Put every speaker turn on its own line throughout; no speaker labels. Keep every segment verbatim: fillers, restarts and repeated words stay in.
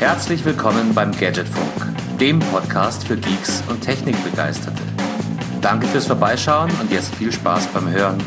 Herzlich willkommen beim Gadgetfunk, dem Podcast für Geeks und Technikbegeisterte. Danke fürs Vorbeischauen und jetzt viel Spaß beim Hören.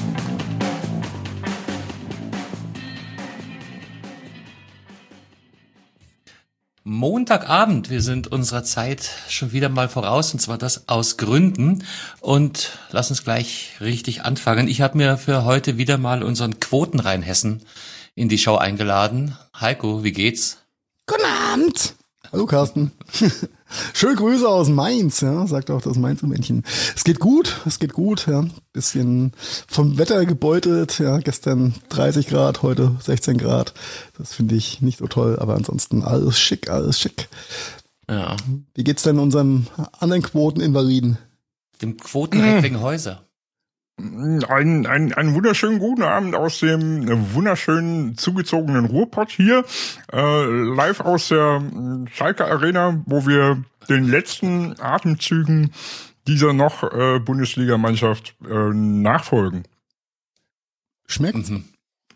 Montagabend, wir sind unserer Zeit schon wieder mal voraus, und zwar das aus Gründen. Und lass uns gleich richtig anfangen. Ich habe mir für heute wieder mal unseren Quotenrheinhessen in die Show eingeladen. Heiko, wie geht's?
Guten Abend. Hallo Carsten. Schöne Grüße aus Mainz, ja, sagt auch das Mainzer Männchen. Es geht gut, es geht gut, ja. Bisschen vom Wetter gebeutelt, ja. Gestern dreißig Grad, heute sechzehn Grad. Das finde ich nicht so toll, aber ansonsten alles schick, alles schick.
Ja.
Wie geht's denn unserem anderen Quoteninvaliden?
Dem Quoten-Recklinghäuser.
Ein, ein, einen wunderschönen guten Abend aus dem wunderschönen zugezogenen Ruhrpott hier, äh, live aus der Schalke Arena, wo wir den letzten Atemzügen dieser noch äh, Bundesligamannschaft äh, nachfolgen.
Schmeckt's?
Mhm.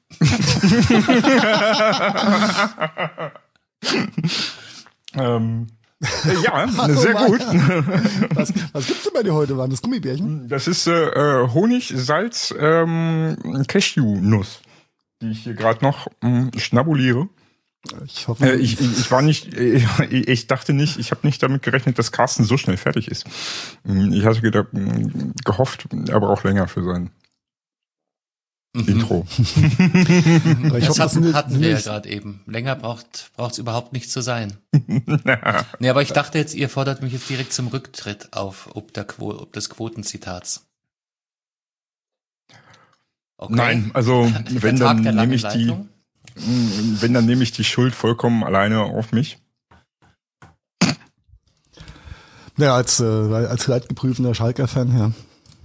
ähm, Ja, sehr gut.
Was, was gibt's denn bei dir heute? Waren das Gummibärchen?
Das ist äh, Honig, Salz, ähm, Cashew-Nuss, die ich hier gerade noch ähm, schnabuliere.
Ich hoffe,
äh, ich, ich, ich war nicht, äh, ich dachte nicht, ich habe nicht damit gerechnet, dass Carsten so schnell fertig ist. Ich hatte gedacht, gehofft, er braucht länger für sein
Mhm.
Intro.
Aber ich
Das
hoffe,
hatten,
das
hatten wir ja
nicht-
gerade eben. Länger braucht es überhaupt nicht zu sein. Nee, aber ich dachte jetzt, ihr fordert mich jetzt direkt zum Rücktritt auf, ob, der Quo- ob des Quotenzitats. Okay.
Nein, also
Der
wenn
Tag
dann
der langen
nehme ich die,
Leitung.
wenn dann nehme ich die Schuld vollkommen alleine auf mich.
Ja, als, äh, als leidgeprüfter Schalker-Fan, ja.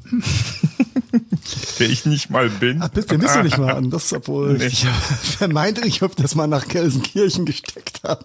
Der ich nicht mal bin.
Ach, bist, den bist du nicht mal an. Das, obwohl
Nee.
ich vermeinte, ich ob das mal nach Gelsenkirchen gesteckt habe.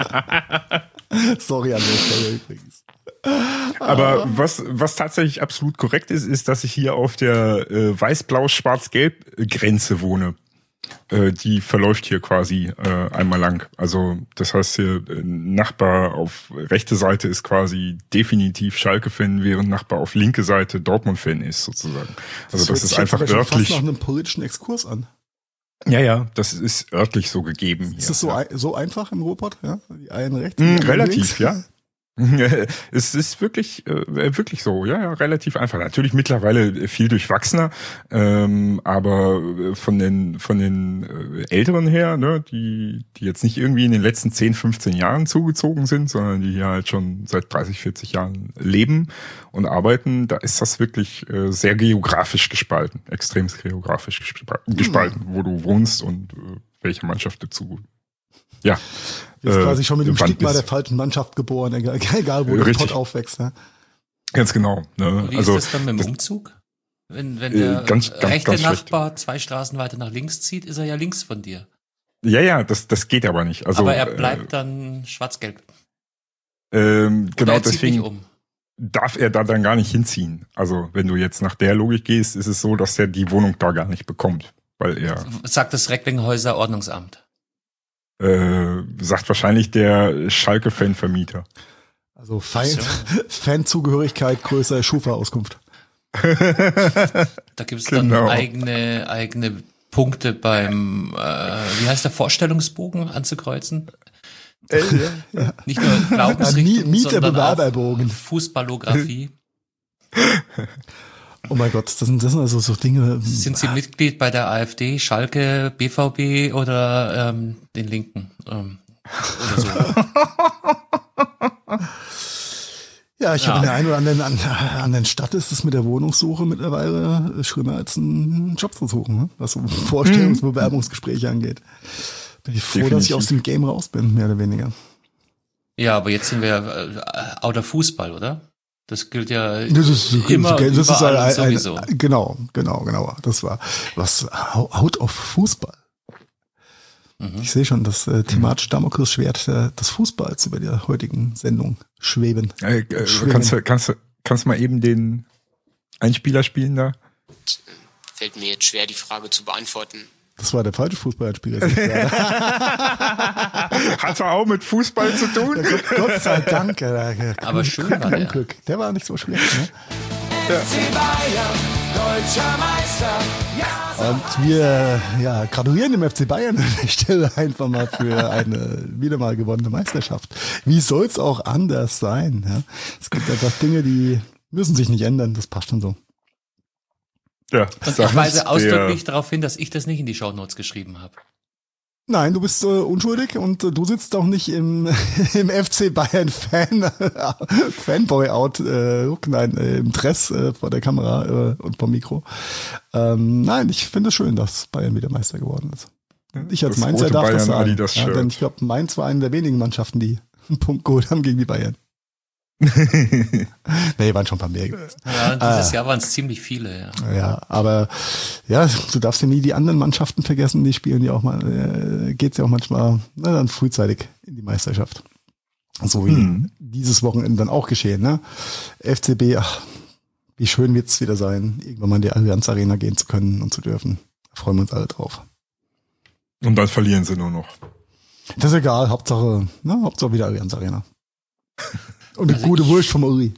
Sorry an der Stelle übrigens.
Aber was, was tatsächlich absolut korrekt ist, ist, dass ich hier auf der äh, Weiß-Blau-Schwarz-Gelb-Grenze wohne. Äh, die verläuft hier quasi äh, einmal lang. Also das heißt hier, äh, Nachbar auf rechte Seite ist quasi definitiv Schalke-Fan, während Nachbar auf linke Seite Dortmund-Fan ist sozusagen. Also das,
hört
ist
sich jetzt
einfach
aber schon fast
örtlich.
nach einem politischen Exkurs an.
Ja, ja, das ist örtlich so gegeben hier.
Ist das so,
ja.
ein, so einfach im Ruhrpott? Ja? Die einen rechts,
Mm,
die anderen
relativ,
links?
ja. Es ist wirklich, äh, wirklich so, ja, ja, relativ einfach. Natürlich mittlerweile viel durchwachsener, ähm, aber von den von den äh, Älteren her, ne, die die jetzt nicht irgendwie in den letzten zehn, fünfzehn Jahren zugezogen sind, sondern die hier halt schon seit dreißig, vierzig Jahren leben und arbeiten, da ist das wirklich äh, sehr geografisch gespalten, extrem geografisch gespa- gespalten, wo du wohnst und äh, welche Mannschaft dazu. Ja.
Ist
äh,
quasi schon mit dem
gewandt
Stigma
ist.
der falschen Mannschaft geboren, egal, egal wo der
Richtig.
Pott aufwächst. Ne?
Ganz genau. Ne?
Wie
Also
ist das dann mit dem
das-
Umzug? Wenn, wenn
Äh,
der
ganz- ganz-
rechte
ganz schlecht.
Nachbar zwei Straßen weiter nach links zieht, ist er ja links von dir.
Ja, ja, das, das geht aber nicht. Also,
aber er bleibt dann schwarz-gelb.
äh, ähm,
Oder
genau
er zieht
deswegen
nicht um.
darf er da dann gar nicht hinziehen. Also, wenn du jetzt nach der Logik gehst, ist es so, dass er die Wohnung da gar nicht bekommt, weil er
Sagt das Recklinghäuser Ordnungsamt.
äh, sagt wahrscheinlich der Schalke-Fan-Vermieter.
Also Fan,
So.
Fanzugehörigkeit größer Schufa-Auskunft.
Da gibt es dann
Genau.
eigene, eigene Punkte beim, äh, wie heißt der, Vorstellungsbogen anzukreuzen?
Äh,
Nicht nur Glaubensrichtung,
Mieter-
sondern auch
Bewerberbogen.
Fußballographie.
Oh mein Gott, das sind, das sind also so Dinge.
Sind Sie Mitglied bei der AfD, Schalke, B V B oder ähm, den Linken? Ähm, oder so.
Ja, ich
Ja.
habe in der einen oder anderen, an, anderen Stadt ist es mit der Wohnungssuche mittlerweile schlimmer als einen Job zu suchen, ne? Was so Vorstellungsbewerbungsgespräche angeht. Bin ich froh, dass ich
Definitiv.
aus dem Game raus bin, mehr oder weniger.
Ja, aber jetzt sind wir äh, outer Fußball, oder? Das gilt ja
Das ist,
immer
das ist
überall
ein,
und
ein,
sowieso.
ein, genau, genau, genau. Das war was out of Fußball.
Mhm.
Ich sehe schon das äh, thematische Damoklesschwert äh, des Fußballs über der heutigen Sendung schweben.
äh, äh,
Schwimmen.
kannst du, kannst du, kannst du mal eben den Einspieler spielen da?
Fällt mir jetzt schwer, die Frage zu beantworten.
Das war der falsche Fußballspieler.
Hat er auch mit Fußball zu tun?
Ja, Gott, Gott sei Dank. Ja,
aber schön war der.
Glück. Der war nicht so schlecht. Ne?
F C Bayern, deutscher Meister. Ja,
und wir ja, gratulieren dem F C Bayern an der Stelle einfach mal für eine wieder mal gewonnene Meisterschaft. Wie soll's auch anders sein? Ja? Es gibt einfach Dinge, die müssen sich nicht ändern. Das passt schon so.
Ja,
und ich weise ausdrücklich darauf hin, dass ich das nicht in die Shownotes geschrieben habe.
Nein, du bist äh, unschuldig und äh, du sitzt auch nicht im, im F C Bayern Fan Fanboy-Out, äh, nein, äh, im Dress äh, vor der Kamera äh, und vom Mikro. Ähm, nein, ich finde es schön, dass Bayern wieder Meister geworden ist. Ich als Mainzer darf das sagen. Ja, denn ich glaube, Mainz war eine der wenigen Mannschaften, die einen Punkt geholt haben gegen die Bayern. Nee, waren schon ein paar mehr gewesen.
Ja, dieses äh, Jahr waren es ziemlich viele, ja.
Ja, aber ja, du darfst ja nie die anderen Mannschaften vergessen, die spielen ja auch mal, äh, geht's ja auch manchmal na, dann frühzeitig in die Meisterschaft. So wie hm. dieses Wochenende dann auch geschehen, ne? F C B, ach, wie schön wird's wieder sein, irgendwann mal in die Allianz Arena gehen zu können und zu dürfen. Da freuen wir uns alle drauf.
Und dann verlieren sie nur noch.
Das ist egal, Hauptsache, ne, Hauptsache wieder Allianz Arena. Und eine also gute Wurst vom Uri.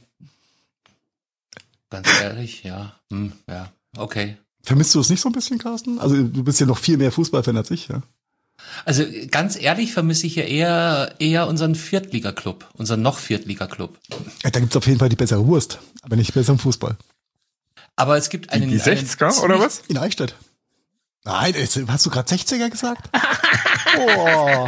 Ganz ehrlich, ja. Hm, ja, okay.
Vermisst du es nicht so ein bisschen, Carsten? Also du bist ja noch viel mehr Fußballfan als ich, ja?
Also ganz ehrlich vermisse ich ja eher eher unseren Viertliga-Club, unseren noch Viertliga-Club.
Ja, da gibt's auf jeden Fall die bessere Wurst, aber nicht besser im Fußball.
Aber es gibt einen...
Die, die sechziger oder was?
In Eichstätt. Nein, hast du gerade sechziger gesagt? Oh.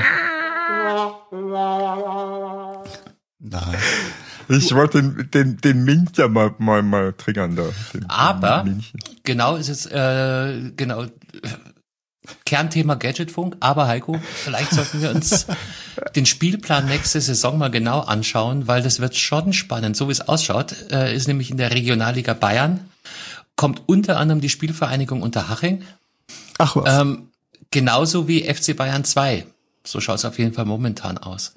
Nein.
Ich wollte den, den, den Mink ja mal, mal, mal triggern da. Den,
Aber,
den
genau ist es, äh, genau, Kernthema Gadgetfunk. Aber Heiko, vielleicht sollten wir uns den Spielplan nächste Saison mal genau anschauen, weil das wird schon spannend. So wie es ausschaut, äh, ist nämlich in der Regionalliga Bayern, kommt unter anderem die Spielvereinigung Unterhaching.
Ach was.
Ähm, genauso wie F C Bayern zwei. So schaut es auf jeden Fall momentan aus.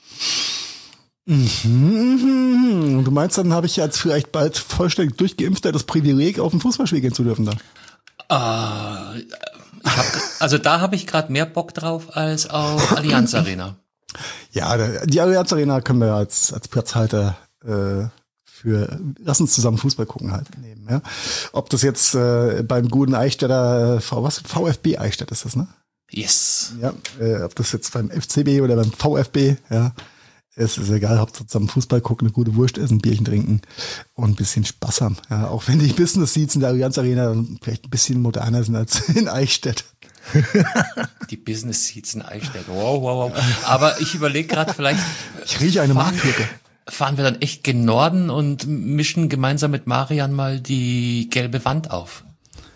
Mhm, du meinst, dann habe ich als vielleicht bald vollständig durchgeimpfter das Privileg, auf ein Fußballspiel gehen zu dürfen dann?
Uh, ich hab, also da habe ich gerade mehr Bock drauf als auf Allianz Arena.
Ja, die Allianz Arena können wir als als Platzhalter äh, für lass uns zusammen Fußball gucken halt nehmen. Ja? Ob das jetzt äh, beim guten Eichstätter v, was VfB Eichstätt ist das, ne?
Yes.
Ja, äh, ob das jetzt beim F C B oder beim VfB, ja. Es ist egal, Hauptsache zusammen Fußball gucken, eine gute Wurst essen, ein Bierchen trinken und ein bisschen Spaß haben. Ja, auch wenn die Business Seats in der Allianz Arena vielleicht ein bisschen moderner sind als in Eichstätt.
Die Business Seats in Eichstätt. Wow, wow, wow. Aber ich überlege gerade vielleicht.
Ich rieche eine Marktlücke.
Fahren wir dann echt gen Norden und mischen gemeinsam mit Marian mal die gelbe Wand auf.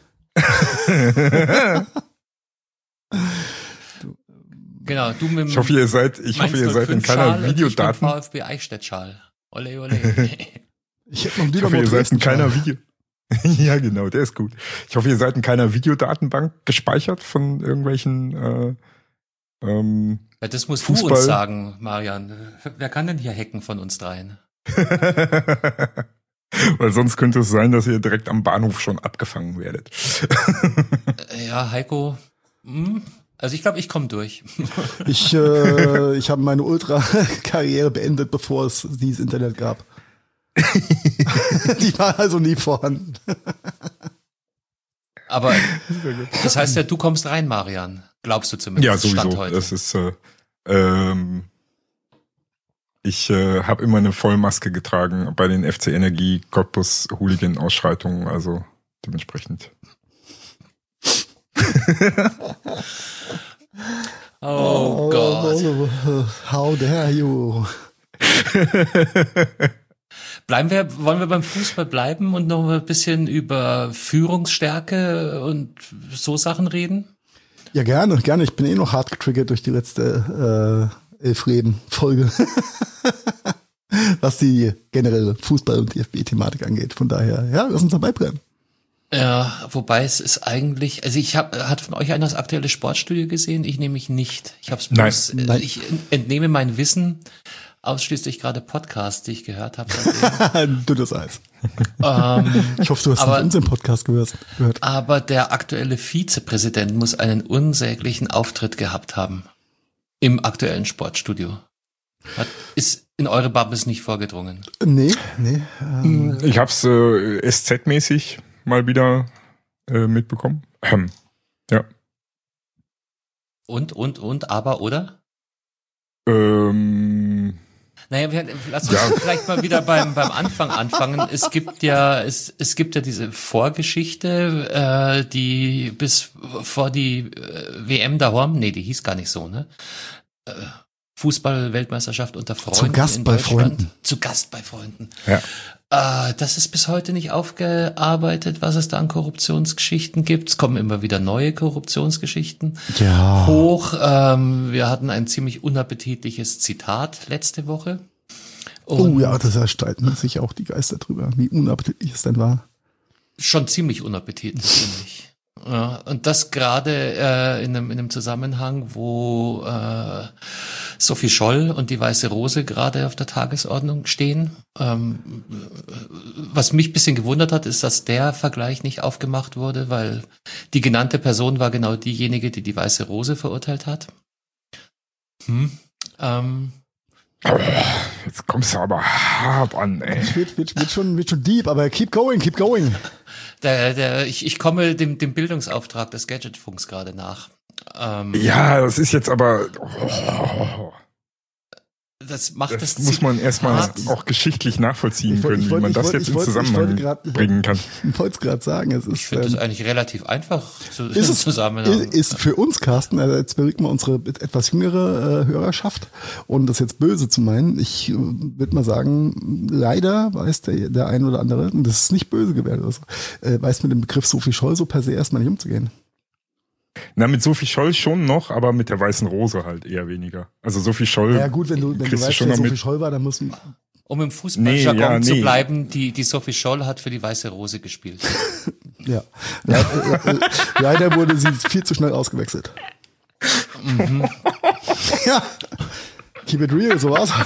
Genau, du mit dem
Ich hoffe, ihr seid, ich hoffe, ihr seid in keiner Videodaten.
VfB Eichstätt-Schal. Ole, ole.
Ich hätte noch
ich hoffe, ihr seid in keiner Video. Ja, genau, der ist gut. Ich hoffe, ihr seid in keiner Videodatenbank gespeichert von irgendwelchen, äh, ähm,
ja, das musst
Fußball.
Du uns sagen, Marian. Wer kann denn hier hacken von uns dreien?
Weil sonst könnte es sein, dass ihr direkt am Bahnhof schon abgefangen werdet.
Ja,
Heiko, hm? Also ich glaube, ich komme durch.
Ich, äh, ich habe meine Ultra-Karriere beendet, bevor es dieses Internet gab. Die war also nie vorhanden.
Aber das heißt ja, du kommst rein, Marian. Glaubst du zumindest?
Ja, sowieso.
Stand heute.
Das ist, äh, ähm, ich äh, habe immer eine Vollmaske getragen bei den F C Energie Cottbus Hooligan Ausschreitungen, also dementsprechend.
Oh, oh Gott.
How dare you?
Bleiben wir, wollen wir beim Fußball bleiben und noch ein bisschen über Führungsstärke und so Sachen reden?
Ja, gerne, gerne. Ich bin eh noch hart getriggert durch die letzte äh, Elfreden-Folge. Was die generelle Fußball- und D F B-Thematik angeht. Von daher, ja, lass uns dabei bleiben.
Ja, wobei es ist eigentlich, also ich habe, hat von euch einer das aktuelle Sportstudio gesehen? Ich nämlich nicht. Ich habe es bloß,
nein, nein.
Ich entnehme mein Wissen ausschließlich gerade Podcasts, die ich gehört habe.
Dünnes Eis.
ähm,
ich hoffe, du hast
aber,
unseren Podcast gehört.
Aber der aktuelle Vizepräsident muss einen unsäglichen Auftritt gehabt haben im aktuellen Sportstudio. Hat, ist in eure Bubbles nicht vorgedrungen?
Nee, nee. Ähm.
Ich hab's äh, S Z-mäßig mal wieder äh, mitbekommen. Ähm, ja.
Und, und, und, aber, oder?
Ähm...
Naja, wir, lass uns ja. vielleicht mal wieder beim beim Anfang anfangen. Es gibt ja es es gibt ja diese Vorgeschichte, äh, die bis vor die äh, W M daheim, nee, die hieß gar nicht so, ne? Äh, Fußball-Weltmeisterschaft unter Freunden.
Zu Gast
in
bei
Deutschland.
Freunden.
Zu Gast bei Freunden.
Ja.
Äh, das ist bis heute nicht aufgearbeitet, was es da an Korruptionsgeschichten gibt. Es kommen immer wieder neue Korruptionsgeschichten
ja.
hoch. Ähm, wir hatten ein ziemlich unappetitliches Zitat letzte Woche. Und
oh ja, das erstreiten sich auch die Geister drüber, wie unappetitlich es denn war.
Schon ziemlich unappetitlich, finde ich. Ja, und das gerade äh, in, einem, in einem Zusammenhang, wo äh, Sophie Scholl und die Weiße Rose gerade auf der Tagesordnung stehen. Ähm, was mich ein bisschen gewundert hat, ist, dass der Vergleich nicht aufgemacht wurde, weil die genannte Person war genau diejenige, die die Weiße Rose verurteilt hat. Hm. Ähm,
Jetzt kommst du aber hart an, ey.
Wird, wird, wird, schon, wird schon deep, aber keep going, keep going.
Der, der, ich, ich komme dem, dem Bildungsauftrag des Gadgetfunks gerade nach. Ähm,
ja, das ist jetzt aber... Oh.
Das macht
das,
das
muss man erstmal auch geschichtlich nachvollziehen können, wie man das jetzt in Zusammenhang bringen kann.
Ich wollte es gerade sagen. Es ist,
ich finde
ähm,
das eigentlich relativ einfach zu,
ist es,
Zusammenhang.
Ist, ist für uns, Carsten, also jetzt bewegt man unsere etwas jüngere äh, Hörerschaft und das jetzt böse zu meinen, ich äh, würde mal sagen, leider weiß der, der ein oder andere, und das ist nicht böse gewählt, also, äh, weiß mit dem Begriff Sophie Scholl so per se erstmal nicht umzugehen.
Na, mit Sophie Scholl schon noch, aber mit der Weißen Rose halt eher weniger. Also Sophie Scholl.
Ja gut, wenn du, wenn du weißt,
schon
wer Sophie
mit.
Scholl war, dann muss man...
Um im Fußballjargon
nee, ja,
zu
nee.
bleiben, die, die Sophie Scholl hat für die Weiße Rose gespielt.
ja. Leider wurde sie viel zu schnell ausgewechselt.
Mhm.
ja. Keep it real, so war's.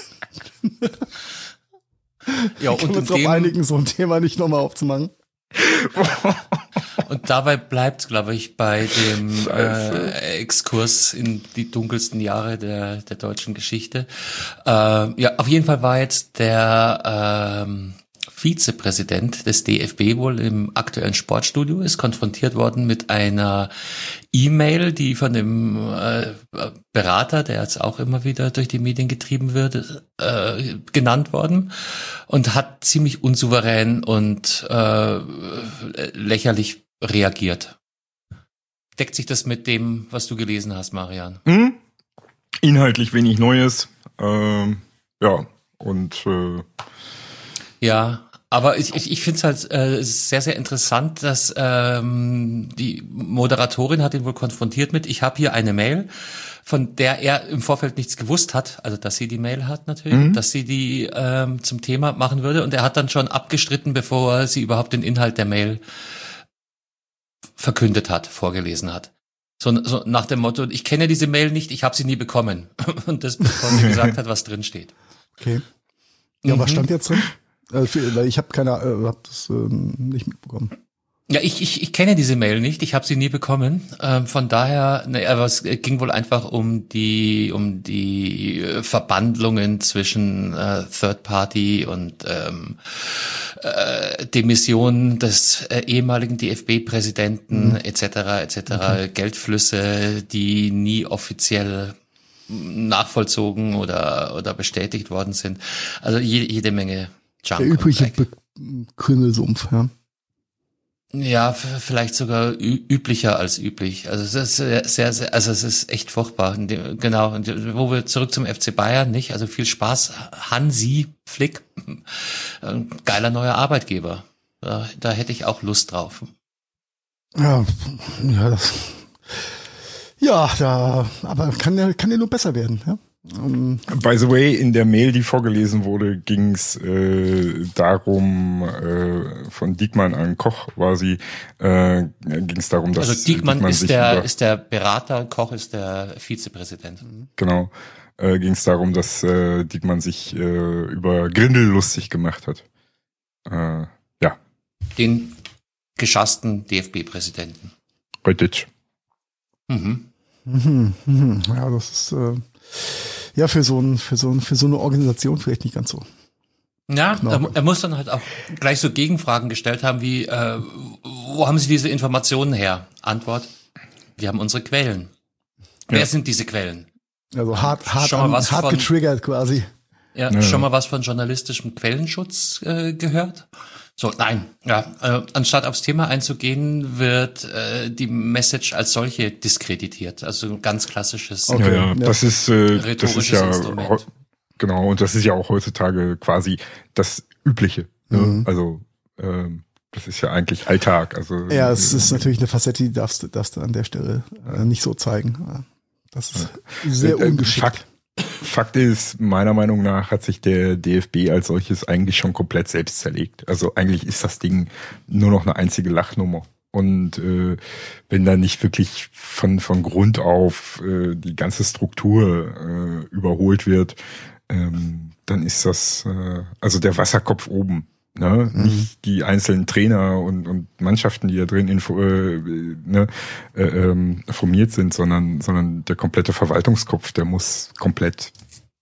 Ja, und
können wir uns darauf einigen, so ein Thema nicht nochmal aufzumachen.
Und dabei bleibt, glaube ich, bei dem äh, Exkurs in die dunkelsten Jahre der, der deutschen Geschichte. Äh, ja, auf jeden Fall war jetzt der ähm, Vizepräsident des D F B wohl im aktuellen Sportstudio, ist konfrontiert worden mit einer E-Mail, die von dem äh, Berater, der jetzt auch immer wieder durch die Medien getrieben wird, äh, genannt worden und hat ziemlich unsouverän und äh, lächerlich reagiert. Deckt sich das mit dem, was du gelesen hast, Marian?
Hm? Inhaltlich wenig Neues. Ähm, ja, und äh,
ja, aber ich, ich, ich finde es halt äh, sehr, sehr interessant, dass ähm, die Moderatorin hat ihn wohl konfrontiert mit, ich habe hier eine Mail, von der er im Vorfeld nichts gewusst hat, also dass sie die Mail hat natürlich, mhm. dass sie die ähm, zum Thema machen würde und er hat dann schon abgestritten, bevor sie überhaupt den Inhalt der Mail verkündet hat, vorgelesen hat. So, so nach dem Motto, ich kenne diese Mail nicht, ich habe sie nie bekommen. Und das, bevor sie gesagt hat, was drin steht.
Okay. Ja,
mhm.
was stand jetzt drin? Weil ich habe keine, äh, hab das ähm, nicht mitbekommen.
Ja, ich, ich, ich kenne diese Mail nicht, ich habe sie nie bekommen. Ähm, von daher, ne, aber es ging wohl einfach um die um die Verbandlungen zwischen äh, Third Party und ähm, äh, Demission des äh, ehemaligen D F B-Präsidenten mhm. et cetera et cetera. Okay. Geldflüsse, die nie offiziell nachvollzogen oder oder bestätigt worden sind. Also jede, jede Menge Junk.
Der übliche Krümelsumpf, ja.
Ja, vielleicht sogar ü- üblicher als üblich. Also es ist sehr, sehr, sehr, also es ist echt furchtbar. Genau, wo wir zurück zum F C Bayern, nicht? Also viel Spaß, Hansi Flick, ein geiler neuer Arbeitgeber. Da, da hätte ich auch Lust drauf.
Ja, ja, das, ja, da, aber kann ja, kann ja nur besser werden, ja. Um,
By the way, in der Mail, die vorgelesen wurde, ging es äh, darum, äh, von Diekmann an Koch war sie, äh, ging es darum, dass
also Diekmann,
Diekmann
ist
sich
der
über,
ist der Berater, Koch ist der Vizepräsident.
Genau. äh, ging es darum, dass äh, Diekmann sich äh, über Grindel lustig gemacht hat. Äh, ja.
Den geschassten D F B-Präsidenten.
Reutic.
Mhm.
Mhm, mhm. Ja, das ist äh, ja für so ein, für so ein, für so eine Organisation vielleicht nicht ganz so.
Ja, er, er muss dann halt auch gleich so Gegenfragen gestellt haben wie, äh, wo haben Sie diese Informationen her? Antwort, wir haben unsere Quellen. Ja. Wer sind diese Quellen?
Also hart, hart,
schon mal was
hart
von,
getriggert quasi.
Ja, ja, schon mal was von journalistischem Quellenschutz äh, gehört? So, nein, ja, äh, anstatt aufs Thema einzugehen, wird äh, die Message als solche diskreditiert. Also ein ganz klassisches
okay, ja, ja. Das ist, äh,
rhetorisches
das ist ja
Instrument.
Genau, und das ist ja auch heutzutage quasi das Übliche. Ne?
Mhm.
Also ähm, das ist ja eigentlich Alltag. Also
ja, es ist natürlich eine Facette, die darfst, darfst du an der Stelle äh, nicht so zeigen. Das ist ja. sehr ungeschickt.
Fakt, Fakt ist, meiner Meinung nach hat sich der D F B als solches eigentlich schon komplett selbst zerlegt. Also eigentlich ist das Ding nur noch eine einzige Lachnummer. Und äh, wenn da nicht wirklich von von Grund auf äh, die ganze Struktur äh, überholt wird, ähm, dann ist das äh, also der Wasserkopf oben. Ne? Mhm. Nicht die einzelnen Trainer und, und Mannschaften, die da drin info, äh, ne, äh, ähm, formiert sind, sondern, sondern der komplette Verwaltungskopf, der muss komplett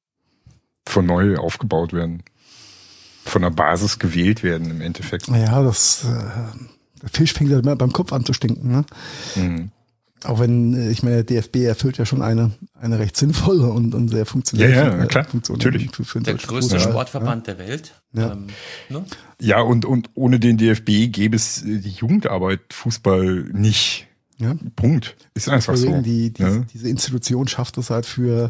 von neu aufgebaut werden. Von der Basis gewählt werden im Endeffekt.
Ja, das äh, der Fisch fängt ja immer beim Kopf an zu stinken. Ne? Mhm. Auch wenn, ich meine, der D F B erfüllt ja schon eine eine recht sinnvolle und, und sehr funktionelle
ja, ja, klar,
Funktion.
Natürlich.
Für, für der größte Fußball. Sportverband ja. der Welt.
Ja,
ähm, ne?
ja und, und ohne den D F B gäbe es die Jugendarbeit Fußball nicht.
Ja.
Punkt. Ist einfach so.
Die, die, ja. Diese Institution schafft es halt für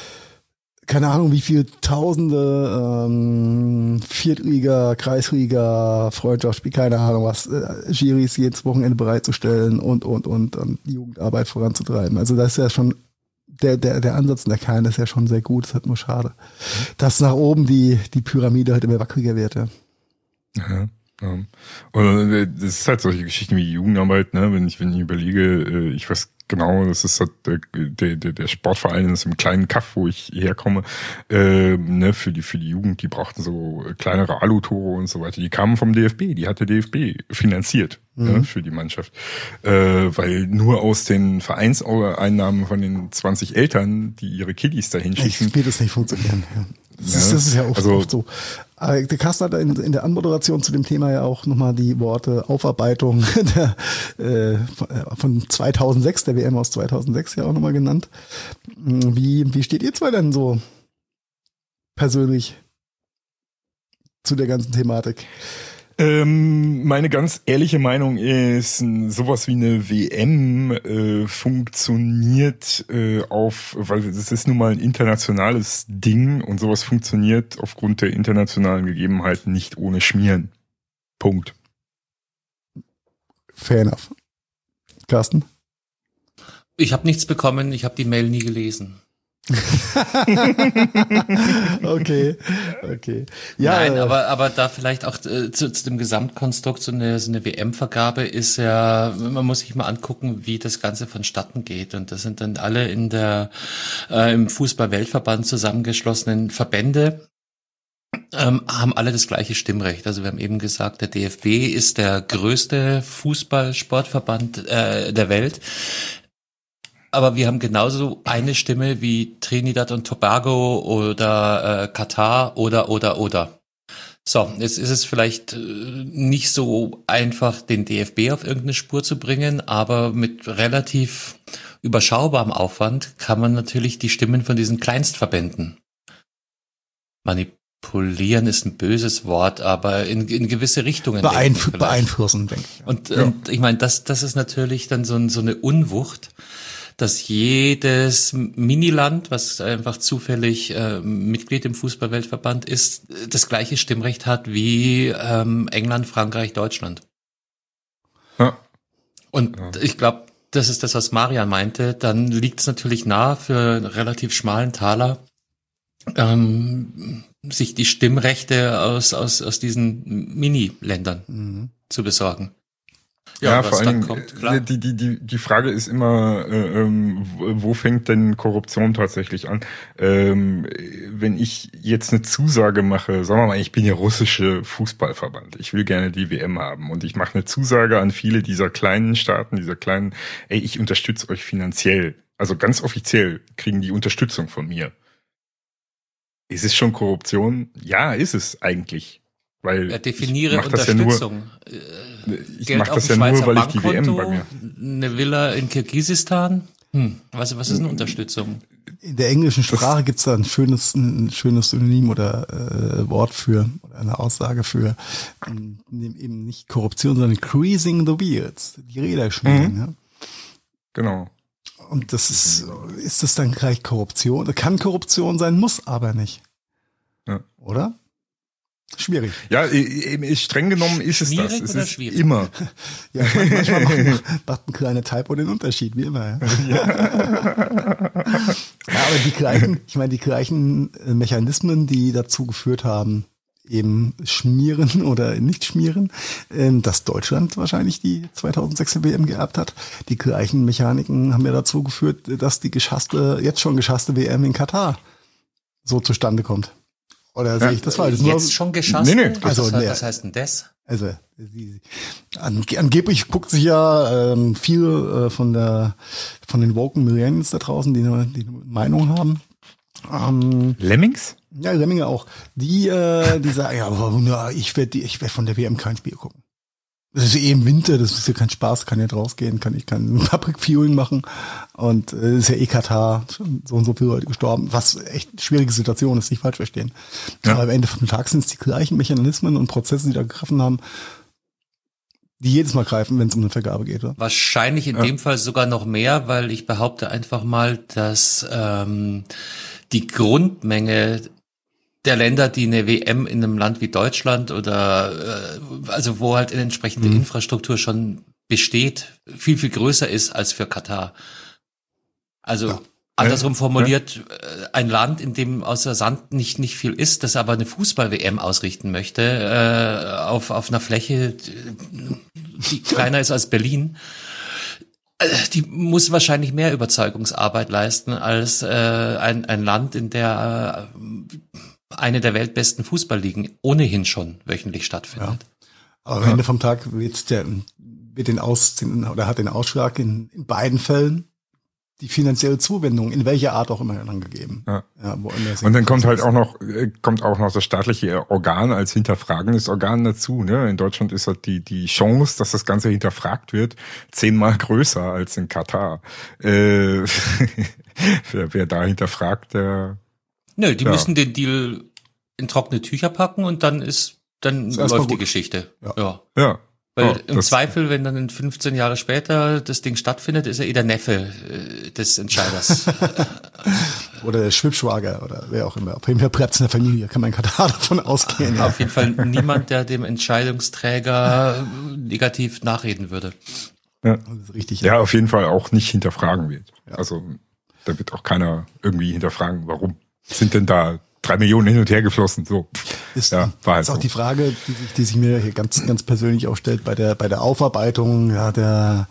keine Ahnung, wie viele Tausende ähm, Viertliga, Kreisliga, Freundschaftsspiel, keine Ahnung was, äh, Giris jedes Wochenende bereitzustellen und, und, und, und die Jugendarbeit voranzutreiben. Also das ist ja schon, der, der, der Ansatz in der Kern ist ja schon sehr gut, ist halt nur schade, dass nach oben die, die Pyramide halt immer wackeliger wird, ja.
Ja. Ja. Und das ist halt solche Geschichten wie Jugendarbeit, ne, wenn ich, wenn ich überlege, ich weiß genau, das ist halt der, der, der Sportverein ist im kleinen Kaff, wo ich herkomme, äh, ne, für die, für die Jugend, die brauchten so kleinere Alutore und so weiter, die kamen vom D F B, die hat der D F B finanziert, mhm. ne, für die Mannschaft, äh, weil nur aus den Vereinseinnahmen von den zwanzig Eltern, die ihre Kiddies dahin schicken,
wird das nicht funktionieren, ja. Das, ja, ist, das ist ja oft, also, oft so. Der Carsten hat in, in der Anmoderation zu dem Thema ja auch nochmal die Worte Aufarbeitung der, äh, von zweitausendsechs, der W M aus zweitausendsechs ja auch nochmal genannt. Wie, wie steht ihr zwei denn so persönlich zu der ganzen Thematik?
Ähm, meine ganz ehrliche Meinung ist, sowas wie eine W M äh, funktioniert äh, auf, weil das ist nun mal ein internationales Ding und sowas funktioniert aufgrund der internationalen Gegebenheiten nicht ohne Schmieren. Punkt.
Fair enough. Carsten?
Ich habe nichts bekommen, ich habe die Mail nie gelesen.
okay, okay. Ja,
Nein, aber aber da vielleicht auch äh, zu, zu dem Gesamtkonstrukt so eine, so eine W M-Vergabe ist ja, man muss sich mal angucken, wie das Ganze vonstatten geht, und das sind dann alle in der äh, im Fußball-Weltverband zusammengeschlossenen Verbände. Ähm, haben alle das gleiche Stimmrecht. Also wir haben eben gesagt, der D F B ist der größte Fußball-Sportverband äh, der Welt. Aber wir haben genauso eine Stimme wie Trinidad und Tobago oder äh, Katar oder, oder, oder. So, jetzt ist es vielleicht äh, nicht so einfach, den D F B auf irgendeine Spur zu bringen, aber mit relativ überschaubarem Aufwand kann man natürlich die Stimmen von diesen Kleinstverbänden manipulieren, ist ein böses Wort, aber in, in gewisse Richtungen
Beeinf- beeinflussen, denke ich.
Und, ja. und ich meine, das, das ist natürlich dann so, so eine Unwucht, dass jedes Miniland, was einfach zufällig äh, Mitglied im Fußballweltverband ist, das gleiche Stimmrecht hat wie ähm, England, Frankreich, Deutschland.
Ja.
Und ja. ich glaube, das ist das, was Marian meinte. Dann liegt es natürlich nahe, für einen relativ schmalen Taler ähm, sich die Stimmrechte aus aus aus diesen Mini-Ländern mhm. zu besorgen. Ja,
Ja,
was
vor
dann
allen Dingen,
kommt, klar.
die, die, die, die Frage ist immer, äh, ähm, wo wo fängt denn Korruption tatsächlich an? Ähm, wenn ich jetzt eine Zusage mache, sagen wir mal, ich bin ja russische Fußballverband, ich will gerne die W M haben und ich mache eine Zusage an viele dieser kleinen Staaten, dieser kleinen, ey, ich unterstütze euch finanziell, also ganz offiziell kriegen die Unterstützung von mir. Ist es schon Korruption? Ja, ist es eigentlich. Weil
Ja, definiere
ich mach das ja nur,
Unterstützung.
ich
Geld
mache
auf
das
dem
ja nur,
Schweizer
weil ich die W M
Bankkonto,
bei mir.
eine Villa in Kirgisistan. Hm. Was, was ist eine Unterstützung?
In der englischen Sprache gibt's da ein schönes, ein schönes Synonym oder äh, Wort für, oder eine Aussage für ähm, eben nicht Korruption, sondern greasing the wheels, die Räder schmieren.
Mhm.
Ja?
Genau.
Und das ist, ist das dann gleich Korruption? Kann Korruption sein, muss aber nicht.
Ja.
Oder? Schwierig.
Ja, i- i- streng genommen ist es
Schwierig
das. Es
oder
ist
schwierig?
immer.
Ja, manchmal macht, macht ein kleiner Typo den Unterschied, wie immer. Ja, ja aber die gleichen, ich meine, die gleichen Mechanismen, die dazu geführt haben, eben schmieren oder nicht schmieren, ähm, dass Deutschland wahrscheinlich die zweitausendsechser W M geerbt hat. Die gleichen Mechaniken haben ja dazu geführt, dass die geschasste, jetzt schon geschasste W M in Katar so zustande kommt. Oder sehe ich das falsch?
Jetzt schon geschasst?
Nee, nee,
Was,
also,
was,
nee.
was heißt denn das?
Also die, an, angeblich guckt sich ja ähm, viel äh, von der von den woken Millennials da draußen, die eine, die eine Meinung haben. Ähm,
Lemmings?
ja, Lemminge auch. Die, äh, die sagen, ja, aber, na, ich werde ich werd von der W M kein Spiel gucken. Das ist eh im Winter, das ist ja kein Spaß, kann nicht rausgehen, kann ich kann Public Viewing machen und es äh, ist ja eh Katar, so und so viele Leute gestorben, was echt eine schwierige Situation ist, nicht falsch verstehen.
Ja.
Aber am Ende vom Tag sind es die gleichen Mechanismen und Prozesse, die da gegriffen haben, die jedes Mal greifen, wenn es um eine Vergabe geht. Oder?
Wahrscheinlich in
Ja.
dem Fall sogar noch mehr, weil ich behaupte einfach mal, dass ähm, die Grundmenge der Länder, die eine W M in einem Land wie Deutschland oder äh, also wo halt eine entsprechende
Mhm.
Infrastruktur schon besteht, viel, viel größer ist als für Katar. Also
Ja.
andersrum formuliert, äh, ein Land, in dem außer Sand nicht nicht viel ist, das aber eine Fußball-W M ausrichten möchte, äh, auf auf einer Fläche, die kleiner ist als Berlin, äh, die muss wahrscheinlich mehr Überzeugungsarbeit leisten als äh, ein ein Land, in der äh, eine der weltbesten Fußballligen ohnehin schon wöchentlich stattfindet.
Aber am Ende vom Tag wird der wird den Aus oder hat den Ausschlag in, in beiden Fällen die finanzielle Zuwendung, in welcher Art auch immer dann gegeben.
Ja.
Ja, wo immer es
Und dann kommt halt
ist.
auch noch, äh, kommt auch noch das staatliche Organ als hinterfragendes Organ dazu. Ne? In Deutschland ist halt die, die Chance, dass das Ganze hinterfragt wird, zehnmal größer als in Katar. Äh, wer, wer da hinterfragt, der,
Nö, die
Ja.
müssen den Deal in trockene Tücher packen und dann ist, dann
Ist erstmal
läuft die
gut.
Geschichte.
Ja.
Ja.
ja.
Weil
Ja,
im
das-
Zweifel, wenn dann in fünfzehn Jahre später das Ding stattfindet, ist er eh der Neffe äh, des Entscheiders.
Oder der Schwibschwager oder wer auch immer. Auf jeden Fall bleibt es in der Familie, kann man in Katar davon ausgehen. Ja.
Auf jeden Fall niemand, der dem Entscheidungsträger negativ nachreden würde.
Ja.
Das ist richtig.
ja, auf jeden Fall auch nicht hinterfragen wird. Also da wird auch keiner irgendwie hinterfragen, warum sind denn da drei Millionen hin und her geflossen? So,
Ist,
ja, war halt
ist auch
so.
die Frage, die sich, die sich mir hier ganz, ganz persönlich auch stellt bei der, bei der Aufarbeitung, ja, der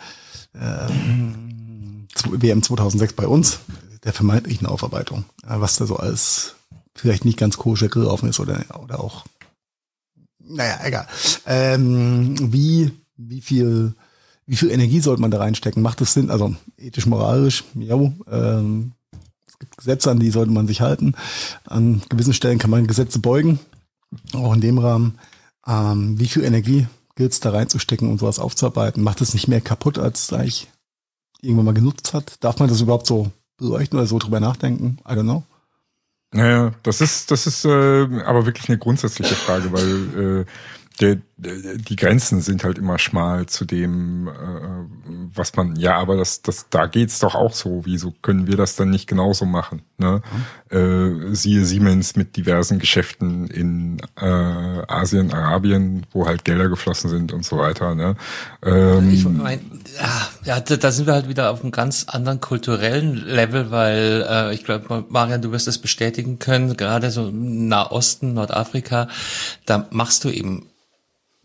ähm, W M zweitausendsechs bei uns, der vermeintlichen Aufarbeitung, ja, was da so als vielleicht nicht ganz koscher gelaufen ist oder, oder auch, naja, egal. Ähm, wie, wie viel, wie viel Energie sollte man da reinstecken? Macht das Sinn? Also ethisch, moralisch, ja, ähm, es gibt Gesetze, an die sollte man sich halten. An gewissen Stellen kann man Gesetze beugen, auch in dem Rahmen. Ähm, wie viel Energie gilt es da reinzustecken und sowas aufzuarbeiten? Macht es nicht mehr kaputt, als es eigentlich irgendwann mal genutzt hat? Darf man das überhaupt so beleuchten oder so drüber nachdenken? I don't know.
Naja, das ist, das ist äh, aber wirklich eine grundsätzliche Frage, weil äh, der, der, die Grenzen sind halt immer schmal zu dem, äh, was man, ja, aber das, das, da geht's doch auch so. Wieso können wir das dann nicht genauso machen? Ne? Mhm. Äh, siehe Siemens mit diversen Geschäften in äh, Asien, Arabien, wo halt Gelder geflossen sind und so weiter. Ne? Ähm,
Ich meine, ja, da, da sind wir halt wieder auf einem ganz anderen kulturellen Level, weil äh, ich glaube, Marian, du wirst das bestätigen können, gerade so im Nahosten, Nordafrika, da machst du eben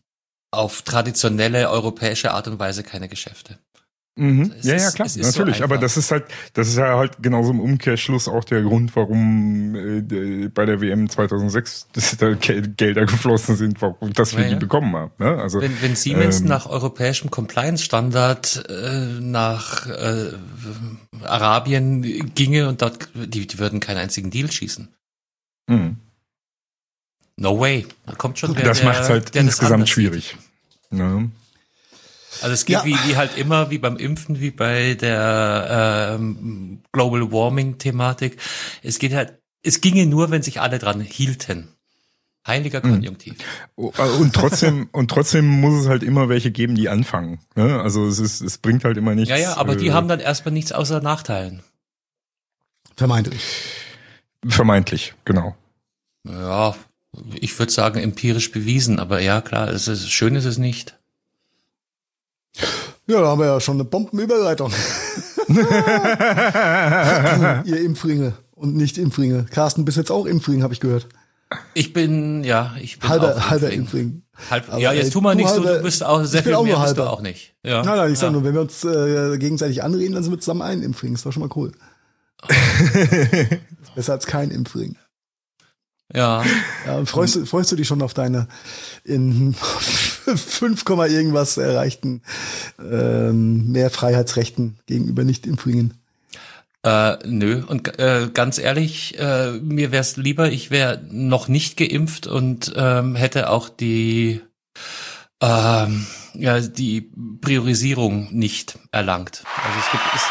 auf traditionelle europäische Art und Weise keine Geschäfte.
Mhm.
Also
Ja,
ist,
ja, klar, natürlich.
So
aber das ist halt, das ist ja halt genauso im Umkehrschluss auch der Grund, warum äh, bei der W M zweitausendsechs dass da Gelder geflossen sind, warum, dass wir ja, die ja. bekommen haben. Ne? Also
wenn, wenn Siemens ähm, nach europäischem Compliance-Standard äh, nach äh, Arabien ginge und dort, die, die würden keinen einzigen Deal schießen.
Mhm.
No way. Da kommt schon wer,
das macht es halt
der
insgesamt schwierig. Ja.
Also es geht ja. wie, wie halt immer, wie beim Impfen, wie bei der ähm, Global Warming Thematik. Es geht halt, es ginge nur, wenn sich alle dran hielten. Heiliger Konjunktiv.
Und trotzdem, und trotzdem muss es halt immer welche geben, die anfangen. Ne? Also es ist, es bringt halt immer nichts.
Ja, ja, aber
äh,
die haben dann erstmal nichts außer Nachteilen.
Vermeintlich.
Vermeintlich, genau.
Ja, ich würde sagen empirisch bewiesen, aber ja, klar, es ist, schön ist es nicht.
Ja, da haben wir ja schon eine Bombenüberleitung. Ihr Impfringe und nicht Impfringe. Carsten, bist jetzt auch Impfring, habe ich gehört.
Ich bin, ja, ich bin
halber,
auch
halber Impfring.
Halb, ja, jetzt tu mal nicht so, du bist auch sehr viel
auch
mehr,
bist
du auch nicht. Ja.
Nein, nein, ich sag
ja.
nur, wenn wir uns äh, gegenseitig anreden, dann sind wir zusammen ein Impfring. Ist doch schon mal cool. Besser als kein Impfring.
Ja.
ja freust, du, freust du dich schon auf deine in fünf, irgendwas erreichten ähm, mehr Freiheitsrechten gegenüber Nicht-Impfringen?
Äh, nö, und äh, ganz ehrlich, äh, mir wär's lieber, ich wäre noch nicht geimpft und ähm, hätte auch die ähm, ja die Priorisierung nicht erlangt. Also es gibt es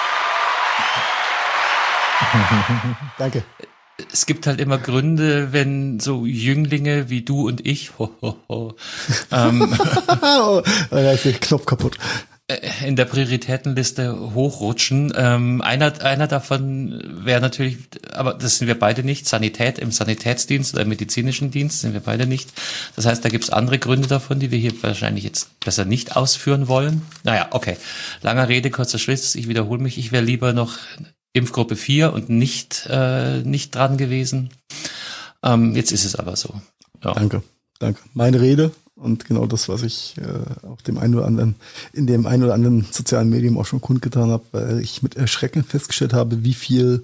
Danke.
Es gibt halt immer Gründe, wenn so Jünglinge wie du und ich ho, ho, ho, ähm,
oh, da ist der Knopf kaputt.
in der Prioritätenliste hochrutschen. Ähm, einer, einer davon wäre natürlich, aber das sind wir beide nicht, Sanität im Sanitätsdienst oder im medizinischen Dienst sind wir beide nicht. Das heißt, da gibt's andere Gründe davon, die wir hier wahrscheinlich jetzt besser nicht ausführen wollen. Naja, okay. Langer Rede, kurzer Schluss. Ich wiederhole mich. Ich wäre lieber noch Impfgruppe vier und nicht äh, nicht dran gewesen. Ähm, jetzt ist es aber so. Ja.
Danke, danke. Meine Rede und genau das, was ich äh, auf dem einen oder anderen, in dem einen oder anderen sozialen Medium auch schon kundgetan habe, weil ich mit Erschrecken festgestellt habe, wie viel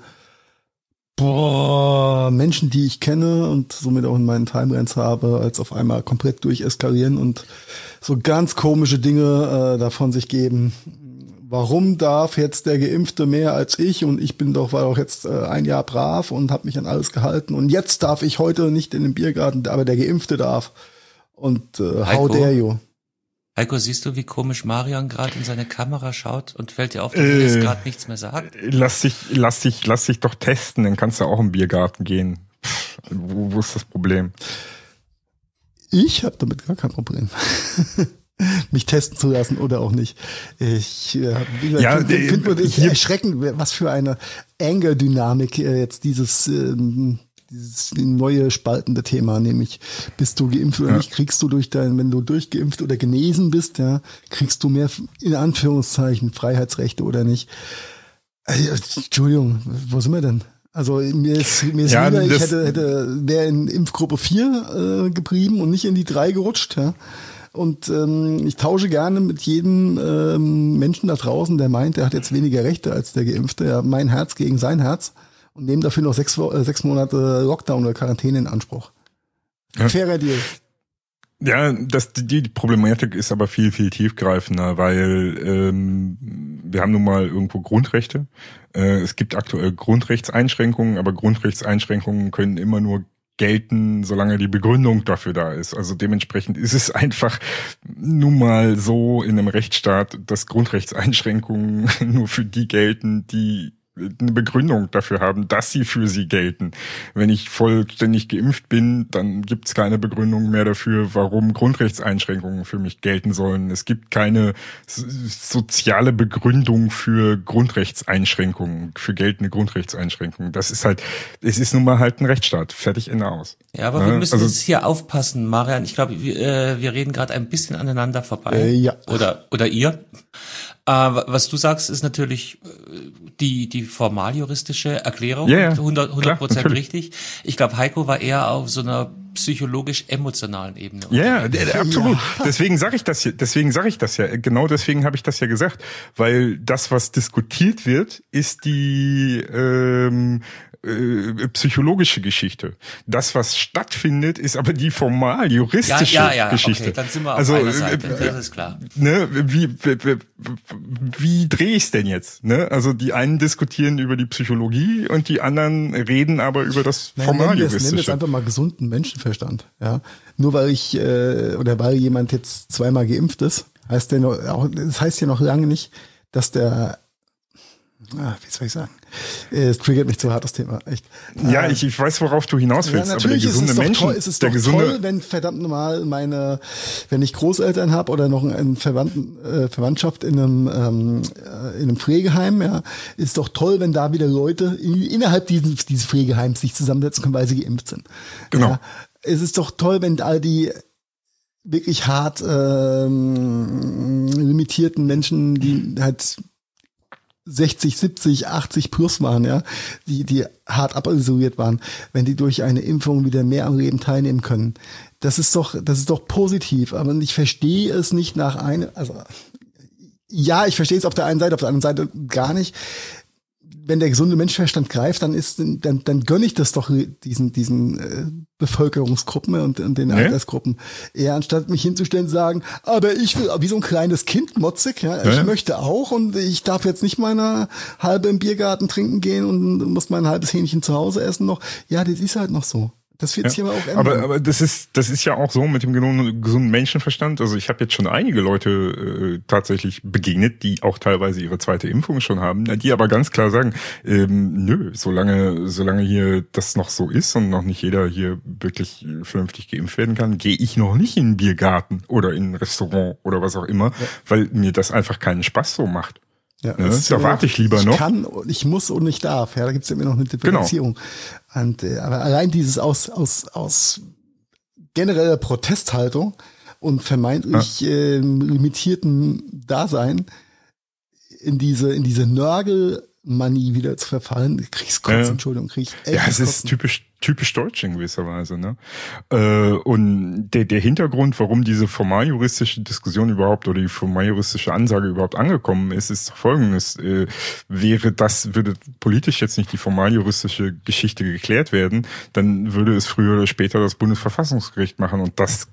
boah, Menschen, die ich kenne und somit auch in meinen Timelines habe, als auf einmal komplett durcheskalieren und so ganz komische Dinge äh, davon sich geben. Warum darf jetzt der Geimpfte mehr als ich und ich bin doch, war doch jetzt äh, ein Jahr brav und habe mich an alles gehalten und jetzt darf ich heute nicht in den Biergarten, aber der Geimpfte darf. Und äh, how dare you?
Heiko, siehst du, wie komisch Marian gerade in seine Kamera schaut und fällt dir auf, dass er jetzt gerade nichts mehr sagt?
Lass dich, lass dich, lass dich doch testen, dann kannst du auch im Biergarten gehen. Pff, wo, wo ist das Problem?
Ich habe damit gar kein Problem. Mich testen zu lassen oder auch nicht. Ich äh,
ja,
finde find, find, ich erschreckend, was für eine Anger-Dynamik äh, jetzt dieses, äh, dieses neue spaltende Thema, nämlich bist du geimpft oder ja. nicht, kriegst du durch dein, wenn du durchgeimpft oder genesen bist, ja, kriegst du mehr in Anführungszeichen Freiheitsrechte oder nicht. Also, Entschuldigung, wo sind wir denn? Also mir ist, mir ist
ja,
lieber, ich hätte, hätte wäre in Impfgruppe vier äh, geblieben und nicht in die drei gerutscht, ja. Und ähm, ich tausche gerne mit jedem ähm, Menschen da draußen, der meint, der hat jetzt weniger Rechte als der Geimpfte, ja, mein Herz gegen sein Herz und nehme dafür noch sechs, äh, sechs Monate Lockdown oder Quarantäne in Anspruch. Ja. Fairer Deal.
Ja, das, die, die Problematik ist aber viel, viel tiefgreifender, weil ähm, wir haben nun mal irgendwo Grundrechte. Äh, es gibt aktuell Grundrechtseinschränkungen, aber Grundrechtseinschränkungen können immer nur gelten, solange die Begründung dafür da ist. Also dementsprechend ist es einfach nun mal so in einem Rechtsstaat, dass Grundrechtseinschränkungen nur für die gelten, die eine Begründung dafür haben, dass sie für sie gelten. Wenn ich vollständig geimpft bin, dann gibt es keine Begründung mehr dafür, warum Grundrechtseinschränkungen für mich gelten sollen. Es gibt keine soziale Begründung für Grundrechtseinschränkungen, für geltende Grundrechtseinschränkungen. Das ist halt, es ist nun mal halt ein Rechtsstaat. Fertig, Ende aus.
Ja, aber ja, wir müssen also, jetzt hier aufpassen, Marian. Ich glaube, wir, äh, wir reden gerade ein bisschen aneinander vorbei.
Äh, ja.
Oder, oder ihr. Äh, was du sagst, ist natürlich die die formaljuristische Erklärung,
yeah,
hundert Prozent richtig. Ich glaube, Heiko war eher auf so einer psychologisch-emotionalen Ebene.
Ja, ja, absolut. Ja. Deswegen sage ich das hier, deswegen sage ich das ja, genau deswegen habe ich das ja gesagt, weil das, was diskutiert wird, ist die ähm, äh, psychologische Geschichte. Das, was stattfindet, ist aber die formal juristische
ja, ja, ja,
Geschichte.
Okay, dann sind wir auf
also,
einer Seite,
äh,
das ist klar.
Ne, wie wie, wie drehe ich es denn jetzt? Ne? Also die einen diskutieren über die Psychologie und die anderen reden aber über das
naja,
formal
nennen wir
juristische.
Nennen wir es einfach mal gesunden Menschenverstand. Ja, nur weil ich äh, oder weil jemand jetzt zweimal geimpft ist, heißt der noch, auch, das heißt ja noch lange nicht, dass der Ah, wie soll ich sagen? Es triggert mich zu hart, das Thema, echt.
Ja, ich, ich weiß, worauf du hinaus willst.
Ja, natürlich
aber der gesunde
ist es
Mensch,
doch toll, ist es
der
doch
gesunde
toll, wenn verdammt normal meine, wenn ich Großeltern habe oder noch eine Verwandten, äh, Verwandtschaft in einem, ähm, äh, in einem Pflegeheim, ja, ist doch toll, wenn da wieder Leute in, innerhalb dieses, dieses Pflegeheims sich zusammensetzen können, weil sie geimpft sind.
Genau.
Ja, es ist doch toll, wenn all die wirklich hart ähm, limitierten Menschen, die halt sechzig, siebzig, achtzig plus waren, ja, die, die hart abisoliert waren, wenn die durch eine Impfung wieder mehr am Leben teilnehmen können. Das ist doch, das ist doch positiv. Aber ich verstehe es nicht nach einem, also, ja, ich verstehe es auf der einen Seite, auf der anderen Seite gar nicht. Wenn der gesunde Menschenverstand greift, dann ist, dann, dann gönne ich das doch diesen, diesen äh, Bevölkerungsgruppen und, und den nee. Altersgruppen. Eher anstatt mich hinzustellen und sagen, aber ich will, wie so ein kleines Kind, motzig, ja, ich ja. möchte auch und ich darf jetzt nicht meine halbe im Biergarten trinken gehen und muss mein halbes Hähnchen zu Hause essen noch. Ja, das ist halt noch so. Das wird sich ja, aber auch ändern.
Aber, aber das ist das ist ja auch so mit dem gesunden Menschenverstand. Also ich habe jetzt schon einige Leute äh, tatsächlich begegnet, die auch teilweise ihre zweite Impfung schon haben, die aber ganz klar sagen, ähm, nö, solange solange hier das noch so ist und noch nicht jeder hier wirklich vernünftig geimpft werden kann, gehe ich noch nicht in den Biergarten oder in ein Restaurant oder was auch immer, ja. weil mir das einfach keinen Spaß so macht. Ja, ne? Da warte ich lieber
ich
noch.
Ich kann, ich muss und ich darf. Ja, da gibt's ja immer noch eine Differenzierung. Genau. Und, äh, aber allein dieses aus, aus, aus genereller Protesthaltung und vermeintlich ja. äh, limitierten Dasein in diese, in diese Nörgelmanie wieder zu verfallen, kriegst Kotzen, ja. Entschuldigung, krieg ich echt
Ja, es ist typisch, typisch deutsch in gewisser Weise, ne? Äh, und der, der Hintergrund, warum diese formaljuristische Diskussion überhaupt oder die formaljuristische Ansage überhaupt angekommen ist, ist folgendes. Äh, wäre das, würde politisch jetzt nicht die formaljuristische Geschichte geklärt werden, dann würde es früher oder später das Bundesverfassungsgericht machen und das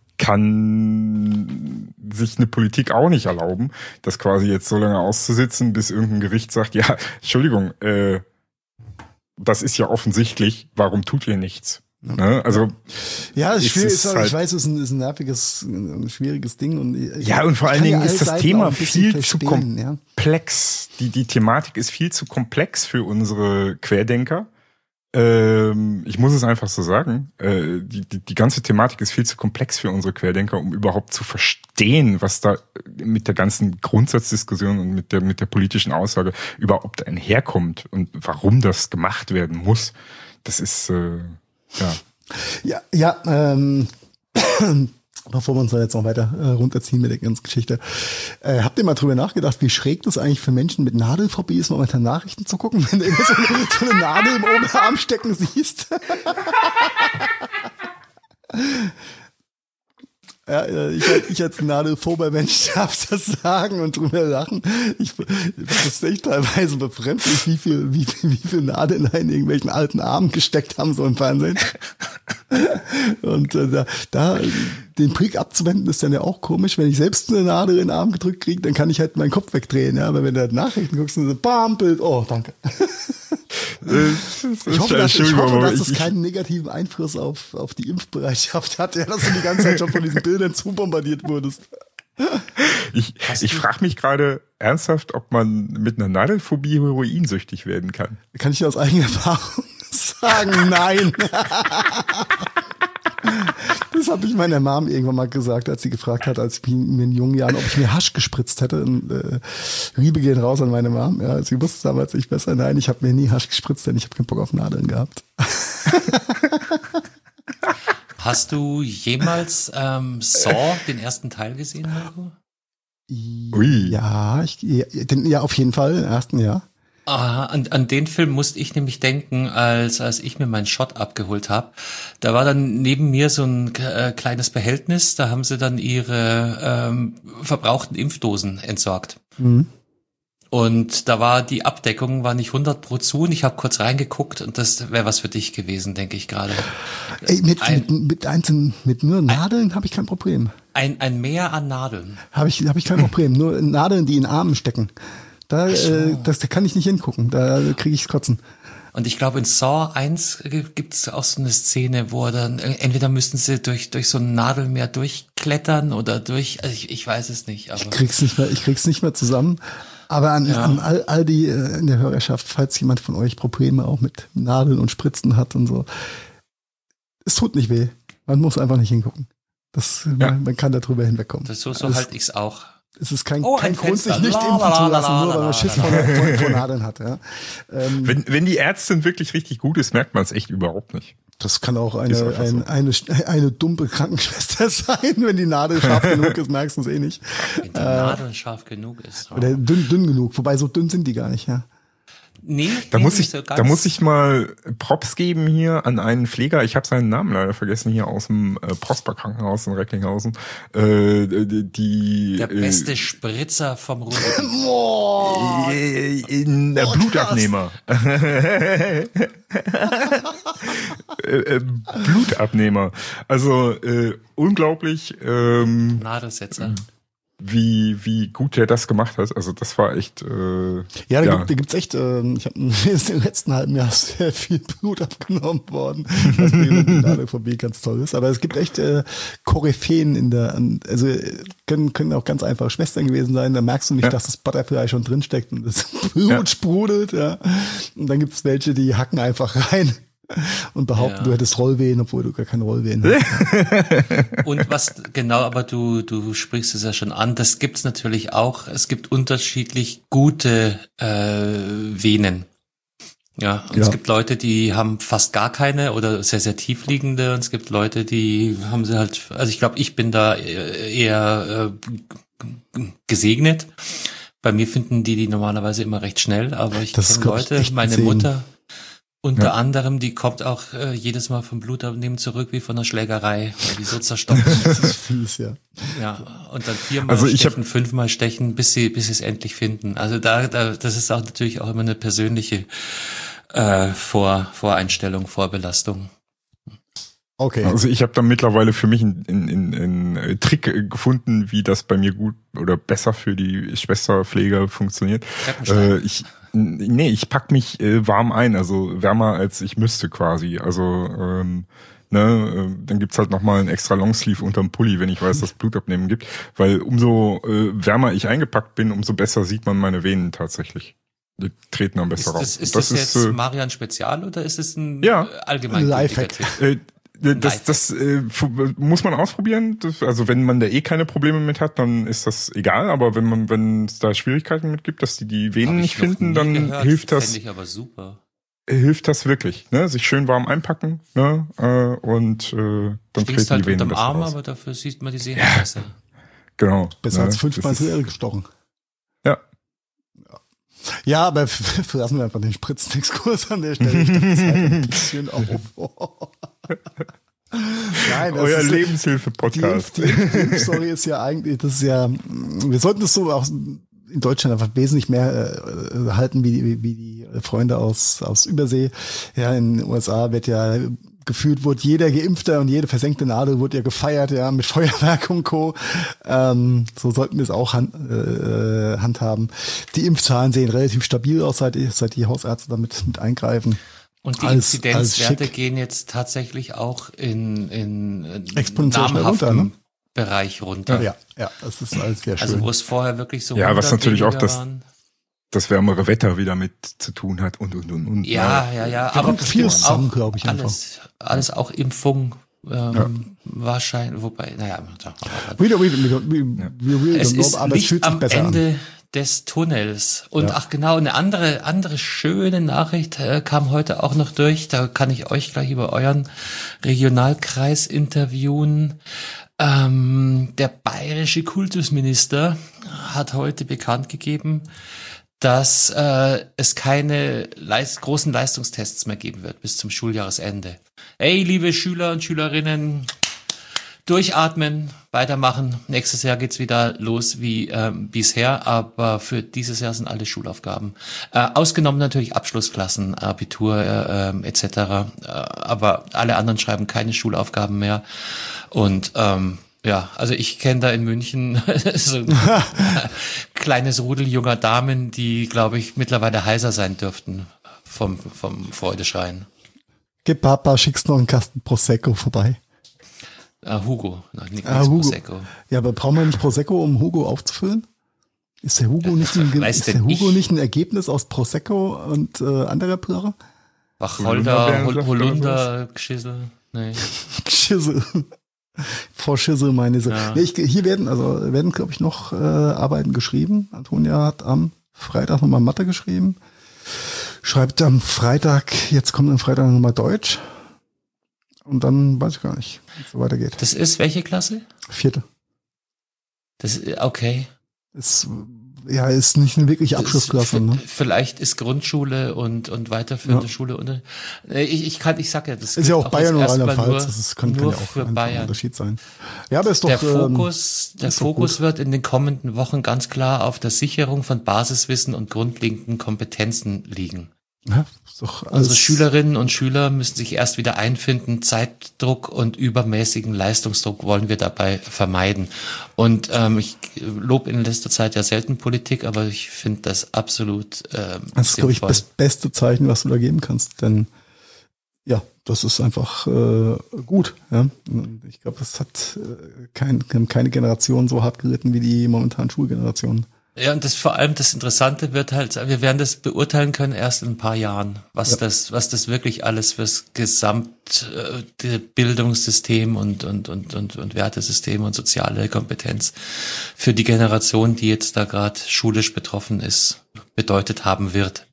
kann sich eine Politik auch nicht erlauben, das quasi jetzt so lange auszusitzen, bis irgendein Gericht sagt, ja, Entschuldigung, äh, das ist ja offensichtlich, warum tut ihr nichts? Ja. Ne? Also
ja, es ist schwierig, ist halt, ich weiß, es ist ein, ist ein nerviges, ein schwieriges Ding. Und ich,
ja, und vor allen Dingen ist das Seiten Thema viel zu komplex.
Ja.
Die, die Thematik ist viel zu komplex für unsere Querdenker. Ähm, ich muss es einfach so sagen, äh, die, die, die ganze Thematik ist viel zu komplex für unsere Querdenker, um überhaupt zu verstehen, was da mit der ganzen Grundsatzdiskussion und mit der, mit der politischen Aussage überhaupt einherkommt und warum das gemacht werden muss. Das ist, äh, ja.
Ja, ja, ähm, bevor wir uns da jetzt noch weiter äh, runterziehen mit der ganzen Geschichte. Äh, habt ihr mal drüber nachgedacht, wie schräg das eigentlich für Menschen mit Nadelphobie ist, momentan Nachrichten zu gucken, wenn du immer so, so eine Nadel im Oberarm stecken siehst? Ja, ich, ich als nadelphober Mensch darf das sagen und drüber lachen. Ich, das ist echt teilweise befremdlich, wie viel, wie viel, wie viel Nadeln in irgendwelchen alten Armen gesteckt haben, so im Fernsehen. Und äh, da, da den Prick abzuwenden ist dann ja auch komisch. Wenn ich selbst eine Nadel in den Arm gedrückt kriege, dann kann ich halt meinen Kopf wegdrehen. Ja, aber wenn du halt Nachrichten guckst, dann so bam, Bild, oh, danke. Ich hoffe, dass, ich hoffe, dass das keinen negativen Einfluss auf, auf die Impfbereitschaft hat, ja, dass du die ganze Zeit schon von diesen Bildern zubombardiert wurdest.
Ich, ich frage mich gerade ernsthaft, ob man mit einer Nadelphobie heroinsüchtig werden kann.
Kann ich dir aus eigener Erfahrung sagen? Nein. Das habe ich meiner Mom irgendwann mal gesagt, als sie gefragt hat, als ich mir in jungen Jahren, ob ich mir Hasch gespritzt hätte. Und, äh, Liebe gehen raus an meine Mom. Ja, sie wusste damals nicht besser. Nein, ich habe mir nie Hasch gespritzt, denn ich habe keinen Bock auf Nadeln gehabt.
Hast du jemals ähm, Saw, den ersten Teil gesehen, Marco?
Ui. Ja, ich, ja, den, ja, auf jeden Fall, den ersten, ja.
Ah, an, an den Film musste ich nämlich denken, als als ich mir meinen Shot abgeholt habe. Da war dann neben mir so ein äh, kleines Behältnis, da haben sie dann ihre ähm, verbrauchten Impfdosen entsorgt.
Mhm.
Und da war die Abdeckung war nicht hundert Pro zu und ich habe kurz reingeguckt und das wäre was für dich gewesen, denke ich gerade.
Ey, mit,
ein,
mit, mit einzelnen, mit nur Nadeln habe ich kein Problem.
Ein, ein Meer an Nadeln.
Habe ich, habe ich kein Problem. Nur Nadeln, die in Armen stecken. Da,
so.
äh, das, da kann ich nicht hingucken. Da kriege ich Kotzen.
Und ich glaube, in Saw eins gibt es auch so eine Szene, wo er dann, entweder müssten sie durch, durch so ein Nadelmeer durchklettern oder durch, also ich, ich weiß es nicht. Aber
Ich krieg's nicht mehr, ich krieg's nicht mehr zusammen. Aber an,
Ja.
an all, all die äh, in der Hörerschaft, falls jemand von euch Probleme auch mit Nadeln und Spritzen hat und so, es tut nicht weh. Man muss einfach nicht hingucken. Das,
Ja.
man, man kann da drüber hinwegkommen.
das, so, so
Alles-
halte ich's auch.
Es ist kein,
Oh,
kein
ein
Grund, sich
Fenster.
nicht
La,
impfen
la,
zu
la,
lassen,
la,
nur weil
la,
man Schiss
la,
vor, vor, vor Nadeln hat. Ja. Ähm,
Wenn, wenn die Ärztin wirklich richtig gut ist, merkt man es echt überhaupt nicht.
das kann auch
Ist
eine,
einfach
ein,
so.
eine, eine dumme Krankenschwester sein. Wenn die Nadel scharf genug ist, merkst du es eh nicht.
Wenn die Nadel scharf genug ist.
Oder dünn, dünn genug. Wobei, so dünn sind die gar nicht, ja.
Nee,
Da
nee,
muss
nicht
ich,
so
da
ganz.
muss ich mal Props geben hier an einen Pfleger. Ich habe seinen Namen leider vergessen, hier aus dem äh, Prosper Krankenhaus in Recklinghausen. Äh, die
Der beste Spritzer vom Ruhrgebiet.
Boah!
äh, in der Blutabnehmer. äh, äh, Blutabnehmer. Also äh, unglaublich. Ähm,
Nadelsetzer.
wie wie gut der das gemacht hat. Also das war echt. Äh,
Ja, da,
ja.
Gibt, da gibt's echt, ähm, ich habe im letzten halben Jahr sehr viel Blut abgenommen worden, was mir die Nadel vorbei ganz toll ist. Aber es gibt echt äh, Koryphäen in der, an- also äh, können können auch ganz einfache Schwestern gewesen sein. Da merkst du nicht,
Ja.
dass das Butterfly schon drinsteckt und das Blut
Ja.
sprudelt. Ja. Und dann gibt's welche, die hacken einfach rein und behaupten,
Ja.
du hättest Rollwehen, obwohl du gar keine Rollwehen hast.
Und was genau, aber du du sprichst es ja schon an, das gibt's natürlich auch. Es gibt unterschiedlich gute äh, Venen. Ja, und
Ja.
es gibt Leute, die haben fast gar keine oder sehr, sehr tiefliegende und es gibt Leute, die haben sie halt, also ich glaube, ich bin da eher äh, gesegnet. Bei mir finden die die normalerweise immer recht schnell, aber ich
Das ist,
kenne
glaub ich,
Leute,
echt
meine
Segen.
Mutter unter
Ja.
anderem, die kommt auch äh, jedes Mal vom Blutabnehmen zurück wie von einer Schlägerei, weil die so zerstockt.
Das ist fies, ja.
Ja, und dann viermal
Also ich
stechen, fünfmal stechen, bis sie bis sie es endlich finden. Also da, da das ist auch natürlich auch immer eine persönliche äh, Vor Voreinstellung, Vorbelastung.
Okay.
Also ich habe da mittlerweile für mich einen, einen, einen Trick gefunden, wie das bei mir gut oder besser für die Schwesterpfleger funktioniert.
Treppenstein.
Äh, ich nee, ich pack mich äh, warm ein, also wärmer als ich müsste quasi. Also ähm, ne, äh, dann gibt's halt noch mal einen extra Longsleeve unterm Pulli, wenn ich weiß, dass es Blutabnehmen gibt, weil umso äh, wärmer ich eingepackt bin, umso besser sieht man meine Venen tatsächlich. Die treten dann besser
Ist
raus.
das, ist
Und
das, jetzt
äh,
Marian Spezial oder ist es ein
Ja.
äh, allgemein
Lifehack.
Äh, Das, das äh, fu- muss man ausprobieren. Das, also wenn man da eh keine Probleme mit hat, dann ist das egal. Aber wenn man, wenn es da Schwierigkeiten mit gibt, dass die die Venen nicht finden, dann hilft das.
Fände ich aber super.
Hilft das wirklich. Ne? Sich schön warm einpacken, ne? äh, und äh, dann
Stehst
treten
halt
die Venen
unterm
besser
Arm,
raus.
aber dafür sieht man die Sehne besser.
Genau.
Besser
ne?
als fünfmal
Das ist-
zu gestochen.
Ja.
Ja, aber f- lassen wir einfach den Spritzexkurs an der Stelle. Ich dachte, das ist halt ein bisschen auf. Nein, das
Euer
ist, die,
Lebenshilfe-Podcast.
die, die Impfstory ist ja eigentlich, das ist ja, wir sollten das so auch in Deutschland einfach wesentlich mehr äh, halten wie die, wie die Freunde aus, aus Übersee. Ja, in den U S A wird ja gefühlt, wurde jeder Geimpfte und jede versenkte Nadel wurde ja gefeiert, ja, mit Feuerwerk und Co. Ähm, so sollten wir es auch hand, äh, handhaben. Die Impfzahlen sehen relativ stabil aus, seit, seit die Hausärzte damit mit eingreifen.
Und die
Alles-
Inzidenzwerte
alles schick.
gehen jetzt tatsächlich auch in, in äh,
Exponentiell schnell
namhaftem
runter, ne?
Bereich runter.
Ja, ja, das ist alles sehr schön.
Also wo es vorher wirklich so
Ja, was
hundert
natürlich auch
weniger
das-
waren.
Das wärmere Wetter wieder mit zu tun hat und und und und.
Ja, ja, ja. Aber
kommt viel
bestimmt
zusammen,
auch
glaube ich, einfach.
alles, alles auch Impfung. Ähm, Wahrscheinlich, wobei, naja.
Wieder, wieder, wieder, wieder, wieder,
Es
wieder
ist
aber es
Licht
fühlt sich
am
besser
Ende
an.
des Tunnels. Und
Ja.
ach genau, eine andere, andere schöne Nachricht äh, kam heute auch noch durch. Da kann ich euch gleich über euren Regionalkreis interviewen. Ähm, der bayerische Kultusminister hat heute bekannt gegeben, dass äh, es keine leist- großen Leistungstests mehr geben wird bis zum Schuljahresende. Hey, liebe Schüler und Schülerinnen, durchatmen, weitermachen. Nächstes Jahr geht's wieder los wie ähm, bisher, aber für dieses Jahr sind alle Schulaufgaben. Äh, ausgenommen natürlich Abschlussklassen, Abitur äh, äh, et cetera. Äh, aber alle anderen schreiben keine Schulaufgaben mehr. Und ähm, ja, also ich kenne da in München so ein kleines Rudel junger Damen, die, glaube ich, mittlerweile heiser sein dürften vom, vom Freudeschreien.
Gib Papa, schickst noch einen Kasten Prosecco vorbei.
Ah, Hugo, noch nicht
Ah, Hugo.
Prosecco.
Ja, aber brauchen wir nicht Prosecco, um Hugo aufzufüllen? Ist der Hugo nicht ein,
Weiß
ist der
denn
Hugo
ich?
nicht ein Ergebnis aus Prosecco und äh, anderer Plörre?
Wacholder,
Holunderbeeren,
Hol-
sagt er
Holunder, Geschissel, nee.
Schissel. Vor Schissel meine sie.
Ja.
Nee, ich, hier werden, also werden, glaube ich, noch äh, Arbeiten geschrieben. Antonia hat am Freitag nochmal Mathe geschrieben. Schreibt am Freitag, jetzt kommt am Freitag nochmal Deutsch. Und dann weiß ich gar nicht, wie es so weitergeht.
Das ist welche Klasse?
Vierte.
Das ist, okay.
Ist, ja, ist nicht eine wirkliche
Das
Abschlussklasse,
ist,
ne?
Vielleicht ist Grundschule und, und weiterführende
Ja.
Schule unter. Ich, ich kann, ich sag ja, das
Ist ja auch
gilt
Bayern
jetzt
oder
erstmal
Rheinland-Pfalz.
nur,
Das ist, kann, kann
nur
ja auch
für
ein
Bayern.
Unterschied sein. Ja, aber ist doch,
Der Fokus,
ähm,
der
ist doch
Fokus
gut.
wird in den kommenden Wochen ganz klar auf der Sicherung von Basiswissen und grundlegenden Kompetenzen liegen.
Ja, ist doch alles,
Unsere Schülerinnen und Schüler müssen sich erst wieder einfinden. Zeitdruck und übermäßigen Leistungsdruck wollen wir dabei vermeiden. Und ähm, ich lobe in letzter Zeit ja selten Politik, aber ich finde das absolut ähm,
Das ist, glaube ich,
sinnvoll.
das beste Zeichen, was du da geben kannst. Denn ja, das ist einfach äh, gut. Ja? Ich glaube, das hat äh, kein, keine Generation so hart geritten wie die momentanen Schulgenerationen.
Ja, und das vor allem das Interessante wird halt, wir werden das beurteilen können erst in ein paar Jahren, was
Ja.
das, was das wirklich alles fürs gesamte äh, Bildungssystem und, und, und, und, und Wertesystem und soziale Kompetenz für die Generation, die jetzt da gerade schulisch betroffen ist, bedeutet haben wird.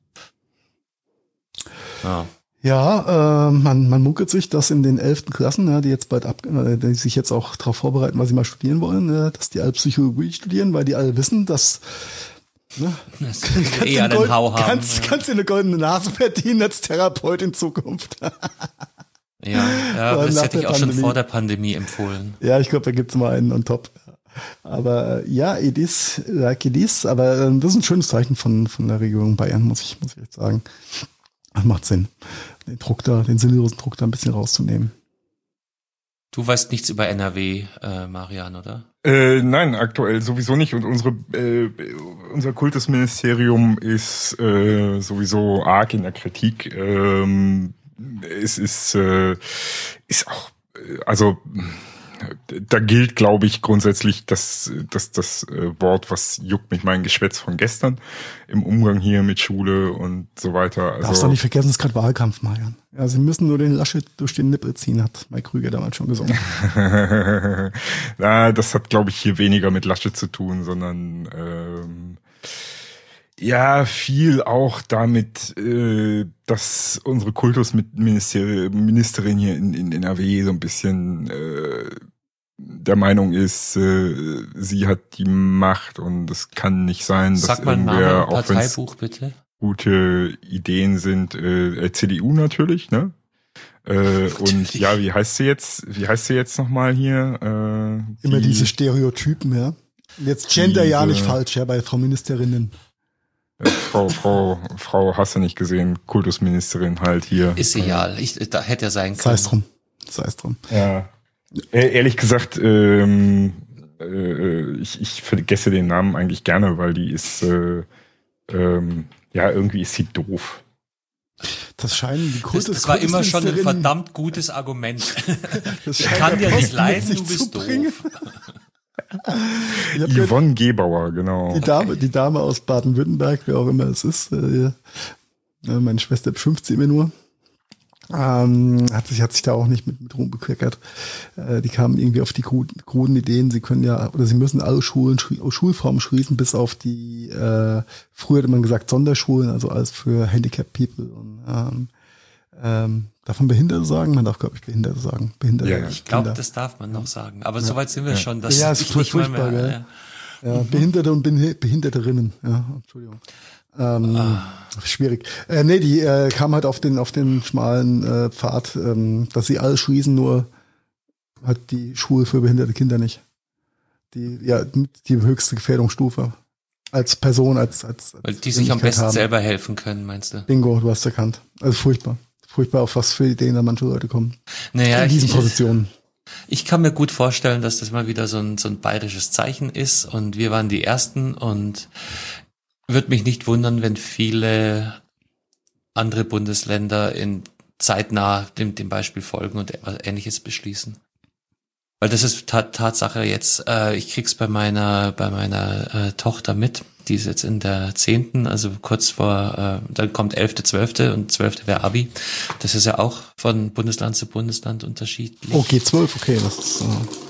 Ja.
Ja, äh, man, man munkelt sich, dass in den elften Klassen, ja, die jetzt bald ab, äh, die sich jetzt auch darauf vorbereiten, was sie mal studieren wollen, äh, dass die alle Psychologie studieren, weil die alle wissen, dass ne,
Das
kannst
eher
du
einen Hau haben.
kannst,
ja.
kannst dir eine goldene Nase verdienen als Therapeut in Zukunft.
Ja, ja, aber
Weil
das
nach
hätte ich
der
auch schon
Pandemie-
vor der Pandemie empfohlen.
Ja, ich glaube, da gibt's mal einen on top. Aber äh, ja, it is like it is. Aber äh, das ist ein schönes Zeichen von, von der Regierung Bayern, muss ich, muss ich jetzt sagen. Das macht Sinn, den Druck da, den sinnlosen Druck da ein bisschen rauszunehmen.
Du weißt nichts über N R W, äh, Marian, oder?
Äh, nein, aktuell sowieso nicht. Und unsere äh, unser Kultusministerium ist äh, sowieso arg in der Kritik. Ähm, es ist äh, ist auch äh, also da gilt, glaube ich, grundsätzlich das, das, das äh, Wort, was juckt mich mein Geschwätz von gestern im Umgang hier mit Schule und so weiter. Also,
Darfst doch nicht vergessen, es ist gerade Wahlkampf, Marian. Ja, sie müssen nur den Laschet durch den Nippel ziehen, hat Mike Krüger damals schon gesungen.
Na, das hat, glaube ich, hier weniger mit Laschet zu tun, sondern ähm, ja, viel auch damit, äh, dass unsere Kultusministerin hier in, in N R W so ein bisschen äh, der Meinung ist, äh, sie hat die Macht und es kann nicht sein, dass
Sag mal einen
irgendwer,
Namen im
auch wenn es
Parteibuch, bitte.
gute Ideen sind, äh, C D U natürlich, ne? Äh, und ja, wie heißt sie jetzt? Wie heißt sie jetzt nochmal hier? Äh,
Immer
die-
diese Stereotypen, ja. Jetzt Gender ja
Diese-
nicht falsch, ja, bei Frau Ministerinnen.
Äh, Frau, Frau, Frau, hast du nicht gesehen, Kultusministerin halt hier.
Ist egal. Ich, da hätte er sein
Sei
können.
es drum. Sei es drum.
Ja. Äh, ehrlich gesagt, ähm, äh, ich, ich vergesse den Namen eigentlich gerne, weil die ist, äh, ähm, ja, irgendwie ist sie doof.
Das scheinen die
Das,
Kultus
das war immer schon ein
Kultusministerinnen-
verdammt gutes Argument.
das
Ich
scheint
kann
der
dir nicht
Posten
leiden,
mit
du
sich zu
bist
bringen.
doof.
Ich hab gehört,
Yvonne Gebauer, genau.
die Dame, die Dame aus Baden-Württemberg, wer auch immer es ist, äh, äh, meine Schwester beschimpft sie immer nur. Ähm, hat sich hat sich da auch nicht mit, mit Ruhm bekleckert. Äh, die kamen irgendwie auf die kruden, kruden Ideen, sie können ja, oder sie müssen alle Schulen, Schul- Schulformen schließen, bis auf die, äh, früher hätte man gesagt Sonderschulen, also alles für Handicapped People. Und, ähm, ähm, darf man Behinderte sagen? Man darf, glaube ich, Behinderte sagen. Behinderte.
Ja, ja.
Ich glaube,
Kinder.
das darf man noch sagen. Aber soweit sind wir schon. Dass
Ja, ist
ich
voll
nicht mal
furchtbar,
mehr,
gell?
ja.
Ja, Behinderte und Behinderterinnen. Ja, Entschuldigung. Ähm, ah. Schwierig. Äh, nee, die äh, kam halt auf den auf den schmalen äh, Pfad, ähm, dass sie alles schließen, nur hat die Schule für behinderte Kinder nicht. Die ja die höchste Gefährdungsstufe als Person, als als, als
weil die sich am besten haben. Selber helfen können, meinst du?
Bingo, du hast erkannt. Also furchtbar, furchtbar, auf was für Ideen da manche Leute kommen.
Naja,
in diesen
ich,
Positionen.
Ich kann mir gut vorstellen, dass das mal wieder so ein so ein bayerisches Zeichen ist und wir waren die Ersten und würde mich nicht wundern, wenn viele andere Bundesländer in zeitnah dem, dem Beispiel folgen und etwas Ähnliches beschließen. Weil das ist Tat, Tatsache jetzt, äh, ich krieg's bei meiner bei meiner äh, Tochter mit, die ist jetzt in der zehnten, also kurz vor, äh, dann kommt elfte, zwölfte und zwölfte wäre Abi. Das ist ja auch von Bundesland zu Bundesland unterschiedlich.
Oh, G zwölf, okay, das ist... Äh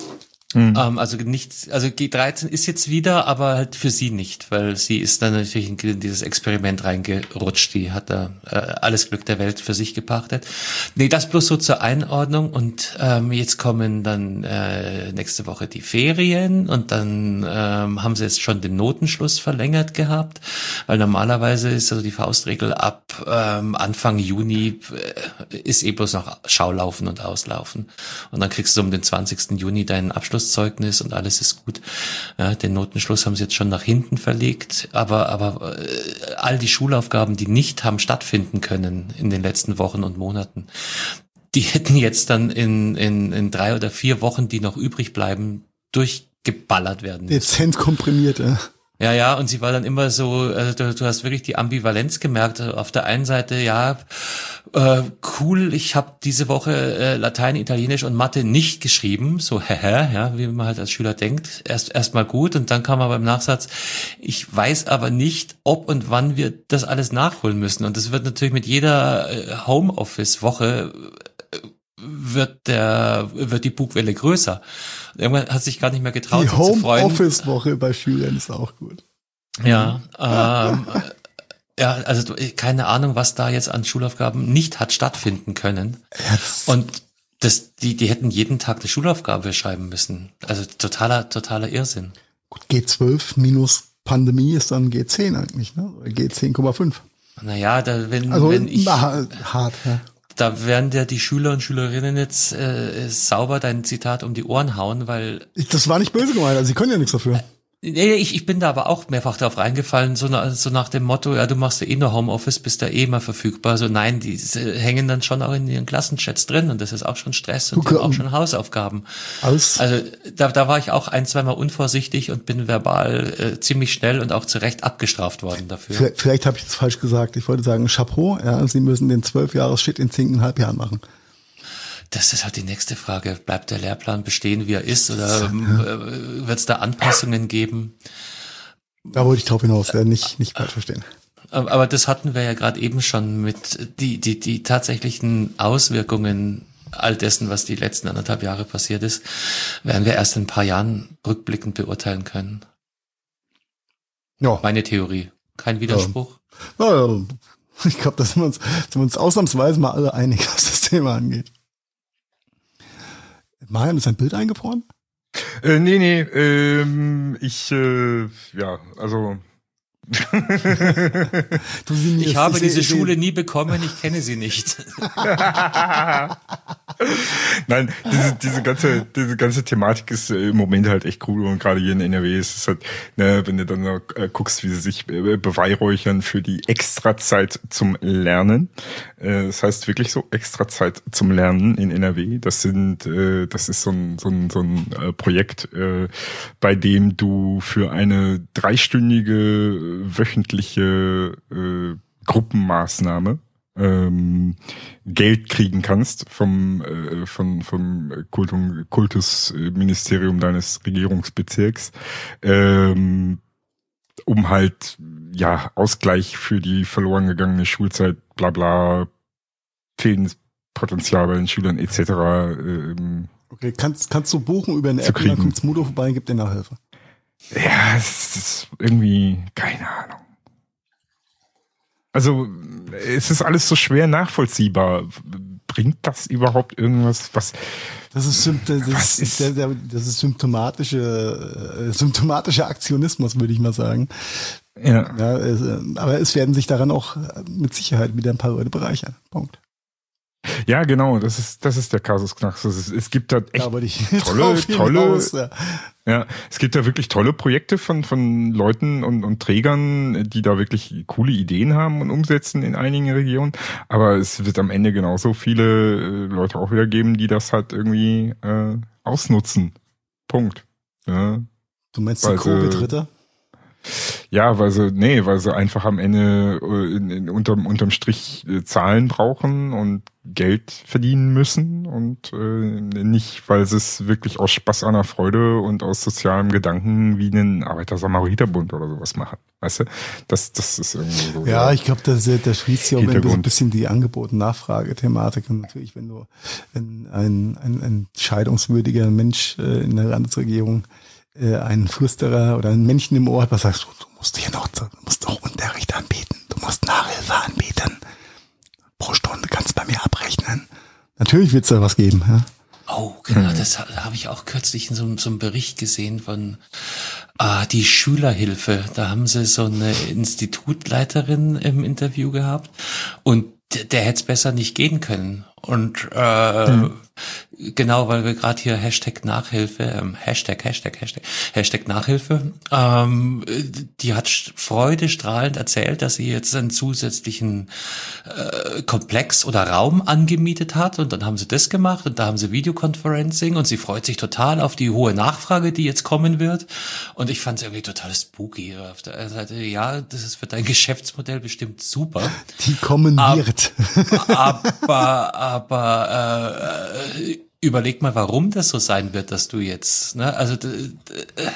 Mhm. Ähm, also nicht, also G dreizehn ist jetzt wieder, aber halt für sie nicht, weil sie ist dann natürlich in dieses Experiment reingerutscht. Die hat da äh, alles Glück der Welt für sich gepachtet. Nee, das bloß so zur Einordnung und ähm, jetzt kommen dann äh, nächste Woche die Ferien und dann ähm, haben sie jetzt schon den Notenschluss verlängert gehabt, weil normalerweise ist also die Faustregel ab ähm, Anfang Juni äh, ist eh bloß noch Schaulaufen und Auslaufen und dann kriegst du um den zwanzigsten Juni deinen Abschluss Zeugnis und alles ist gut. Ja, den Notenschluss haben sie jetzt schon nach hinten verlegt, aber aber äh, all die Schulaufgaben, die nicht haben stattfinden können in den letzten Wochen und Monaten, die hätten jetzt dann in in in drei oder vier Wochen, die noch übrig bleiben, durchgeballert werden müssen.
Dezent komprimiert, ja.
Ja, ja, und sie war dann immer so, also du, du hast wirklich die Ambivalenz gemerkt. Auf der einen Seite, ja, äh, cool, ich habe diese Woche äh, Latein, Italienisch und Mathe nicht geschrieben, so hehe, ja, wie man halt als Schüler denkt. Erst erstmal gut und dann kam aber im Nachsatz, ich weiß aber nicht, ob und wann wir das alles nachholen müssen. Und das wird natürlich mit jeder äh, Homeoffice-Woche äh, wird der wird die Bugwelle größer. Irgendwann hat sich gar nicht mehr getraut,
die
sich zu freuen.
Die Homeoffice-Woche bei Schülern ist auch gut.
Ja, ähm, ja, also keine Ahnung, was da jetzt an Schulaufgaben nicht hat stattfinden können.
Yes.
Und das, die, die hätten jeden Tag eine Schulaufgabe schreiben müssen. Also totaler, totaler Irrsinn.
Gut, G zwölf minus Pandemie ist dann G zehn eigentlich, ne? Oder G zehn Komma fünf.
Naja, da wenn,
also,
wenn ich...
Na, hart, ja.
Da werden dir die Schüler und Schülerinnen jetzt äh, sauber dein Zitat um die Ohren hauen, weil...
Das war nicht böse gemeint, also sie können ja nichts dafür.
Nee, ich, ich bin da aber auch mehrfach darauf reingefallen, so, na, so nach dem Motto, ja, du machst ja eh nur Homeoffice, bist da eh immer verfügbar. So nein, die hängen dann schon auch in ihren Klassenchats drin und das ist auch schon Stress und die haben auch schon Hausaufgaben.
Aus.
Also da, da war ich auch ein, zweimal unvorsichtig und bin verbal äh, ziemlich schnell und auch zu Recht abgestraft worden dafür.
Vielleicht, vielleicht habe ich das falsch gesagt. Ich wollte sagen, Chapeau, ja, Sie müssen den zwölf Jahres Shit in zehneinhalb Jahren machen.
Das ist halt die nächste Frage. Bleibt der Lehrplan bestehen, wie er ist, oder äh, wird es da Anpassungen geben?
Da wollte ich drauf hinaus, ja, nicht, nicht falsch verstehen.
Aber das hatten wir ja gerade eben schon mit die, die, die tatsächlichen Auswirkungen all dessen, was die letzten anderthalb Jahre passiert ist, werden wir erst in ein paar Jahren rückblickend beurteilen können.
Ja.
Meine Theorie. Kein Widerspruch.
Ja. Ja, ich glaube, da sind wir uns, sind wir uns ausnahmsweise mal alle einig, was das Thema angeht. Marian, ist ein Bild eingefroren?
Äh, nee, nee, ähm, ich, äh, ja, also...
du ich habe ich diese Schule nie bekommen, ich kenne sie nicht.
Nein, diese, diese ganze, diese ganze Thematik ist im Moment halt echt cool und gerade hier in N R W ist es halt, ne, wenn du dann noch, äh, guckst, wie sie sich äh, beweihräuchern für die Extrazeit zum Lernen. Äh, das heißt wirklich so Extrazeit zum Lernen in N R W. Das sind, äh, das ist so ein, so ein, so ein äh, Projekt, äh, bei dem du für eine dreistündige wöchentliche äh, Gruppenmaßnahme ähm, Geld kriegen kannst vom äh, von vom Kultum, Kultusministerium deines Regierungsbezirks, ähm, um halt ja Ausgleich für die verloren gegangene Schulzeit, bla bla, fehlendes Potenzial bei den Schülern et cetera. Ähm,
okay, kannst kannst du buchen über eine App, dann kommt Smudo vorbei und gibt dir Nachhilfe.
Ja, es ist irgendwie, keine Ahnung. Also, es ist alles so schwer nachvollziehbar. bringt das überhaupt irgendwas? Was?
Das ist, das ist, ist sehr, sehr, das ist symptomatische, äh, symptomatischer Aktionismus, würde ich mal sagen.
Ja.
Ja, es, aber es werden sich daran auch mit Sicherheit wieder ein paar Leute bereichern. Punkt.
Ja, genau, das ist, das ist der Kasus Knaxus. Es, es gibt da echt
da
tolle, tolle,
hinaus, ja.
ja, es gibt da wirklich tolle Projekte von, von Leuten und, und Trägern, die da wirklich coole Ideen haben und umsetzen in einigen Regionen. Aber es wird am Ende genauso viele Leute auch wieder geben, die das halt irgendwie äh, ausnutzen. Punkt. Ja.
Du meinst die Covid-Ritter?
Ja, weil sie, nee, weil sie einfach am Ende äh, in, in, unterm, unterm Strich äh, Zahlen brauchen und Geld verdienen müssen und äh, nicht, weil sie es wirklich aus Spaß an der Freude und aus sozialem Gedanken wie einen Arbeiter-Samariter-Bund oder sowas machen. Weißt du? Das, das ist irgendwie so.
Ja, ich glaube, das, das schließt sich auch ein bisschen die Angebot- und Nachfrage-Thematik. Und natürlich, wenn du wenn ein, ein, ein scheidungswürdiger Mensch äh, in der Landesregierung ein Flüsterer oder ein Männchen im Ohr hat, was sagst du, du musst hier noch, du musst doch Unterricht anbieten, du musst Nachhilfe anbieten. Pro Stunde kannst du bei mir abrechnen. Natürlich wird es da was geben. Ja?
Oh, genau, das habe ich auch kürzlich in so, so einem Bericht gesehen von ah, die Schülerhilfe. Da haben sie so eine Institutleiterin im Interview gehabt und der, der hätte es besser nicht gehen können. Und äh, hm. genau, weil wir gerade hier Hashtag Nachhilfe, ähm, Hashtag, Hashtag, Hashtag, Hashtag Nachhilfe, ähm, die hat freudestrahlend erzählt, dass sie jetzt einen zusätzlichen äh, Komplex oder Raum angemietet hat und dann haben sie das gemacht und da haben sie Videoconferencing und sie freut sich total auf die hohe Nachfrage, die jetzt kommen wird und ich fand es irgendwie total spooky. Auf der Seite, ja, das ist für dein Geschäftsmodell bestimmt super.
Die kommen
Ab,
wird.
aber, aber äh, überleg mal, warum das so sein wird, dass du jetzt, ne, also d- d-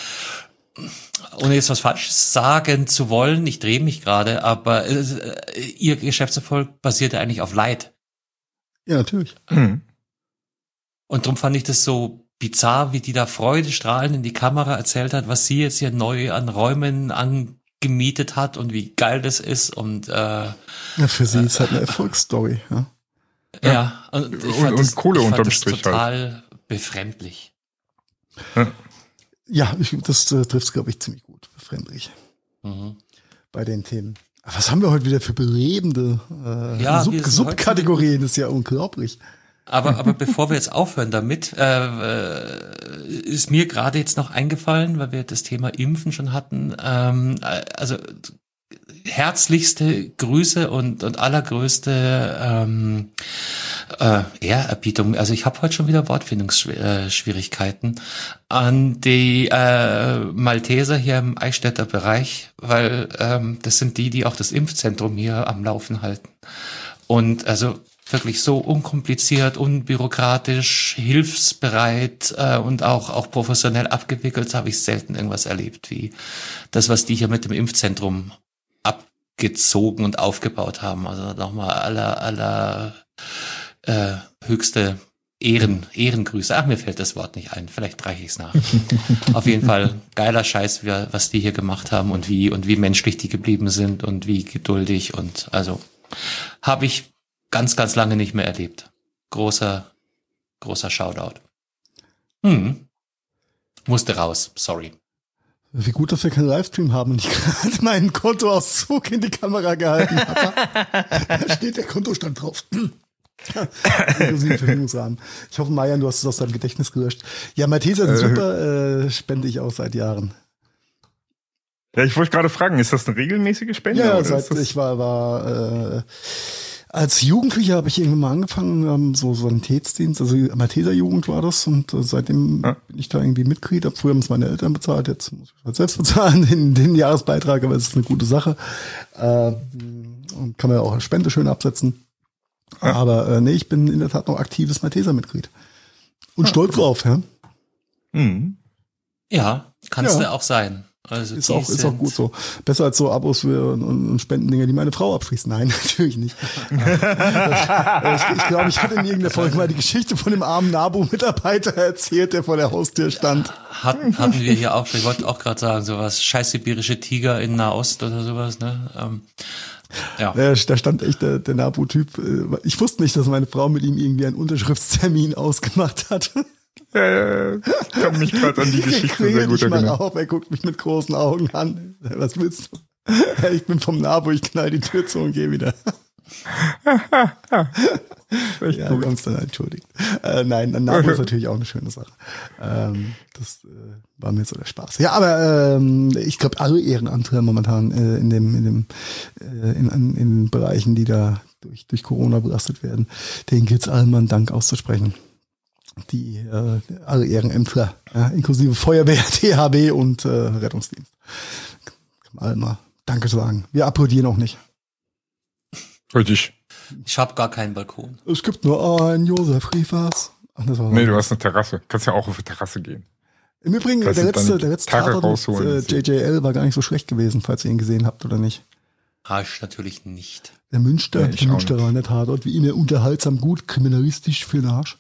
ohne jetzt was Falsches sagen zu wollen, ich drehe mich gerade, aber äh, ihr Geschäftserfolg basiert ja eigentlich auf Leid.
Ja, natürlich.
Mhm.
Und darum fand ich das so bizarr, wie die da freudestrahlend in die Kamera erzählt hat, was sie jetzt hier neu an Räumen angemietet hat und wie geil das ist und äh,
ja, für sie äh, ist halt eine Erfolgsstory, ja.
Ja, ja, und, ich fand
und,
das,
und Kohle
ich fand
unterm
das
Strich
total
halt.
Befremdlich.
Ja,
ja ich, das äh, trifft es, glaube ich, ziemlich gut. Befremdlich.
Mhm.
Bei den Themen. Aber was haben wir heute wieder für belebende äh,
ja,
Sub- Subkategorien? Das ist ja unglaublich.
Aber, aber bevor wir jetzt aufhören damit, äh, ist mir gerade jetzt noch eingefallen, weil wir das Thema Impfen schon hatten, ähm, also herzlichste Grüße und, und allergrößte ähm, äh, Ehrerbietung, also ich habe heute schon wieder Wortfindungsschwierigkeiten an die äh, Malteser hier im Eichstätter Bereich, weil ähm, das sind die, die auch das Impfzentrum hier am Laufen halten. Und also wirklich so unkompliziert, unbürokratisch, hilfsbereit äh, und auch auch professionell abgewickelt, habe ich selten irgendwas erlebt, wie das, was die hier mit dem Impfzentrum abgezogen und aufgebaut haben. Also nochmal aller aller äh, höchste Ehren, Ehrengrüße. Ach, mir fällt das Wort nicht ein. Vielleicht reiche ich es nach. Auf jeden Fall geiler Scheiß, was die hier gemacht haben und wie und wie menschlich die geblieben sind und wie geduldig und also habe ich ganz, ganz lange nicht mehr erlebt. Großer, großer Shoutout. Hm. Musste raus, sorry.
Wie gut, dass wir keinen Livestream haben und ich gerade meinen Kontoauszug in die Kamera gehalten habe. Da steht der Kontostand drauf. Ich hoffe, Marian, du hast es aus deinem Gedächtnis gelöscht. Ja, Malteser sind super, äh, spende ich auch seit Jahren.
Ja, ich wollte gerade fragen, ist das eine regelmäßige Spende?
Ja,
oder
seit ich war, war äh, als Jugendlicher habe ich irgendwann mal angefangen, ähm, so Sanitätsdienst, also Malteser Jugend war das und äh, seitdem ja. bin ich da irgendwie Mitglied. Hab früher haben es meine Eltern bezahlt, jetzt muss ich halt selbst bezahlen, den, den Jahresbeitrag, aber es ist eine gute Sache. Äh, und kann man ja auch als Spende schön absetzen. Ja. Aber äh, nee, ich bin in der Tat noch aktives Malteser-Mitglied. Und ja, stolz drauf, ja.
Mhm. Ja, kannst
ja.
du auch sein. Also
ist, auch, ist auch gut so. Besser als so Abos für und, und Spendendinger, die meine Frau abschließt. Nein, natürlich nicht. ich ich glaube, ich hatte in irgendeiner Folge mal die Geschichte von dem armen NABU-Mitarbeiter erzählt, der vor der Haustür stand.
Hatten, hatten wir hier auch schon, ich wollte auch gerade sagen, sowas, scheiß sibirische Tiger in Nahost oder sowas, ne? Ähm, Ja.
Da stand echt der, der Nabu-Typ. Ich wusste nicht, dass meine Frau mit ihm irgendwie einen Unterschriftstermin ausgemacht hat.
Ja, ja, ja. Ich kann mich gerade an die Geschichte sehr gut erinnern.
Auf, er guckt mich mit großen Augen an. Was willst du? Ich bin vom Nabu, ich knall die Tür zu und gehe wieder.
Echt
ja,
gut.
wir haben uns dann entschuldigt. Äh, nein, ein Nabu ist natürlich auch eine schöne Sache. Ähm, das äh, war mir so der Spaß. Ja, aber ähm, ich glaube, alle Ehrenamtler momentan äh, in dem, in dem, äh, in, in, in den Bereichen, die da durch, durch Corona belastet werden, denen gilt es allen mal einen Dank auszusprechen. Die äh, alle Ehrenämtler, ja, inklusive Feuerwehr, T H W und äh, Rettungsdienst. Kann man allen mal Danke sagen. Wir applaudieren auch nicht.
Richtig.
Ich habe gar keinen Balkon.
Es gibt nur einen Josef Riefers. Ach, das war
Nee, du hast eine Terrasse. Kannst ja auch auf die Terrasse gehen.
Im Übrigen,
Kannst
der
du
letzte,
dann
der letzte
Tage
Tatort
rausholen.
mit äh, J J L war gar nicht so schlecht gewesen, falls ihr ihn gesehen habt oder nicht.
Rasch natürlich nicht.
Der Münster,
Nee, ich
der
auch
Münsteraner Tatort, wie immer unterhaltsam gut, kriminalistisch für den Arsch.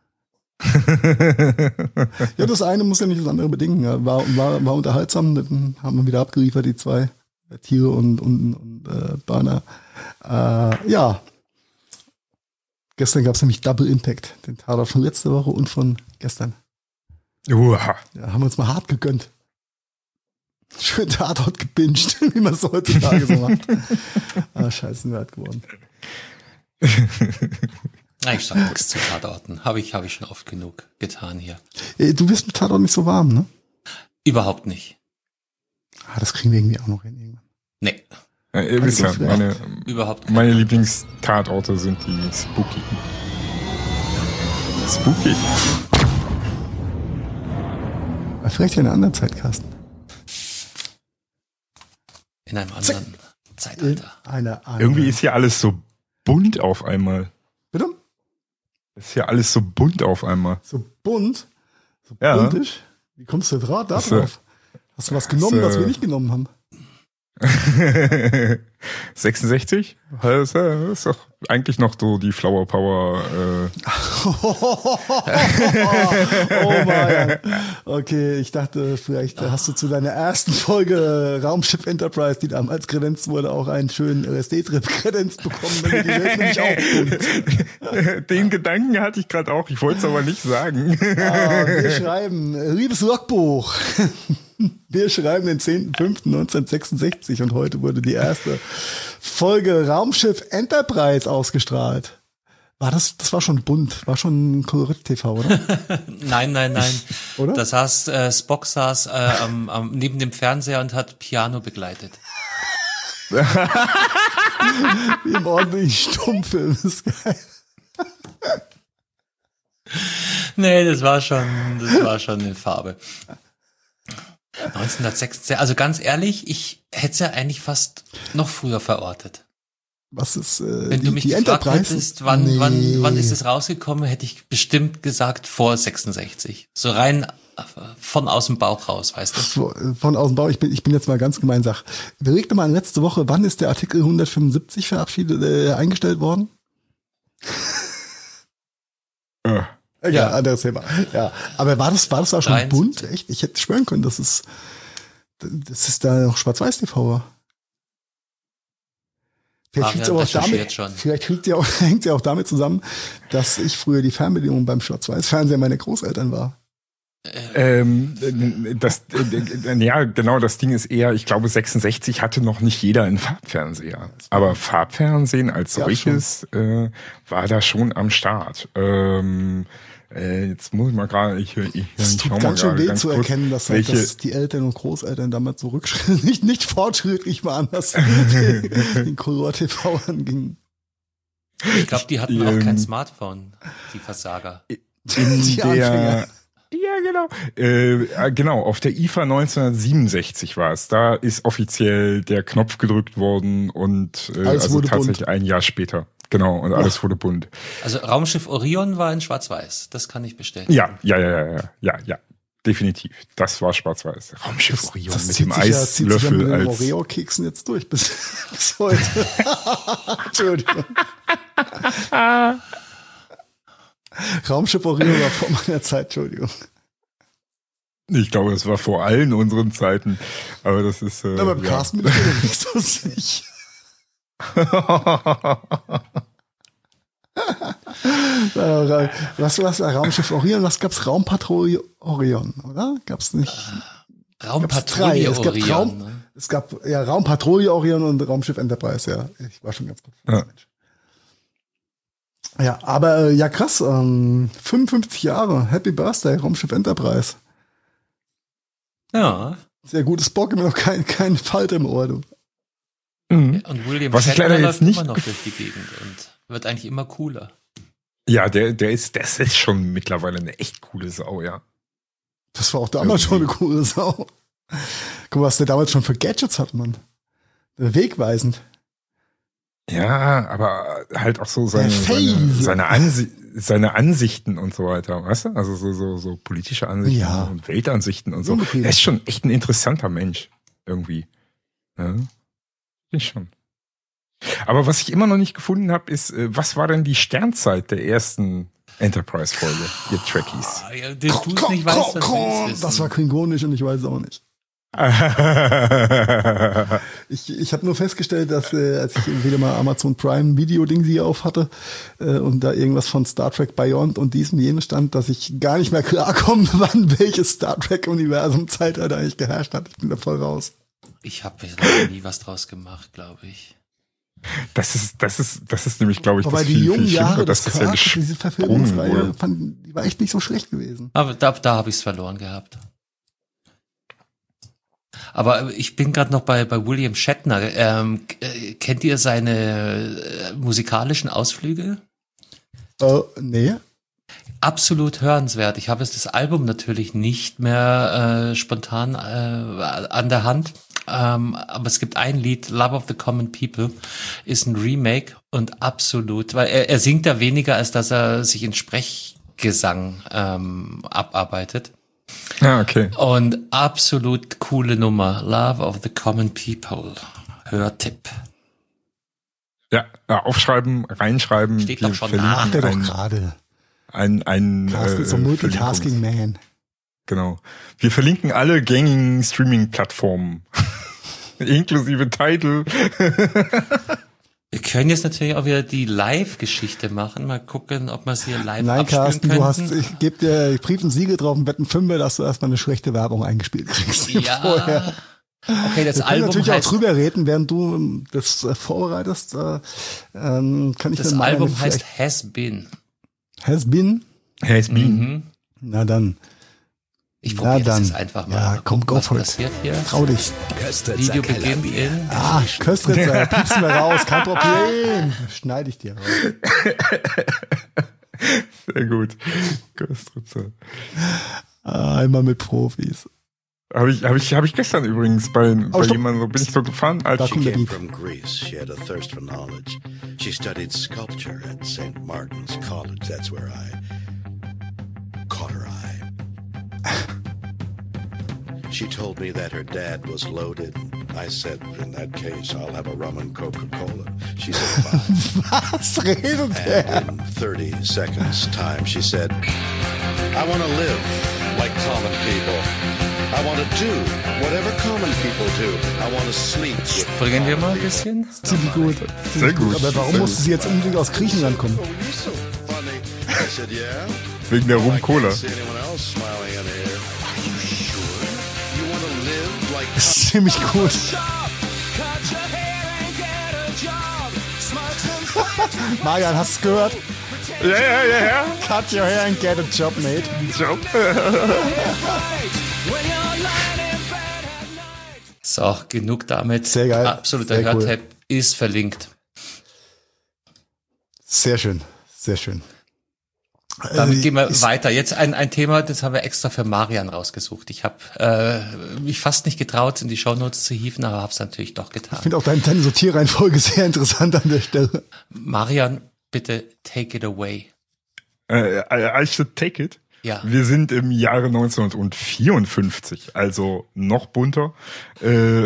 Ja, das eine muss ja nicht das andere bedingen. Ja, war, war, war unterhaltsam, dann haben wir wieder abgeliefert, die zwei äh, Tiere und, und, und äh, Burner. Äh, ja. Gestern gab es nämlich Double Impact, den Tatort von letzter Woche und von gestern.
Uha.
Ja, haben wir uns mal hart gegönnt. Schön Tatort gebinged, wie man es heutzutage so macht. Ah, scheiße, sind wir alt geworden.
Nein, ich sag nichts zu Tatorten. Habe ich, habe ich schon oft genug getan hier.
Ey, du wirst mit Tatort nicht so warm, ne?
Überhaupt nicht.
Ah, das kriegen wir irgendwie auch noch hin irgendwann.
Nee,
Ja, ihr wisst ja,
Also,
meine,
überhaupt nicht.
meine Lieblingstatorte sind die Spooky. Spooky.
Aber vielleicht in einer anderen Zeit, Carsten.
In einem anderen
In
Zeitalter.
einer anderen.
Irgendwie ist hier alles so bunt auf einmal.
Bitte?
Ist hier alles so bunt auf einmal.
So bunt? So
Ja.
buntisch? Wie kommst du da, da
Das,
drauf? Hast du was genommen,
das,
was wir
äh,
nicht genommen haben?
sechsundsechzig? Das ist, äh, ist doch eigentlich noch so die Flower Power. Äh.
Oh Mann. Okay, ich dachte, vielleicht hast du zu deiner ersten Folge Raumschiff Enterprise, die damals kredenzt wurde, auch einen schönen L S D-Trip kredenzt bekommen, damit die Welt nämlich auch bunt.
Den Gedanken hatte ich gerade auch, ich wollte es aber nicht sagen.
Ah, wir schreiben, liebes Logbuch, wir schreiben den zehnten fünften neunzehnhundertsechsundsechzig und heute wurde die erste Folge Raumschiff Enterprise ausgestrahlt. War das, das war schon bunt, war schon Kolorit-T V, oder?
Nein, nein, nein.
Oder?
Das heißt, äh, Spock saß äh, am, am, neben dem Fernseher und hat Piano begleitet.
Wie im ordentlichen Stummfilm, das ist geil.
Nee, das war schon, das war schon in Farbe. neunzehnhundertsechsundsechzig, also ganz ehrlich, ich hätte es ja eigentlich fast noch früher verortet.
Was ist, äh,
Wenn
die,
du mich
die
gefragt
Enterprise?
hättest, wann,
Nee.
wann, wann ist es rausgekommen, hätte ich bestimmt gesagt vor sechsundsechzig. So rein äh, von aus dem Bauch raus, weißt du?
Von, von aus dem Bau, ich bin, ich bin jetzt mal ganz gemein, sag. Überleg doch mal an letzte Woche, wann ist der Artikel hundertfünfundsiebzig verabschiedet, äh, eingestellt worden?
Ja.
Egal,
Ja.
anderes Thema. Ja, aber war das, war das auch schon
dreiundsiebzig.
bunt? Echt? Ich hätte schwören können, dass es, das ist da noch Schwarz-Weiß-T V war. Vielleicht liegt's
Fabian
aber auch damit,
recherchiert schon.
vielleicht hängt ja auch, hängt ja auch damit zusammen, dass ich früher die Fernbedienung beim Schwarz-Weiß-Fernseher meiner Großeltern war.
Ähm, das, äh, ja, genau, das Ding ist eher, ich glaube, sechsundsechzig hatte noch nicht jeder einen Farbfernseher. Aber Farbfernsehen als
Ja,
solches äh, war da schon am Start. Ähm, äh, jetzt muss ich mal gerade, ich, ich, ich
Es
schau
tut
mal
ganz schön
gerade
weh
ganz
zu
kurz,
erkennen, dass, halt,
welche,
dass die Eltern und Großeltern damals so rückschrittlich, nicht, nicht fortschrittlich waren, was den Color-T V anging.
Ich glaube, die hatten auch
Ähm,
kein Smartphone, die Versager.
in
Die
der,
Anfänger.
ja, genau. Äh, genau, auf der I F A neunzehnhundertsiebenundsechzig war es. Da ist offiziell der Knopf gedrückt worden und äh,
Alles
also
wurde
tatsächlich
bunt.
ein Jahr später. Genau, und alles wurde bunt.
Also Raumschiff Orion war in Schwarz-Weiß, das kann ich bestätigen.
Ja, ja, ja, ja, ja, ja, ja. Definitiv. Das war schwarz-weiß. Raumschiff Orion
Das
mit
zieht
dem
sich ja, zieht sich ja
Eislöffel
mit den
als.
Oreo-Keksen jetzt durch bis, bis heute. Entschuldigung. Raumschiff Orion war vor meiner Zeit, Entschuldigung.
Ich glaube, das war vor allen unseren Zeiten. Aber das ist. Äh,
Aber beim
ja.
Carsten bin ich mir nicht so sicher. was war das? Raumschiff Orion? Was gab's? Raumpatrouille Orion, oder? Gab's nicht?
Raumpatrouille
es
Orion.
Es gab, Raum,
ne?
es gab ja Raumpatrouille Orion und Raumschiff Enterprise, ja. Ich war schon ganz gut.
Ja.
Ja, aber äh, ja krass, ähm, fünfundfünfzig Jahre, Happy Birthday, Raumschiff Enterprise.
Ja.
Sehr gutes Bock, immer noch kein, kein Falte im Ohr, du.
Mhm.
Und William
Was ich
Shatner
leider jetzt
läuft
nicht
immer noch
gef-
durch die Gegend und wird eigentlich immer cooler.
Ja, der, der ist, das ist schon mittlerweile eine echt coole Sau, ja.
Das war auch damals schon eine coole Sau. Guck mal, was der damals schon für Gadgets hat, Mann. Wegweisend.
Ja, aber halt auch so seine,
Der
seine,
Phase.
seine, Ansi- seine Ansichten und so weiter, weißt du? Also so, so, so politische Ansichten
Ja.
und Weltansichten und so.
Unbedingt.
Er ist schon echt ein interessanter Mensch, irgendwie. Ja, ich schon. Aber was ich immer noch nicht gefunden habe, ist, äh, was war denn die Sternzeit der ersten Enterprise-Folge, ihr Trekkies?
Ah, ja, du es nicht weißt, das willst
Das war klingonisch und ich weiß es auch nicht. Ich, ich habe nur festgestellt, dass äh, als ich wieder mal Amazon Prime Video-Ding sie auf hatte äh, und da irgendwas von Star Trek Beyond und dies und jenes stand, dass ich gar nicht mehr klarkomme, wann welches Star Trek-Universum Zeitalter eigentlich geherrscht hat. Ich bin da voll raus.
Ich habe noch nie was draus gemacht, glaube ich.
Das ist, das ist, das ist nämlich, glaube ich,
Aber
das
die
viel,
jungen
viel
Jahre
Schlimmere,
des
dass das ja
Kirk, diese
gesprungen
Verfilmungsreihe,
wurde.
fand, die war echt nicht so schlecht gewesen.
Aber da, da habe ich es verloren gehabt. Aber ich bin gerade noch bei, bei William Shatner. Ähm, äh, kennt ihr seine äh, musikalischen Ausflüge?
Äh, nee.
Absolut hörenswert. Ich habe jetzt das Album natürlich nicht mehr äh, spontan äh, an der Hand. Ähm, aber es gibt ein Lied, Love of the Common People, ist ein Remake und absolut, weil er, er singt da weniger, als dass er sich in Sprechgesang ähm, abarbeitet.
Ah, okay.
Und absolut coole Nummer. Love of the Common People. Hörtipp.
Ja, äh, aufschreiben, reinschreiben.
Steht
Wir
doch schon
verlinken
nach.
Macht er doch
ein-
gerade.
Ein, ein,
Carsten ist so ein
äh,
Multitasking
Verlinkungs-
Man.
Genau. Wir verlinken alle gängigen Streaming-Plattformen. Inklusive Tidal.
Wir können jetzt natürlich auch wieder die Live-Geschichte machen. Mal gucken, ob wir es hier live
Nein,
abspielen
Carsten,
könnten.
du hast, ich gebe dir Brief und Siegel drauf und wetten Fünfe, dass du erstmal eine schlechte Werbung eingespielt kriegst. Vorher.
Ja. Okay, das
Wir können
Album
natürlich
heißt,
auch drüber reden, während du ähm, das äh, vorbereitest. Äh, ähm, kann ich
das
dann mal
Album
eine
heißt
vielleicht-
Has Been.
Has Been?
Has been.
Mhm.
Na dann,
Ich
Na
probiere das
dann.
jetzt einfach mal.
Ja,
Mal
komm,
gucken,
go
was
for it.
passiert hier.
trau dich.
Video beginnt in.
Ah, Köstritzer, piepsen wir raus, kein Problem. Schneide ich dir raus.
Sehr gut. Köstritzer.
Ah, einmal mit Profis.
Habe ich, habe ich, habe ich gestern übrigens bei, bei
stopp.
jemandem, so bin ich so gefahren, als
Da
ich,
kommt der
Came
Beat.
from Greece. She had a thirst for knowledge. She studied sculpture at Saint Martin's College. That's where I caught her eye. She told me that her dad was loaded. I said, in that case, I'll have a rum and Coca-Cola. She said, fine.
Was redet der?
And in thirty seconds time, she said, I want to live like common people. I want to do whatever common people do. I want to sleep with
Folgen wir
common
mal ein
people.
bisschen.
Ziemlich gut.
Sehr gut.
Aber warum
Sehr
musste sie jetzt unbedingt aus Griechenland kommen?
Oh, you're so funny. I said, yeah.
wegen der
I
Rum-Cola.
can't see anyone else smiling in here. Are you sure? You want to live like
Das ist ziemlich gut. Marian, hast du gehört?
Ja, ja, ja, ja.
Cut your hair and get a job, mate.
Job.
So, genug damit.
Sehr geil.
Absoluter
Sehr cool.
Hörtipp ist verlinkt.
Sehr schön, sehr schön.
Damit
Äh,
gehen wir
ist-
weiter. Jetzt ein, ein Thema, das haben wir extra für Marian rausgesucht. Ich habe äh, mich fast nicht getraut, in die Shownotes zu hieven, aber habe es natürlich doch
Ich
getan.
finde auch deine, deine Sortierreihenfolge sehr interessant an der Stelle.
Marian, bitte take it away.
Äh, I should take it.
Ja.
Wir sind im Jahre neunzehnhundertvierundfünfzig, also noch bunter. Äh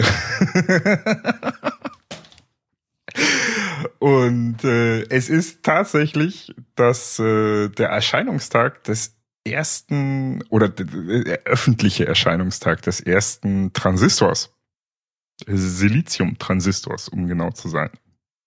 Und äh, es ist tatsächlich das, äh, der Erscheinungstag des ersten, oder der, der öffentliche Erscheinungstag des ersten Transistors. Silizium-Transistors, um genau zu sein.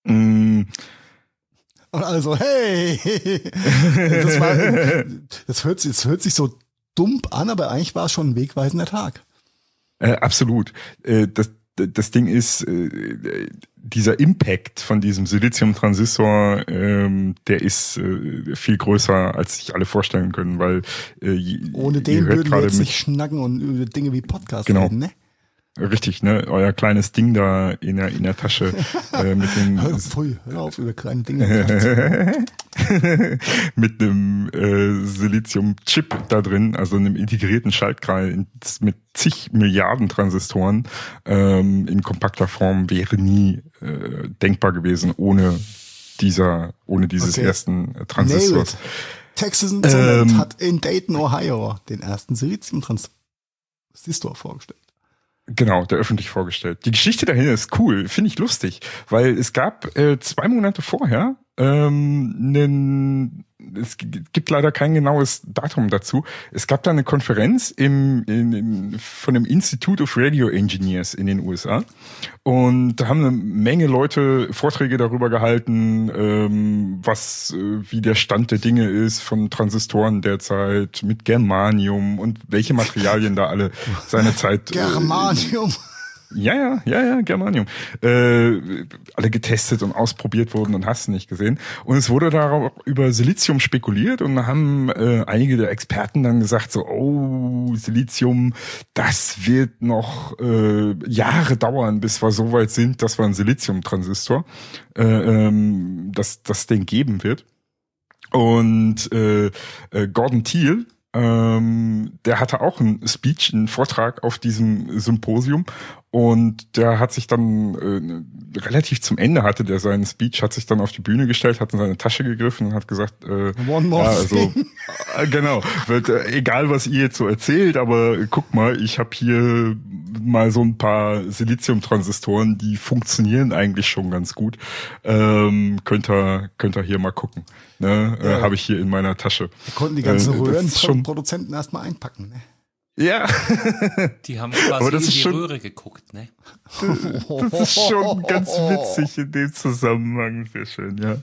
Mm.
Und alle so, hey! Das, war, das, hört, das hört sich so dumm an, aber eigentlich war es schon ein wegweisender Tag.
Äh, absolut. Äh, das, das Ding ist, äh, dieser Impact von diesem Silizium-Transistor, ähm, der ist äh, viel größer, als sich alle vorstellen können, weil äh, je,
ohne den würden wir jetzt nicht schnacken und über Dinge wie Podcast
genau.
reden, ne?
Richtig, ne? Euer kleines Ding da in der, in der Tasche äh, mit dem
hör, pfui, hör auf, über kleine Dinge
mit einem äh, Silizium-Chip da drin, also einem integrierten Schaltkreis mit zig Milliarden Transistoren ähm, in kompakter Form wäre nie äh, denkbar gewesen ohne dieser, ohne dieses okay. ersten Transistors.
Texas Instruments ähm, hat in Dayton, Ohio den ersten Silizium-Transistor vorgestellt.
Genau, der öffentlich vorgestellt. Die Geschichte dahinter ist cool, finde ich lustig, weil es gab äh, zwei Monate vorher ähm, einen, es gibt leider kein genaues Datum dazu. Es gab da eine Konferenz im, in, in, von dem Institute of Radio Engineers in den U S A und da haben eine Menge Leute Vorträge darüber gehalten, ähm, was äh, wie der Stand der Dinge ist von Transistoren derzeit mit Germanium und welche Materialien da alle seinerzeit
Germanium.
Äh, Ja, ja, ja, ja, Germanium. Äh, alle getestet und ausprobiert wurden und hast du nicht gesehen. Und es wurde darauf über Silizium spekuliert und da haben äh, einige der Experten dann gesagt so, oh, Silizium, das wird noch äh, Jahre dauern, bis wir so weit sind, dass wir einen Silizium-Transistor, äh, ähm, dass das den geben wird. Und äh, äh, Gordon Thiel, Ähm, der hatte auch einen Speech, einen Vortrag auf diesem Symposium und der hat sich dann äh, relativ zum Ende hatte der seinen Speech, hat sich dann auf die Bühne gestellt, hat in seine Tasche gegriffen und hat gesagt, äh,
One more
ja, also äh, genau, wird, äh, egal was ihr jetzt so erzählt, aber guck mal, ich habe hier mal so ein paar Silizium-Transistoren, die funktionieren eigentlich schon ganz gut. Ähm, könnt ihr könnt ihr hier mal gucken. Ne, ja. äh, habe ich hier in meiner Tasche.
Da konnten die ganzen äh,
Röhrenproduzenten
erstmal einpacken, ne?
Ja.
Die haben quasi
aber das
in
ist
die
schon,
Röhre geguckt, ne?
Das ist schon ganz witzig in dem Zusammenhang. Sehr schön, ja.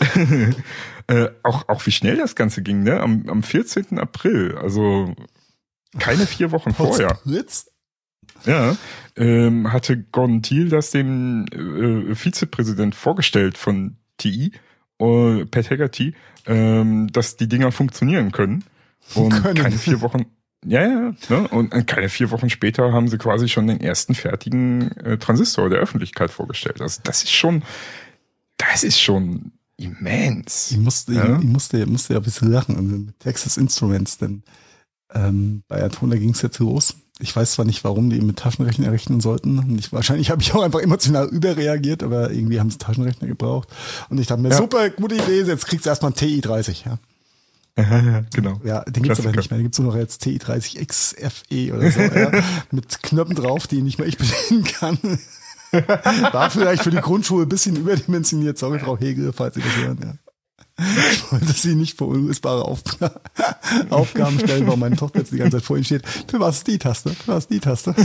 äh, auch, auch wie schnell das Ganze ging, ne? Am, am vierzehnten April, also keine vier Wochen vorher.
Fritz?
Ja, ähm, hatte Gordon Thiel das dem äh, Vizepräsident vorgestellt von T I, Uh, Pat Haggerty, ähm, dass die Dinger funktionieren können. Und können. keine vier Wochen, ja, ja, ne? Und keine vier Wochen später haben sie quasi schon den ersten fertigen äh, Transistor der Öffentlichkeit vorgestellt. Also das ist schon, das ist schon immens.
Ich musste, ja? ich, ich musste, musste ja ein bisschen lachen mit Texas Instruments, denn ähm, bei Altona ging es jetzt los. Ich weiß zwar nicht, warum die mit Taschenrechner rechnen sollten. Ich, wahrscheinlich habe ich auch einfach emotional überreagiert, aber irgendwie haben sie Taschenrechner gebraucht. Und ich dachte mir, ja. super, gute Idee, jetzt kriegst du erstmal einen T I dreißig. Ja,
ja genau.
Ja, den gibt's aber nicht mehr. Den gibt's nur noch jetzt T I dreißig X F E oder so. Ja, mit Knöpfen drauf, die nicht mehr ich bedienen kann. War vielleicht für die Grundschule ein bisschen überdimensioniert. Sorry, Frau Hegel, falls Sie das hören. Ja. Ich wollte sie nicht vor unlösbare Aufg- Aufgaben stellen, weil meine Tochter jetzt die ganze Zeit vor ihnen steht. Für was ist die Taste? Für was ist die Taste?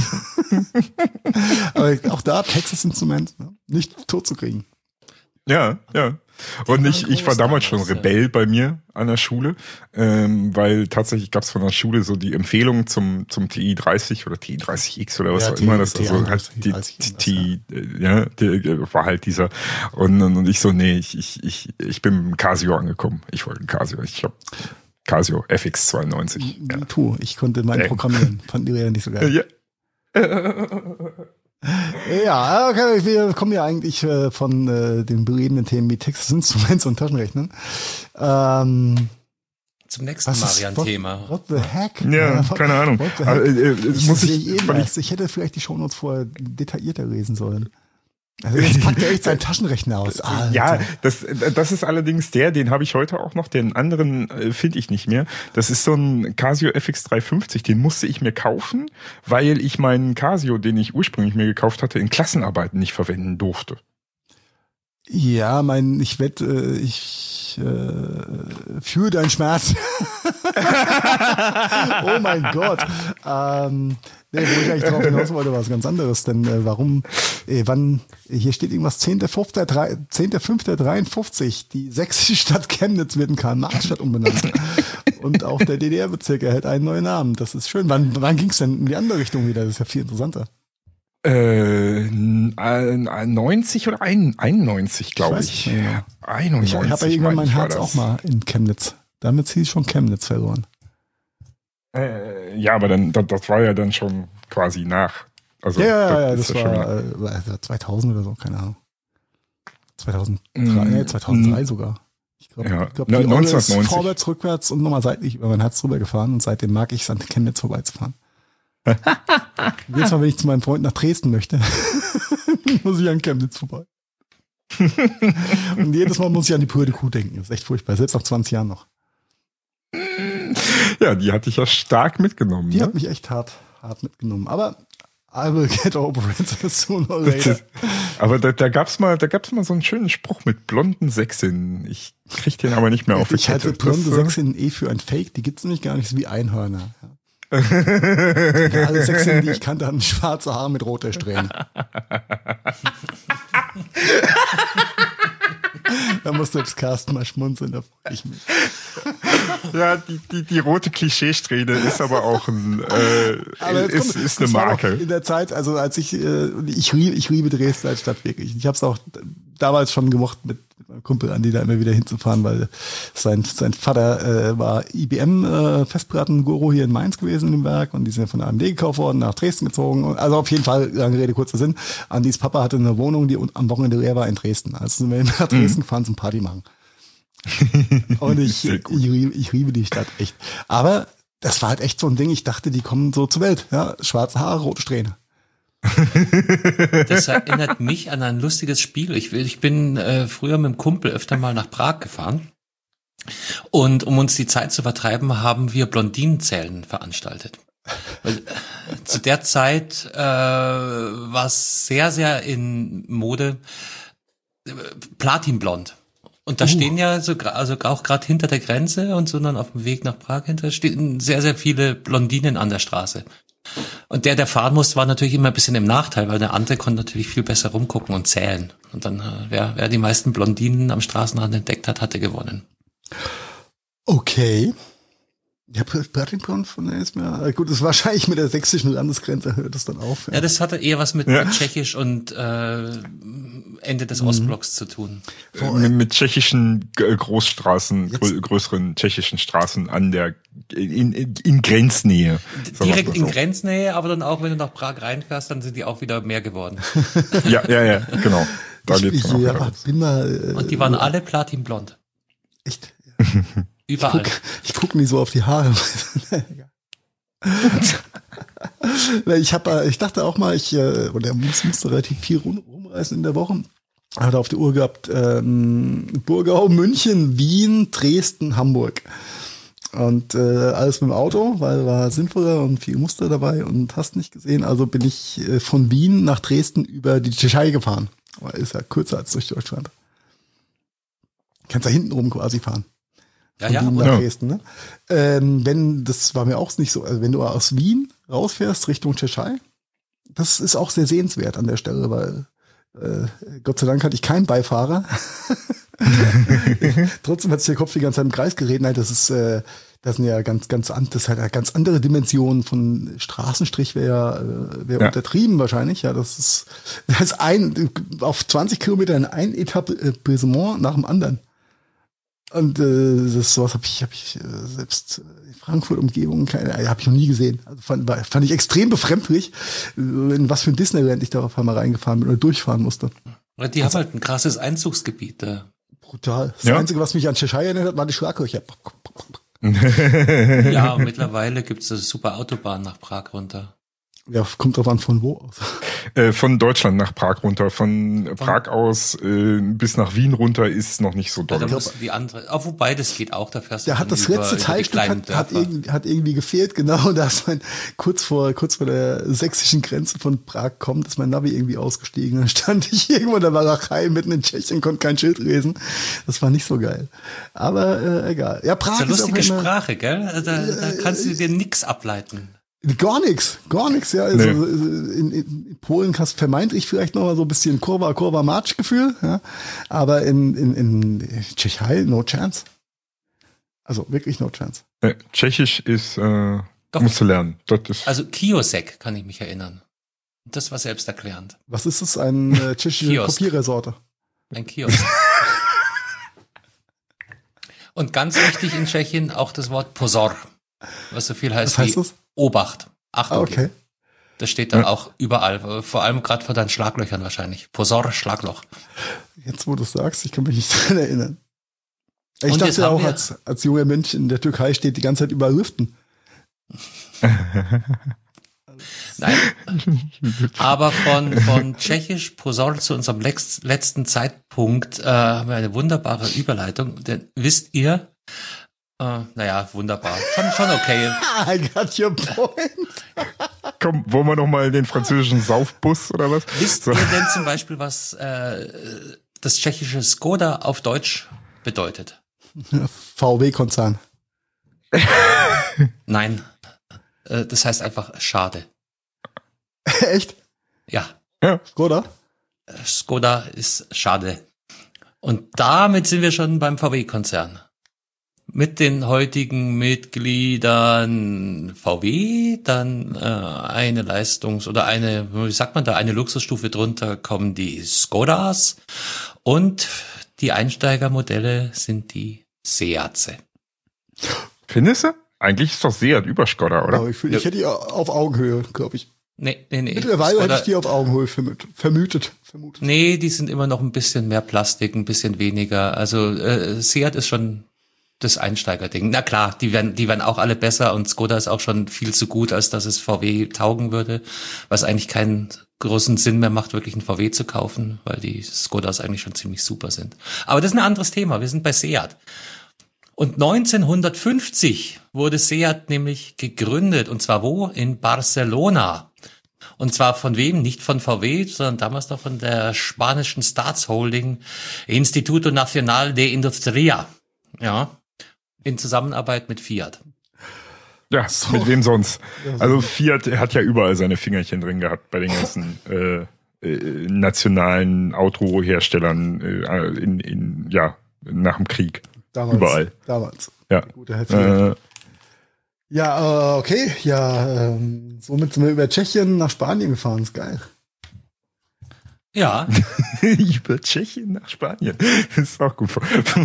Aber auch da Texas Instrument, ne? Nicht tot zu kriegen.
Ja, ja. Und ich, ich war damals schon Rebell bei mir an der Schule, ähm, weil tatsächlich gab es von der Schule so die Empfehlung zum zum T I dreißig oder T I dreißig X oder was ja, auch immer das also halt die, die, die ja, die, war halt dieser und, und ich so nee ich ich ich ich bin mit dem Casio angekommen. Ich wollte ein Casio. Ich glaube Casio F X zweiundneunzig.
Ja. Tu, ich konnte meinen programmieren. Fanden die Räder nicht so geil.
Ja.
Ja, okay, wir kommen ja eigentlich äh, von äh, den beredenden Themen wie Texas Instruments und Taschenrechnern. Ähm,
Zum nächsten Marian-Thema.
What, what the heck?
Ja, ja what, keine Ahnung.
Aber, äh, ich, muss ich,
ich,
ich, ich hätte vielleicht die Shownotes vorher detaillierter lesen sollen. Also jetzt packt er echt seinen Taschenrechner aus. Alter.
Ja, das, das ist allerdings der, den habe ich heute auch noch, den anderen äh, finde ich nicht mehr. Das ist so ein Casio F X dreihundertfünfzig, den musste ich mir kaufen, weil ich meinen Casio, den ich ursprünglich mir gekauft hatte, in Klassenarbeiten nicht verwenden durfte.
Ja, mein, ich wette, ich äh, fühle deinen Schmerz. Oh mein Gott. Ähm, nee, wo ich eigentlich drauf hinaus wollte, war was ganz anderes. Denn äh, warum, äh, wann, hier steht irgendwas zehnter fünfter dreiundfünfzig. Die sächsische Stadt Chemnitz wird in Karl-Marx-Stadt umbenannt. Und auch der D D R-Bezirk erhält einen neuen Namen. Das ist schön. Wann, wann ging es denn in die andere Richtung wieder? Das ist ja viel interessanter.
Äh, neunzig oder einundneunzig, glaube ich.
ich. Ja.
einundneunzig.
Ich habe ja irgendwann mein Herz auch mal in Chemnitz. Damit hieß schon Chemnitz verloren.
Äh, ja, aber dann, das, das war ja dann schon quasi nach. Also,
ja, ja, ja, das,
das
war äh, zweitausend oder so, keine Ahnung. zweitausenddrei, mm, nee, zweitausenddrei mm, sogar. Ich glaube,
ja.
glaub, die neunzehnhundertneunzig ist vorwärts, rückwärts und nochmal seitlich über mein Herz drüber gefahren und seitdem mag ich es, an Chemnitz vorbeizufahren. Jedes Mal, wenn ich zu meinem Freund nach Dresden möchte, muss ich an Chemnitz vorbei. Und jedes Mal muss ich an die pure Kuh denken. Das ist echt furchtbar, selbst nach zwanzig Jahren noch.
Ja, die hatte ich ja stark mitgenommen.
Die
ne?
hat mich echt hart, hart mitgenommen. Aber I will get over it sooner or later.
Aber da, da gab's mal, da gab's mal so einen schönen Spruch mit blonden Sächsinnen. Ich krieg den aber nicht mehr auf die
Ich halte
Kette.
blonde Sächsinnen eh für ein Fake. Die gibt's nämlich gar nicht, so wie Einhörner. Ja. Alle Sächsinnen, die ich kannte, hatten schwarze Haare mit roter Strähne. Da muss selbst Carsten mal schmunzeln, da freue ich mich.
Ja, die, die, die rote Klischeesträhne ist aber auch ein, äh,
aber
ist,
kommt,
ist eine Marke.
In der Zeit, also als ich, äh, ich liebe, ich liebe Dresden als Stadt wirklich. Ich habe es auch damals schon gemocht, mit, mit meinem Kumpel Andi da immer wieder hinzufahren, weil sein, sein Vater äh, war I B M äh, Festplatten-Guru hier in Mainz gewesen in dem Werk und die sind ja von A M D gekauft worden, nach Dresden gezogen. Und, also auf jeden Fall, lange Rede, kurzer Sinn. Andis Papa hatte eine Wohnung, die am Wochenende leer war in Dresden. Also sind wir nach Dresden gefahren zum Party machen. Und ich, ich, liebe, ich liebe die Stadt echt. Aber das war halt echt so ein Ding, ich dachte, die kommen so zur Welt. Ja, schwarze Haare, rote Strähne.
Das erinnert mich an ein lustiges Spiel. Ich, ich bin äh, früher mit dem Kumpel öfter mal nach Prag gefahren. Und um uns die Zeit zu vertreiben, haben wir Blondinenzählen veranstaltet. Weil, äh, zu der Zeit äh, war es sehr, sehr in Mode äh, Platinblond. Und da uh. stehen ja so, also auch gerade hinter der Grenze und so dann auf dem Weg nach Prag hinter stehen sehr, sehr viele Blondinen an der Straße. Und der, der fahren musste, war natürlich immer ein bisschen im Nachteil, weil der andere konnte natürlich viel besser rumgucken und zählen. Und dann, wer, wer die meisten Blondinen am Straßenrand entdeckt hat, hatte gewonnen.
Okay. Ja, Platinblond von der ist mir, gut, das ist wahrscheinlich mit der sächsischen Landesgrenze hört es dann auf. Ja,
ja das hatte eher was mit, ja. mit Tschechisch und äh, Ende des mhm. Ostblocks zu tun.
Mit, mit tschechischen Großstraßen, grö- größeren tschechischen Straßen an der in, in, in Grenznähe.
Direkt in Grenznähe, aber dann auch, wenn du nach Prag reinfährst, dann sind die auch wieder mehr geworden.
ja, ja, ja, genau. Da
ich,
geht's
ich,
dann auch
ja, bin mal,
äh, und die waren alle platinblond.
Echt?
Überall.
Ich gucke guck nie so auf die Haare. ich hab, ich dachte auch mal, ich oder muss, musste relativ viel rum, rumreisen in der Woche. Hatte auf die Uhr gehabt ähm, Burgau, München, Wien, Dresden, Hamburg. Und äh, alles mit dem Auto, weil war sinnvoller und viel Muster dabei und hast nicht gesehen. Also bin ich äh, von Wien nach Dresden über die Tschechei gefahren. Aber ist ja kürzer als durch Deutschland. Kannst da hinten rum quasi fahren.
Ja, ja,
Wien nach Dresden, ne? Ähm, wenn, das war mir auch nicht so, also wenn du aus Wien rausfährst Richtung Tschechei, das ist auch sehr sehenswert an der Stelle, weil äh, Gott sei Dank hatte ich keinen Beifahrer. Trotzdem hat sich der Kopf die ganze Zeit im Kreis geredet. Nein, das ist, äh, das sind ja ganz, ganz, an, das ist halt eine ganz andere Dimension von Straßenstrich wäre ja, äh, wäre ja. untertrieben wahrscheinlich. Ja, das ist, das ist ein, auf zwanzig Kilometern ein Etablissement nach dem anderen. Und äh, das sowas habe ich, hab ich äh, selbst in Frankfurt Umgebung keine, äh, habe ich noch nie gesehen. Also fand, fand ich extrem befremdlich, in was für ein Disneyland ich da auf einmal reingefahren bin oder durchfahren musste.
Die haben halt ein krasses Einzugsgebiet da.
Brutal. Das
ja.
Einzige, was mich an Tschechei erinnert hat, waren die Schlaglöcher.
Ja, und mittlerweile gibt's eine super Autobahn nach Prag runter.
Ja, kommt drauf an, von wo aus.
Äh, von Deutschland nach Prag runter. Von, von Prag aus äh, bis nach Wien runter ist noch nicht so doll.
Ja, da muss die andere, oh, wobei, das geht auch, da fährst du
Der hat das
über,
letzte
über
Teilstück hat, hat, irgendwie, hat irgendwie gefehlt, genau, da ist mein, kurz vor, kurz vor der sächsischen Grenze von Prag kommt, ist mein Navi irgendwie ausgestiegen. Dann stand ich irgendwo in der Walachei mitten in Tschechien, konnte kein Schild lesen. Das war nicht so geil. Aber äh, egal. Ja, Prag
das ist eine lustige
ist auch immer,
Sprache, gell? Da, da kannst du dir nix ableiten.
Gar nichts, gar nichts, ja. Also
Nee.
in, in Polen hast vermeintlich vielleicht noch mal so ein bisschen Kurva, Kurva March Gefühl, ja. Aber in, in, in Tschechei, no chance. Also wirklich no chance.
Äh, Tschechisch ist, äh,
Doch.
musst du lernen. Das ist,
Also Kiosek kann ich mich erinnern. Das war selbsterklärend.
Was ist es? Ein äh, tschechische
Kiosk.
Kopierersorte.
Ein Kiosk. Und ganz wichtig in Tschechien auch das Wort Pozor, was so viel heißt,
Was heißt
wie
das?
Obacht. Achtung.
Ah, okay.
Das steht dann
Ja.
auch überall, vor allem gerade vor deinen Schlaglöchern wahrscheinlich. Pozor, Schlagloch.
Jetzt, wo du es sagst, ich kann mich nicht dran erinnern. Ich
Und jetzt
dachte ja
haben
auch,
wir-
als, als junger Mensch in der Türkei steht die ganze Zeit überall Lüften.
Nein. Aber von, von Tschechisch Pozor zu unserem lex, letzten Zeitpunkt äh, haben wir eine wunderbare Überleitung. Denn wisst ihr, äh, naja, wunderbar. Schon, schon okay.
I got your point.
komm, wollen wir noch mal den französischen Saufbus oder was?
Wisst
So.
ihr denn zum Beispiel, was äh, das tschechische Skoda auf Deutsch bedeutet?
V W-Konzern.
Nein. Äh, das heißt einfach schade.
Echt?
Ja.
Ja.
Oder?
Skoda ist schade. Und damit sind wir schon beim V W-Konzern. Mit den heutigen Mitgliedern V W, dann äh, eine Leistungs- oder eine, wie sagt man da, eine Luxusstufe drunter kommen die Skodas und die Einsteigermodelle sind die Seatse.
Findest du? Eigentlich ist doch Seat über Skoda, oder?
Aber ich, fühl, ich hätte die auf Augenhöhe, glaube ich.
Nee, nee, nee.
Mittlerweile hätte
Skoda-
ich die auf Augenhöhe vermutet. Vermutet. vermutet.
Nee, die sind immer noch ein bisschen mehr Plastik, ein bisschen weniger. Also äh, Seat ist schon das Einsteigerding. Na klar, die werden, die werden auch alle besser und Skoda ist auch schon viel zu gut, als dass es V W taugen würde, was eigentlich keinen großen Sinn mehr macht, wirklich ein V W zu kaufen, weil die Skodas eigentlich schon ziemlich super sind. Aber das ist ein anderes Thema. Wir sind bei Seat. Und neunzehnhundertfünfzig wurde Seat nämlich gegründet. Und zwar wo? In Barcelona. Und zwar von wem? Nicht von V W, sondern damals noch von der spanischen Staatsholding Instituto Nacional de Industria. Ja. In Zusammenarbeit mit Fiat.
Ja,
So.
mit wem sonst?
Ja, so.
Also Fiat hat ja überall seine Fingerchen drin gehabt bei den ganzen äh, äh, nationalen Autoherstellern äh, in, in ja nach dem Krieg.
Damals.
Überall.
Damals.
Ja.
Der gute Herr Fiat.
Äh,
Ja, äh, okay. Ja, ähm, somit sind wir über Tschechien nach Spanien gefahren. Ist geil.
Ja.
über Tschechien nach Spanien. Das ist auch gut.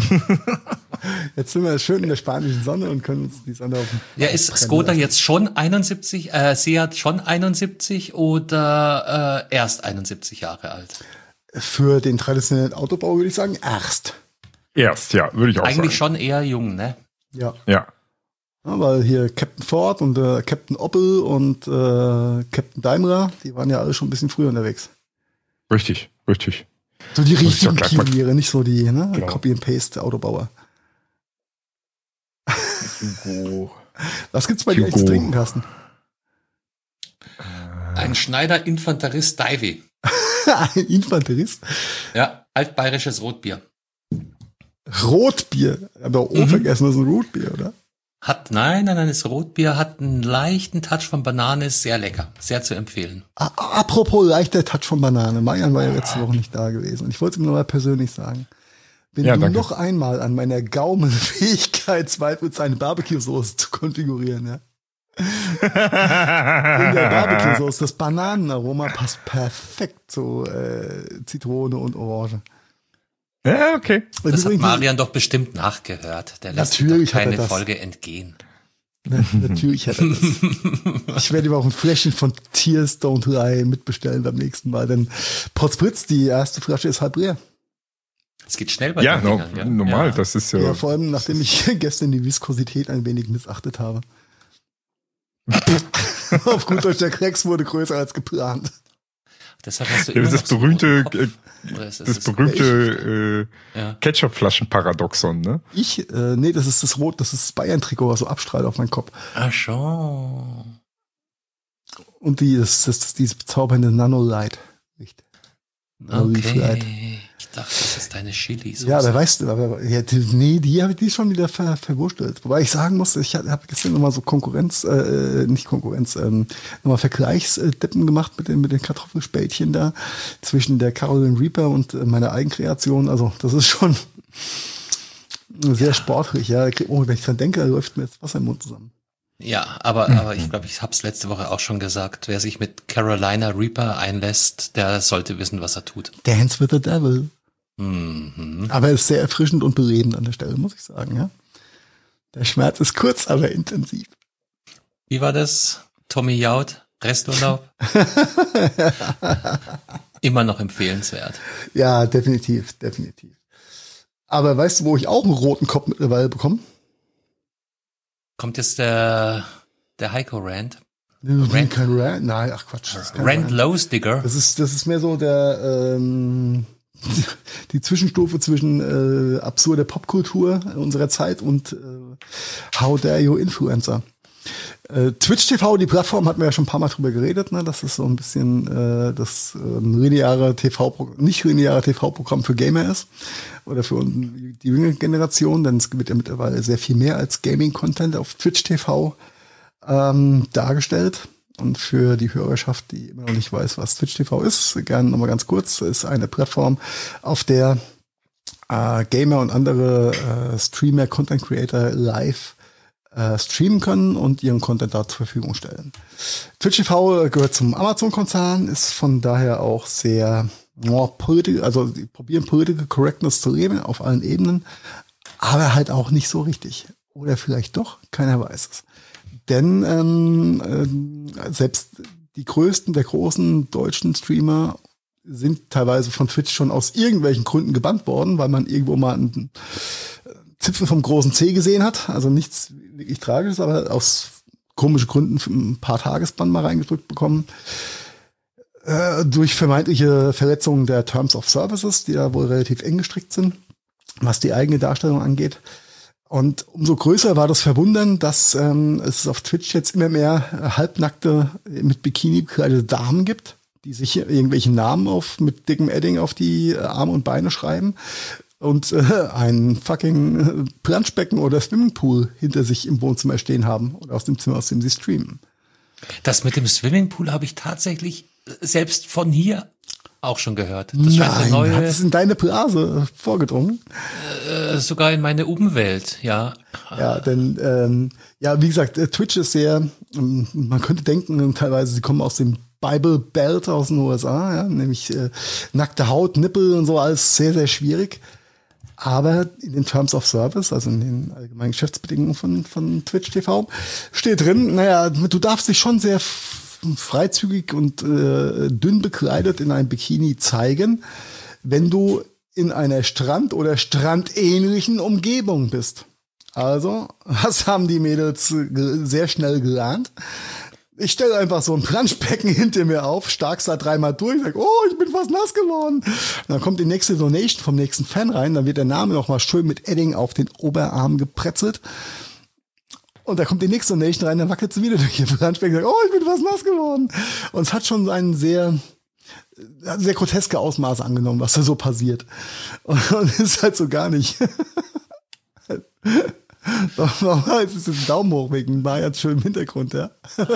Jetzt sind wir schön in der spanischen Sonne und können uns die Sonne auf den
Ja, ist
brennen
Skoda
lassen.
jetzt schon einundsiebzig, äh, Seat schon einundsiebzig oder äh, erst einundsiebzig Jahre alt?
Für den traditionellen Autobau würde ich sagen, erst.
Erst, ja, würde ich auch
Eigentlich
sagen.
schon eher jung, ne?
Ja.
Ja.
Ja, weil hier Captain Ford und äh, Captain Opel und äh, Captain Daimler, die waren ja alle schon ein bisschen früher unterwegs.
Richtig, richtig.
So die
Muss ich
richtigen
doch gleich mal-
Pioniere, nicht so die ne?
Genau.
Copy-and-Paste-Autobauer.
Hugo.
Was gibt's bei dir eigentlich zu
Hugo.
trinken, Carsten?
Ein Schneider Infanterist Divey.
Ein Infanterist?
Ja, altbayerisches Rotbier.
Rotbier. Aber auch
Mhm.
vergessen, das ist ein Rotbier, oder?
Hat, nein, nein, nein, das Rotbier hat einen leichten Touch von Banane, ist sehr lecker, sehr zu empfehlen.
A apropos leichter Touch von Banane. Marian war ja letzte Woche nicht da gewesen. Und ich wollte es ihm nur mal persönlich sagen. Wenn
Ja,
du
danke.
noch einmal an meiner Gaumenfähigkeit zweifelst, eine Barbecue-Soße zu konfigurieren, ja. In der Barbecue-Soße, das Bananenaroma passt perfekt zu äh, Zitrone und Orange.
Ja, okay.
Das hat
Übrigens-
Marian doch bestimmt nachgehört. Der lässt sich
Natürlich
doch
hat er
keine
das.
Folge entgehen.
Na, natürlich hat er das. Ich werde ihm auch ein Fläschchen von Tears Don't Lie mitbestellen beim nächsten Mal, denn Potz Fritz, die erste Flasche ist halb leer.
Es geht schnell bei
Ja,
den
no,
Dingern, ja.
normal,
Ja.
das ist ja.
Ja, vor allem, nachdem ich gestern die Viskosität ein wenig missachtet habe. Auf gut Deutsch, der Klecks wurde größer als geplant.
Deshalb hast du
Ja,
immer
das
noch so
berühmte,
Kopf.
äh,
Oder ist
das
das
berühmte äh,
Ja.
Ketchupflaschen-Paradoxon, ne?
Ich, äh, nee, das ist das Rot, das ist das Bayern-Trikot, was so abstrahlt auf meinen Kopf.
Ach schon.
Und die, das, das, das dieses bezaubernde Nanolight. Licht. Nanolight.
Okay. Ich dachte, das ist deine Chili-Soße.
Ja, wer weiß, aber ja, die, nee, die habe ich die ist schon wieder ver, verwurstelt. Wobei ich sagen muss, ich habe gestern nochmal so Konkurrenz, äh, nicht Konkurrenz, ähm, nochmal Vergleichsdeppen gemacht mit den, mit den Kartoffelspätchen da zwischen der Carolyn Reaper und äh, meiner Eigenkreation. Also das ist schon sehr sportlich. Ja, oh, wenn ich dran denke, da läuft mir jetzt Wasser im Mund zusammen.
Ja, aber, aber ich glaube, ich habe es letzte Woche auch schon gesagt. Wer sich mit Carolina Reaper einlässt, der sollte wissen, was er tut.
Dance with the Devil.
Mhm.
Aber es ist sehr erfrischend und belebend an der Stelle, muss ich sagen, ja. Der Schmerz ist kurz, aber intensiv.
Wie war das? Tommy Jaud, Resturlaub? Immer noch empfehlenswert.
Ja, definitiv, definitiv. Aber weißt du, wo ich auch einen roten Kopf mittlerweile bekomme?
Kommt jetzt der, der Heiko-Rand?
Rand? Kein Rand? Nein, ach Quatsch. Das ist kein
Rand
Rand.
Lowsdigger?
Das ist, das ist mehr so der, ähm, die Zwischenstufe zwischen äh, absurder Popkultur unserer Zeit und äh, How Dare You Influencer. Äh, Twitch T V, die Plattform, hatten wir ja schon ein paar Mal drüber geredet, ne? Das ist so ein bisschen äh, das äh, lineare T V, nicht lineare T V-Programm für Gamer ist oder für die jüngere Generation, denn es wird ja mittlerweile sehr viel mehr als Gaming-Content auf Twitch T V ähm, dargestellt. Und für die Hörerschaft, die immer noch nicht weiß, was Twitch T V ist, gerne nochmal ganz kurz, ist eine Plattform, auf der äh, Gamer und andere äh, Streamer, Content Creator live äh, streamen können und ihren Content da zur Verfügung stellen. Twitch T V gehört zum Amazon-Konzern, ist von daher auch sehr, oh, political, also die probieren Political Correctness zu leben auf allen Ebenen, aber halt auch nicht so richtig. Oder vielleicht doch, keiner weiß es. Denn ähm, äh, selbst die größten der großen deutschen Streamer sind teilweise von Twitch schon aus irgendwelchen Gründen gebannt worden, weil man irgendwo mal einen Zipfel vom großen C gesehen hat. Also nichts wirklich Tragisches, aber aus komischen Gründen für ein paar Tagesbann mal reingedrückt bekommen. Äh, durch vermeintliche Verletzungen der Terms of Services, die da wohl relativ eng gestrickt sind, was die eigene Darstellung angeht. Und umso größer war das Verwundern, dass ähm, es auf Twitch jetzt immer mehr halbnackte, mit Bikini bekleidete Damen gibt, die sich irgendwelche Namen auf mit dickem Edding auf die Arme und Beine schreiben und äh, ein fucking Planschbecken oder Swimmingpool hinter sich im Wohnzimmer stehen haben oder aus dem Zimmer, aus dem sie streamen.
Das mit dem Swimmingpool habe ich tatsächlich selbst von hier auch schon gehört. Das scheint eine
Nein,
neue,
hat es in deine Blase vorgedrungen?
äh, sogar in meine Umwelt, ja.
Ja, denn ähm, ja, wie gesagt, äh, Twitch ist sehr, ähm, man könnte denken, teilweise sie kommen aus dem Bible Belt aus den U S A, ja, nämlich äh, nackte Haut, Nippel und so, alles sehr, sehr schwierig. Aber in den Terms of Service, also in den allgemeinen Geschäftsbedingungen von, von Twitch T V, steht drin, naja, du darfst dich schon sehr freizügig und äh, dünn bekleidet in einem Bikini zeigen, wenn du in einer Strand- oder strandähnlichen Umgebung bist. Also, was haben die Mädels sehr schnell gelernt? Ich stelle einfach so ein Planschbecken hinter mir auf, stark's da dreimal durch, sag, oh, ich bin fast nass geworden. Und dann kommt die nächste Donation vom nächsten Fan rein, dann wird der Name noch mal schön mit Edding auf den Oberarm gepretzelt. Und da kommt die nächste Donation rein, dann wackelt sie wieder durch ihr Planschbecken und sagt, oh, ich bin fast nass geworden. Und es hat schon einen sehr, sehr groteske Ausmaße angenommen, was da so passiert. Und es ist halt so gar nicht. Jetzt ist es ein Daumen hoch wegen Marian schön im Hintergrund, ja.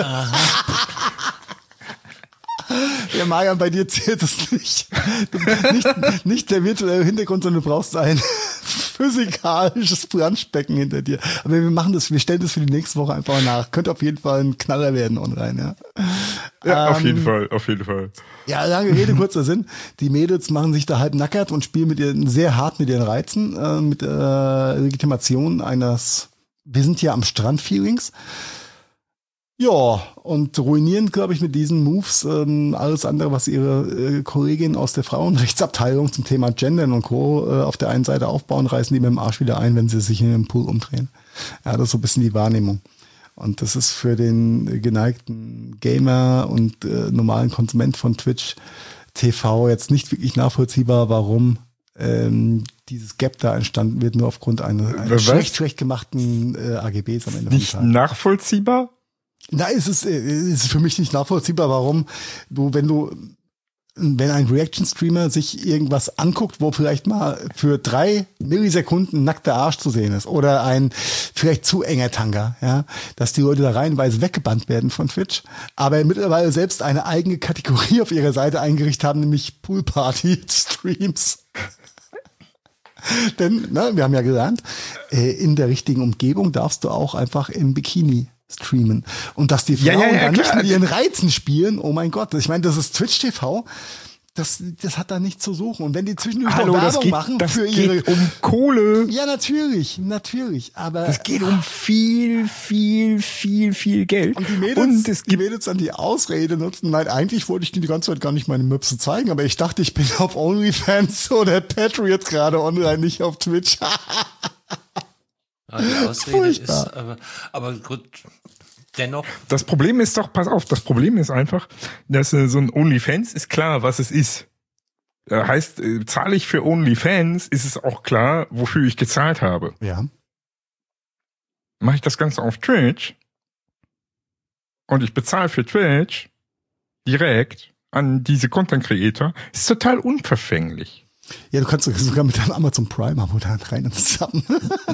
Ja, Marian, bei dir zählt es nicht. nicht. Nicht der virtuelle Hintergrund, sondern du brauchst ein physikalisches Planschbecken hinter dir. Aber wir machen das, wir stellen das für die nächste Woche einfach nach. Könnte auf jeden Fall ein Knaller werden online, ja.
Ja,
ähm,
auf jeden Fall, auf jeden Fall.
Ja, lange Rede, kurzer Sinn. Die Mädels machen sich da halb nackert und spielen mit ihren, sehr hart mit ihren Reizen, äh, mit der äh, Legitimation eines, wir sind hier am Strand-Feelings. Ja, und ruinieren, glaube ich, mit diesen Moves ähm, alles andere, was ihre äh, Kolleginnen aus der Frauenrechtsabteilung zum Thema Gendern und Co. Äh, auf der einen Seite aufbauen, reißen die mit dem Arsch wieder ein, wenn sie sich in den Pool umdrehen. Ja, das ist so ein bisschen die Wahrnehmung. Und das ist für den geneigten Gamer und äh, normalen Konsument von Twitch T V jetzt nicht wirklich nachvollziehbar, warum ähm, dieses Gap da entstanden wird, nur aufgrund einer, einer schlecht, schlecht gemachten äh, A G Bs am Ende.
Nicht vom Tag. Nachvollziehbar?
Nein, es ist, es ist für mich nicht nachvollziehbar, warum du, wenn du, wenn ein Reaction-Streamer sich irgendwas anguckt, wo vielleicht mal für drei Millisekunden nackter Arsch zu sehen ist oder ein vielleicht zu enger Tanga, ja, dass die Leute da reihenweise weggebannt werden von Twitch, aber mittlerweile selbst eine eigene Kategorie auf ihrer Seite eingerichtet haben, nämlich Poolparty-Streams. Denn, ne, wir haben ja gelernt, äh, in der richtigen Umgebung darfst du auch einfach im Bikini streamen. Und dass die Frauen ja, ja, ja, da nicht mit ihren Reizen spielen, oh mein Gott, ich meine, das ist Twitch T V, das, das hat da nichts zu suchen. Und wenn die zwischendurch
Hallo,
noch Werbung
das geht,
machen
das
für
geht
ihre...
um Kohle.
Ja, natürlich, natürlich, aber...
Das geht um viel, viel, viel, viel Geld.
Und die Mädels,
und es
die Mädels dann die Ausrede nutzen, nein, eigentlich wollte ich dir die ganze Zeit gar nicht meine Möpse zeigen, aber ich dachte, ich bin auf OnlyFans oder Patriot gerade online, nicht auf Twitch.
Ja, die Ausrede Furchtbar. ist, aber, aber gut, dennoch.
Das Problem ist doch, pass auf, das Problem ist einfach, dass äh, so ein OnlyFans ist klar, was es ist. Das heißt, äh, zahle ich für OnlyFans, ist es auch klar, wofür ich gezahlt habe.
Ja.
Mache ich das Ganze auf Twitch und ich bezahle für Twitch direkt an diese Content Creator, ist total unverfänglich.
Ja, du kannst sogar mit deinem Amazon Prime Abo da rein und zusammen.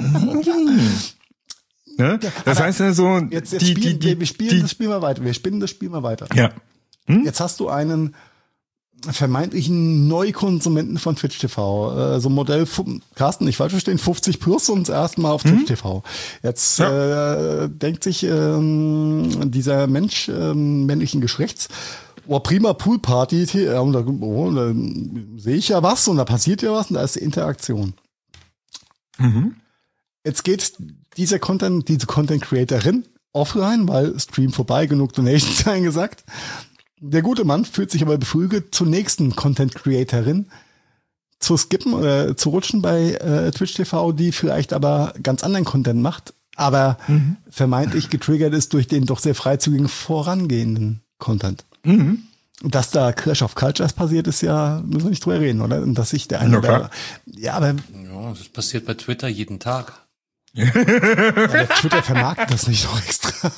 Ne? Das heißt also,
jetzt, jetzt
die,
spielen,
die, die,
wir spielen
die,
das Spiel mal weiter. Wir spinnen das Spiel mal weiter.
Ja. Hm?
Jetzt hast du einen vermeintlichen Neukonsumenten von Twitch T V. Äh, so ein Modell, Carsten, nicht falsch verstehen, fünfzig plus und das erste Mal auf
hm?
Twitch T V. Jetzt
ja.
äh, denkt sich ähm, dieser Mensch ähm, männlichen Geschlechts, oh, prima Poolparty, ja, und da, oh, da sehe ich ja was und da passiert ja was und da ist die Interaktion.
Mhm.
Jetzt geht dieser Content, diese Content Creatorin offline, weil Stream vorbei, genug Donations eingesagt. Der gute Mann fühlt sich aber beflügelt, zur nächsten Content Creatorin zu skippen oder zu rutschen bei äh, Twitch T V, die vielleicht aber ganz anderen Content macht, aber mhm. vermeintlich getriggert ist durch den doch sehr freizügigen vorangehenden Content.
Mhm.
Dass da Clash of Cultures passiert ist, ja, müssen wir nicht drüber reden, oder? Und dass sich der eine da, ja, aber
ja, das passiert bei Twitter jeden Tag.
Aber Twitter vermarktet das nicht noch extra.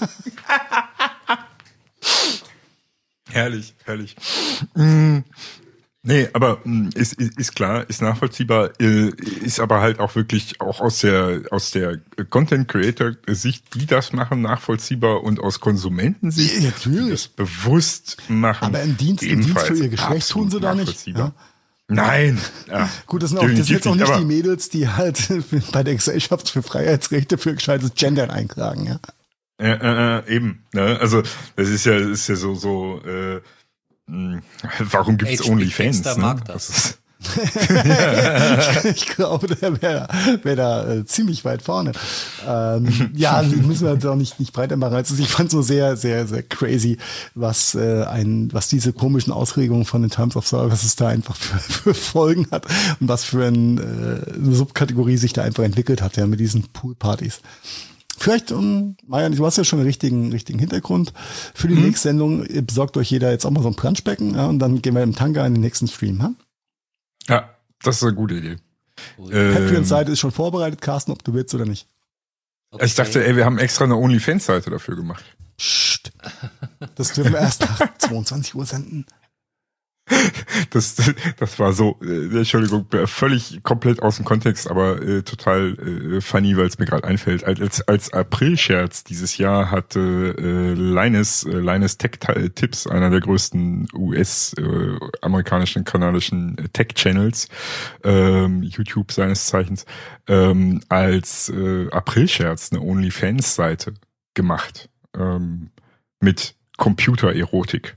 Herrlich, herrlich. Mm, nee, aber mm, ist, ist, ist klar, ist nachvollziehbar, äh, ist aber halt auch wirklich auch aus der aus der Content-Creator-Sicht, die das machen, nachvollziehbar und aus Konsumentensicht,
ja, natürlich.
die das bewusst machen.
Aber im Dienst, im Dienst für ihr Geschlecht tun sie da nicht. Ja?
Nein. Ja,
gut, das sind, auch, das sind jetzt auch nicht die Mädels, die halt bei der Gesellschaft für Freiheitsrechte für gescheites Gendern einklagen, ja.
Äh, äh, eben, ne? Also das ist ja, das ist ja so, so. Äh, mh, warum gibt's OnlyFans? Ne?
Mag das.
ich, ich glaube, der wäre wär da äh, ziemlich weit vorne. Ähm, ja, müssen wir jetzt auch nicht nicht breiter machen. Also ich fand so sehr, sehr, sehr crazy, was äh, ein, was diese komischen Ausregungen von den Terms of Services da einfach für, für Folgen hat und was für ein, äh, eine Subkategorie sich da einfach entwickelt hat, ja, mit diesen Poolpartys. Vielleicht, um, Marian, du hast ja schon einen richtigen, richtigen Hintergrund für die mhm. nächste Sendung. Besorgt euch jeder jetzt auch mal so ein Planschbecken, ja, und dann gehen wir im Tanga in den nächsten Stream, ha?
Ja, das ist eine gute Idee.
Die ähm, Patreon-Seite ist schon vorbereitet, Carsten, ob du willst oder nicht.
Okay. Ich dachte, ey, wir haben extra eine OnlyFans-Seite dafür gemacht.
Psst. Das dürfen wir erst nach zweiundzwanzig Uhr senden.
Das, das war so, äh, Entschuldigung, völlig komplett aus dem Kontext, aber äh, total äh, funny, weil es mir gerade einfällt. Als, als April-Scherz dieses Jahr hatte äh, Linus, äh, Linus Tech Tips, einer der größten U S-amerikanischen, äh, kanadischen äh, Tech-Channels, ähm, YouTube seines Zeichens, ähm, als äh, April-Scherz eine OnlyFans-Seite gemacht ähm, mit Computererotik.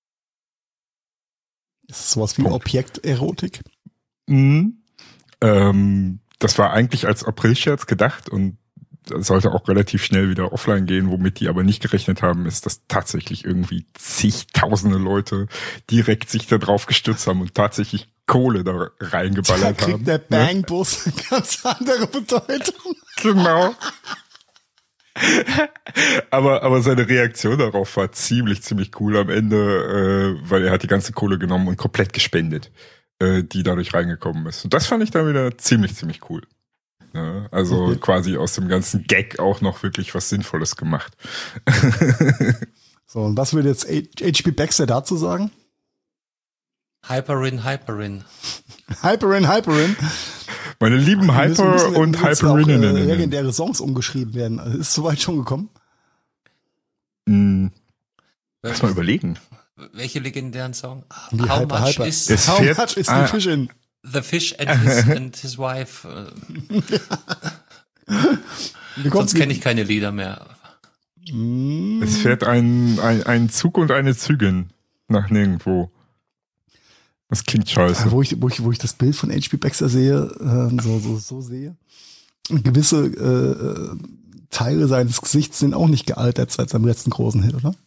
Ist das sowas wie Punkt. Objekterotik?
Mhm. Ähm, das war eigentlich als Aprilscherz gedacht und sollte auch relativ schnell wieder offline gehen, womit die aber nicht gerechnet haben, ist, dass tatsächlich irgendwie zigtausende Leute direkt sich da drauf gestürzt haben und tatsächlich Kohle da reingeballert haben. Da kriegt
haben. Der Bang-Bus eine ganz andere Bedeutung.
Genau. aber, aber seine Reaktion darauf war ziemlich, ziemlich cool am Ende, äh, weil er hat die ganze Kohle genommen und komplett gespendet, äh, die dadurch reingekommen ist. Und das fand ich dann wieder ziemlich, ziemlich cool. Ja, also okay. Quasi aus dem ganzen Gag auch noch wirklich was Sinnvolles gemacht.
So, und was würde jetzt H P Baxter dazu sagen?
Hyperin, Hyperin.
Hyperin, Hyperin.
Meine lieben Hyper- müssen, müssen, und Hyperinnen.
Äh, legendäre Songs umgeschrieben werden. Also ist soweit schon gekommen?
Hm. Lass mal überlegen.
Welche legendären Songs?
Die
How
Hyper,
much
Hyper.
is
How fährt, much is ah, the fish in?
The fish and his, and his wife. Sonst kenne ich keine Lieder mehr.
Es fährt ein, ein, ein Zug und eine Zügin nach nirgendwo. Das klingt scheiße.
Wo ich, wo ich, wo ich das Bild von H P Baxter sehe, äh, so, so, so sehe, gewisse äh, Teile seines Gesichts sind auch nicht gealtert seit seinem letzten großen Hit, oder?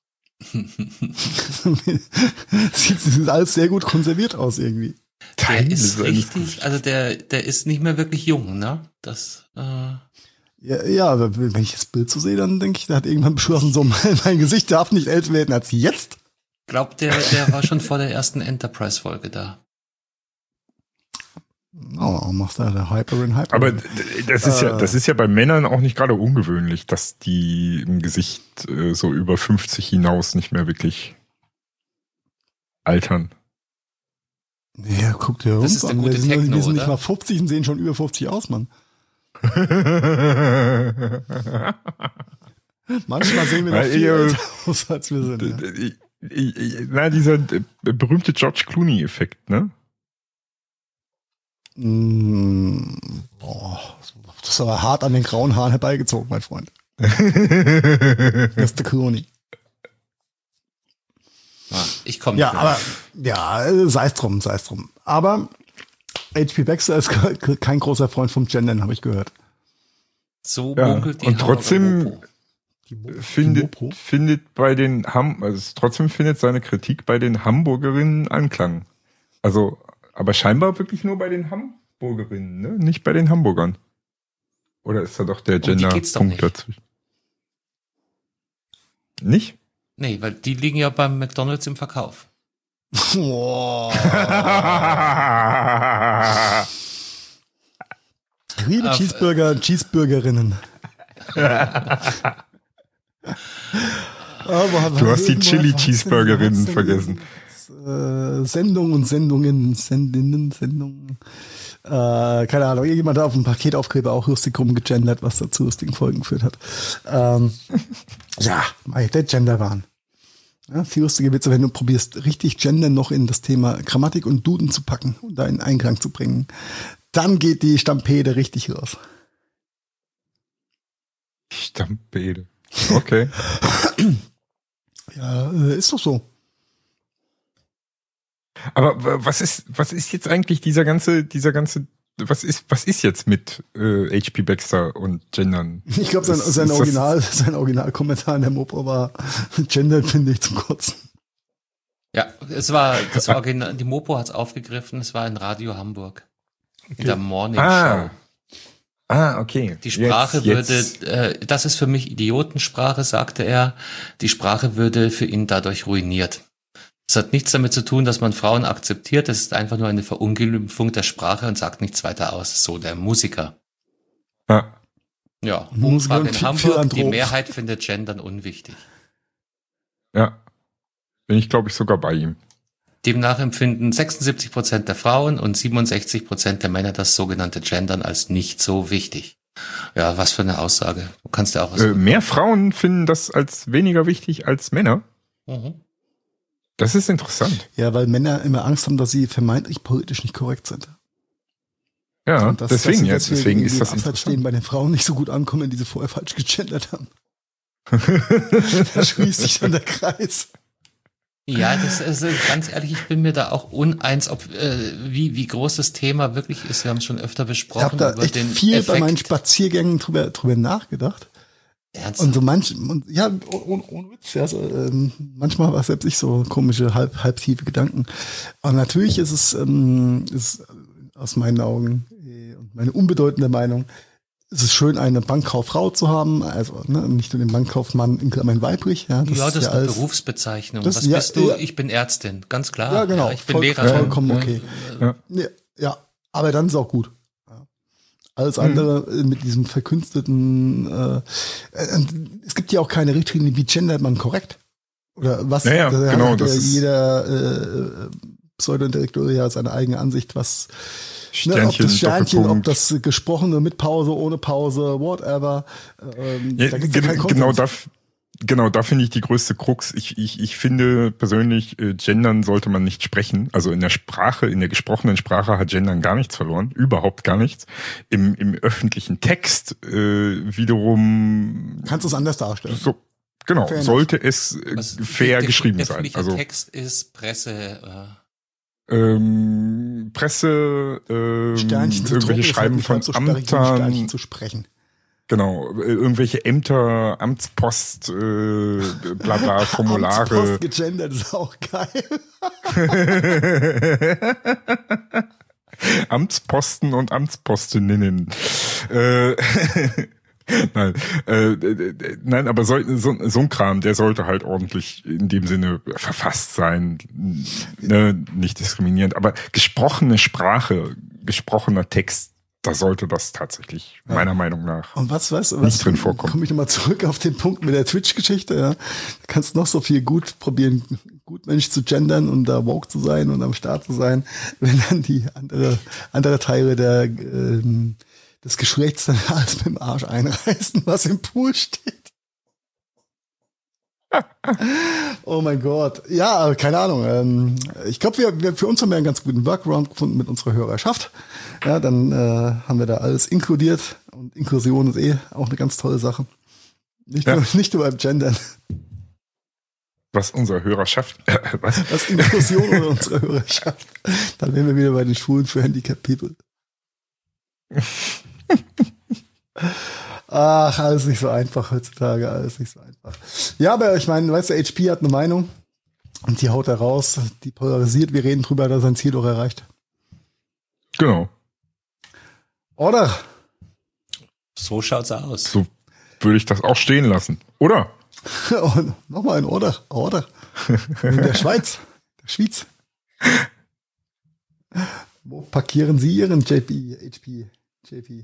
sieht, sieht alles sehr gut konserviert aus irgendwie.
Der ist richtig, also der, der ist nicht mehr wirklich jung, ne? Das, äh
Ja, ja, wenn ich das Bild so sehe, dann denke ich, der hat irgendwann beschlossen, so mein, mein Gesicht darf nicht älter werden als jetzt.
Glaubt der, der war schon vor der ersten Enterprise-Folge da.
Oh, macht da der Hyperin, Hyperin.
Aber das ist äh, ja, das ist ja bei Männern auch nicht gerade ungewöhnlich, dass die im Gesicht äh, so über fünfzig hinaus nicht mehr wirklich altern.
Ja, guck dir uns an. Wir sind, Techno, wir sind nicht mal fünfzig und sehen schon über fünfzig aus, Mann. Manchmal sehen wir noch viel älter aus, als wir sind. Ja.
Na, dieser berühmte George Clooney-Effekt, ne?
Mm, boah, das ist aber hart an den grauen Haaren herbeigezogen, mein Freund. Das ist der Clooney.
Ich komme.
Ja, aber ja, sei es drum, sei es drum. Aber H P Baxter ist kein großer Freund vom Gendern, habe ich gehört.
So
ja,
munkelt die
und trotzdem findet findet bei den Ham also trotzdem findet seine Kritik bei den Hamburgerinnen Anklang. Also, aber scheinbar wirklich nur bei den Hamburgerinnen, ne? Nicht bei den Hamburgern. Oder ist da doch der Gender-Punkt dazwischen? Nicht?
Nee, weil die liegen ja beim McDonald's im Verkauf.
Oh. Liebe Cheeseburger und Cheeseburgerinnen.
Du hast die Chili-Cheeseburgerinnen vergessen.
Äh, Sendungen und Sendungen, Sendinnen, Sendungen. Äh, keine Ahnung, irgendjemand hat auf dem Paketaufkleber auch lustig rumgegendert, was da zu lustigen Folgen geführt hat. Ähm, ja, der Genderwahn. Ja, viel lustige Witze, wenn du probierst, richtig Gender noch in das Thema Grammatik und Duden zu packen und da in Einklang zu bringen. Dann geht die Stampede richtig los.
Stampede. Okay.
Ja, ist doch so.
Aber was ist, was ist jetzt eigentlich dieser ganze, dieser ganze, was ist, was ist jetzt mit äh, H P Baxter und Gendern?
Ich glaube, sein, sein Original, sein Originalkommentar in der Mopo war, Gendern finde ich zum Kotzen.
Ja, es war, das Original, die Mopo hat es aufgegriffen, es war in Radio Hamburg. Okay. In der Morning
ah.
Show.
Ah, okay.
Die Sprache jetzt, jetzt. würde, äh, das ist für mich Idiotensprache, sagte er. Die Sprache würde für ihn dadurch ruiniert. Das hat nichts damit zu tun, dass man Frauen akzeptiert. Das ist einfach nur eine Verunglimpfung der Sprache und sagt nichts weiter aus. So der Musiker.
Ja.
Ja, Umfrage in Hamburg. Die Mehrheit findet Gendern unwichtig.
Ja. Bin ich, glaube ich, sogar bei ihm.
Demnach empfinden sechsundsiebzig Prozent der Frauen und siebenundsechzig Prozent der Männer das sogenannte Gendern als nicht so wichtig. Ja, was für eine Aussage. Du kannst ja auch was.
Äh, mehr Frauen finden das als weniger wichtig als Männer.
Mhm.
Das ist interessant.
Ja, weil Männer immer Angst haben, dass sie vermeintlich politisch nicht korrekt sind.
Ja,
das,
deswegen
das
jetzt. Deswegen ist das
interessant. Stehen bei den Frauen nicht so gut ankommen, die sie vorher falsch gegendert haben. Da schließt sich dann der Kreis.
Ja, das ist ganz ehrlich, ich bin mir da auch uneins, ob äh, wie wie groß das Thema wirklich ist. Wir haben es schon öfter besprochen.
Ich habe da
über
echt
den
viel
Effekt.
bei meinen Spaziergängen drüber, drüber nachgedacht.
Ernsthaft?
Und so manch, und, ja, ohne, ohne Witz, ja, so, ähm, manchmal war es selbst ich so komische, halb, halbtiefe Gedanken. Aber natürlich ist es, ähm, ist aus meinen Augen äh, und meine unbedeutende Meinung, es ist schön, eine Bankkauffrau zu haben, also ne, nicht nur den Bankkaufmann in Klammern weibrig. Ja, das,
ja, das
ist,
ist
ja
eine
alles,
Berufsbezeichnung.
das,
Was
ja,
bist du?
Ja.
Ich bin Ärztin, ganz klar.
Ja, genau.
Ja, ich bin
Voll,
Lehrerin.
Vollkommen okay.
Ja.
Ja, ja, aber dann ist auch gut. Ja. Alles andere mhm. mit diesem verkünsteten, äh, äh, es gibt ja auch keine Richtlinie, wie gendert man korrekt? Oder was?
Ja, ja,
da
genau,
hat
das
äh,
ist
jeder äh, Pseudo-Intellektuelle ja seine eigene Ansicht, was
Sternchen,
ne, ob das Sternchen, ob
Doppelpunkt.
das gesprochene mit Pause, ohne Pause, whatever. Ähm,
Ja,
da gibt's ja
gen-
keinen
genau
Konsens.
da, genau da finde ich die größte Krux. Ich, ich, ich finde persönlich, äh, gendern sollte man nicht sprechen. Also in der Sprache, in der gesprochenen Sprache hat gendern gar nichts verloren, überhaupt gar nichts. Im, im öffentlichen Text äh, wiederum
Kannst du es anders darstellen?
so, genau,
Fair
sollte es äh,
Was
fair
der-
geschrieben
der
sein.
öffentliche
Also
Text ist Presse. Äh,
ähm, Presse, ähm,
Sternchen zu drucken,
irgendwelche
ist halt
Schreiben
nicht
von
ganz so sperrig, wie Sternchen
Amtern,
zu sprechen.
genau, äh, irgendwelche Ämter, Amtspost, äh, bla bla, Formulare.
Amtspost gegendert ist auch geil.
Amtsposten und Amtspostinnen. Äh, nein, äh, nein, aber so, so, so ein Kram, der sollte halt ordentlich in dem Sinne verfasst sein, ne, nicht diskriminierend. Aber gesprochene Sprache, gesprochener Text, da sollte das tatsächlich meiner Meinung nach
Und was, was, was
nicht drin vorkommen.
Komme ich nochmal zurück auf den Punkt mit der Twitch-Geschichte. Ja. Du kannst noch so viel gut probieren, Gutmensch zu gendern und da woke zu sein und am Start zu sein, wenn dann die andere, andere Teile der, ähm, des Geschlechts dann alles mit dem Arsch einreißen, was im Pool steht. Oh mein Gott. Ja, keine Ahnung. Ähm, ich glaube, wir, wir, für uns haben wir einen ganz guten Workaround gefunden mit unserer Hörerschaft. Ja, dann äh, haben wir da alles inkludiert. Und Inklusion ist eh auch eine ganz tolle Sache. Nicht,
Ja.
nur, nicht nur beim Gendern.
Was unsere Hörerschaft, äh, was?
Das ist Inklusion oder unsere Hörerschaft. Dann wären wir wieder bei den Schulen für Handicap People. Ach, alles nicht so einfach heutzutage, alles nicht so einfach. Ja, aber ich meine, weißt du, H P hat eine Meinung und die haut er raus, die polarisiert, wir reden drüber, dass er sein Ziel doch erreicht.
Genau.
Oder?
so schaut's aus.
So würde ich das auch stehen lassen. Oder?
Und nochmal ein Oder, Oder. In der Schweiz, der Schweiz. Wo parkieren Sie Ihren J P, H P, J P?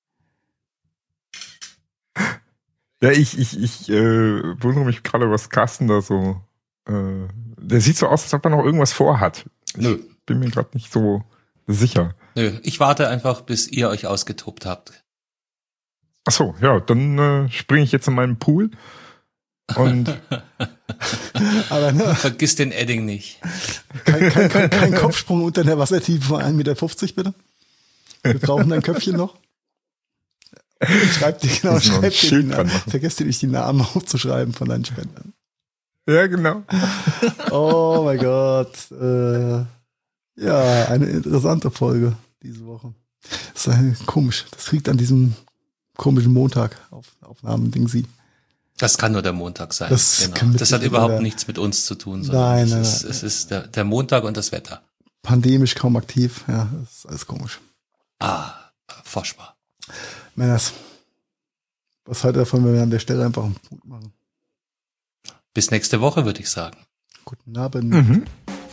Ja, ich, ich, ich äh, wundere mich gerade, was Carsten da so. Äh, der sieht so aus, als ob er noch irgendwas vorhat.
Nö.
Ich bin mir gerade nicht so sicher.
Nö, ich warte einfach, bis ihr euch ausgetobt habt.
Ach so, ja, dann äh, springe ich jetzt in meinen Pool und
Aber ne,
Vergiss den Edding nicht.
kein, kein, kein, kein Kopfsprung unter der Wassertiefe von ein Meter fünfzig, bitte. Wir brauchen dein Köpfchen noch. Schreib dir, genau,
Müssen wir ein
schreib dir die
Schild dran
Namen.
machen.
Vergesst dir nicht, die Namen aufzuschreiben von deinen Spendern.
ja, genau.
Oh mein Gott. Äh, ja, eine interessante Folge diese Woche. Das ist äh, komisch. Das liegt an diesem komischen Montag auf Aufnahmen-Ding sie.
Das kann nur der Montag sein.
Das
genau.
kann
Das hat
wirklich
überhaupt
nur der-
nichts mit uns zu tun, sondern
Nein,
es,
nein,
ist,
nein.
es ist der, der Montag und das Wetter.
Pandemisch kaum aktiv. Ja, das ist alles komisch.
Ah, forschbar.
Männers. Was haltet ihr davon, wenn wir an der Stelle einfach einen Punkt machen?
Bis nächste Woche, würde ich sagen.
Guten Abend.
Mhm.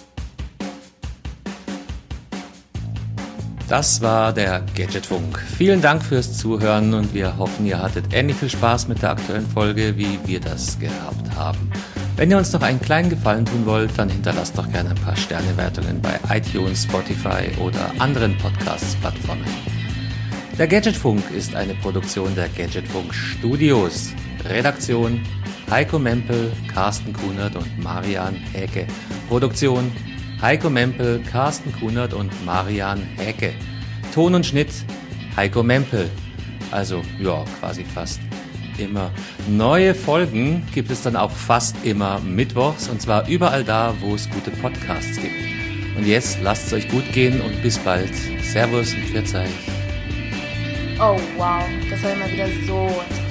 Das war der Gadgetfunk. Vielen Dank fürs Zuhören und wir hoffen, ihr hattet ähnlich viel Spaß mit der aktuellen Folge, wie wir das gehabt haben. Wenn ihr uns noch einen kleinen Gefallen tun wollt, dann hinterlasst doch gerne ein paar Sternewertungen bei iTunes, Spotify oder anderen Podcast-Plattformen. Der Gadgetfunk ist eine Produktion der Gadgetfunk Studios. Redaktion Heiko Mempel, Carsten Kunert und Marian Häke. Produktion Heiko Mempel, Carsten Kunert und Marian Häke. Ton und Schnitt Heiko Mempel. Also, ja, quasi fast immer. Neue Folgen gibt es dann auch fast immer mittwochs und zwar überall da, wo es gute Podcasts gibt. Und jetzt lasst es euch gut gehen und bis bald. Servus und Pfiat euch.
Oh wow, das war immer wieder so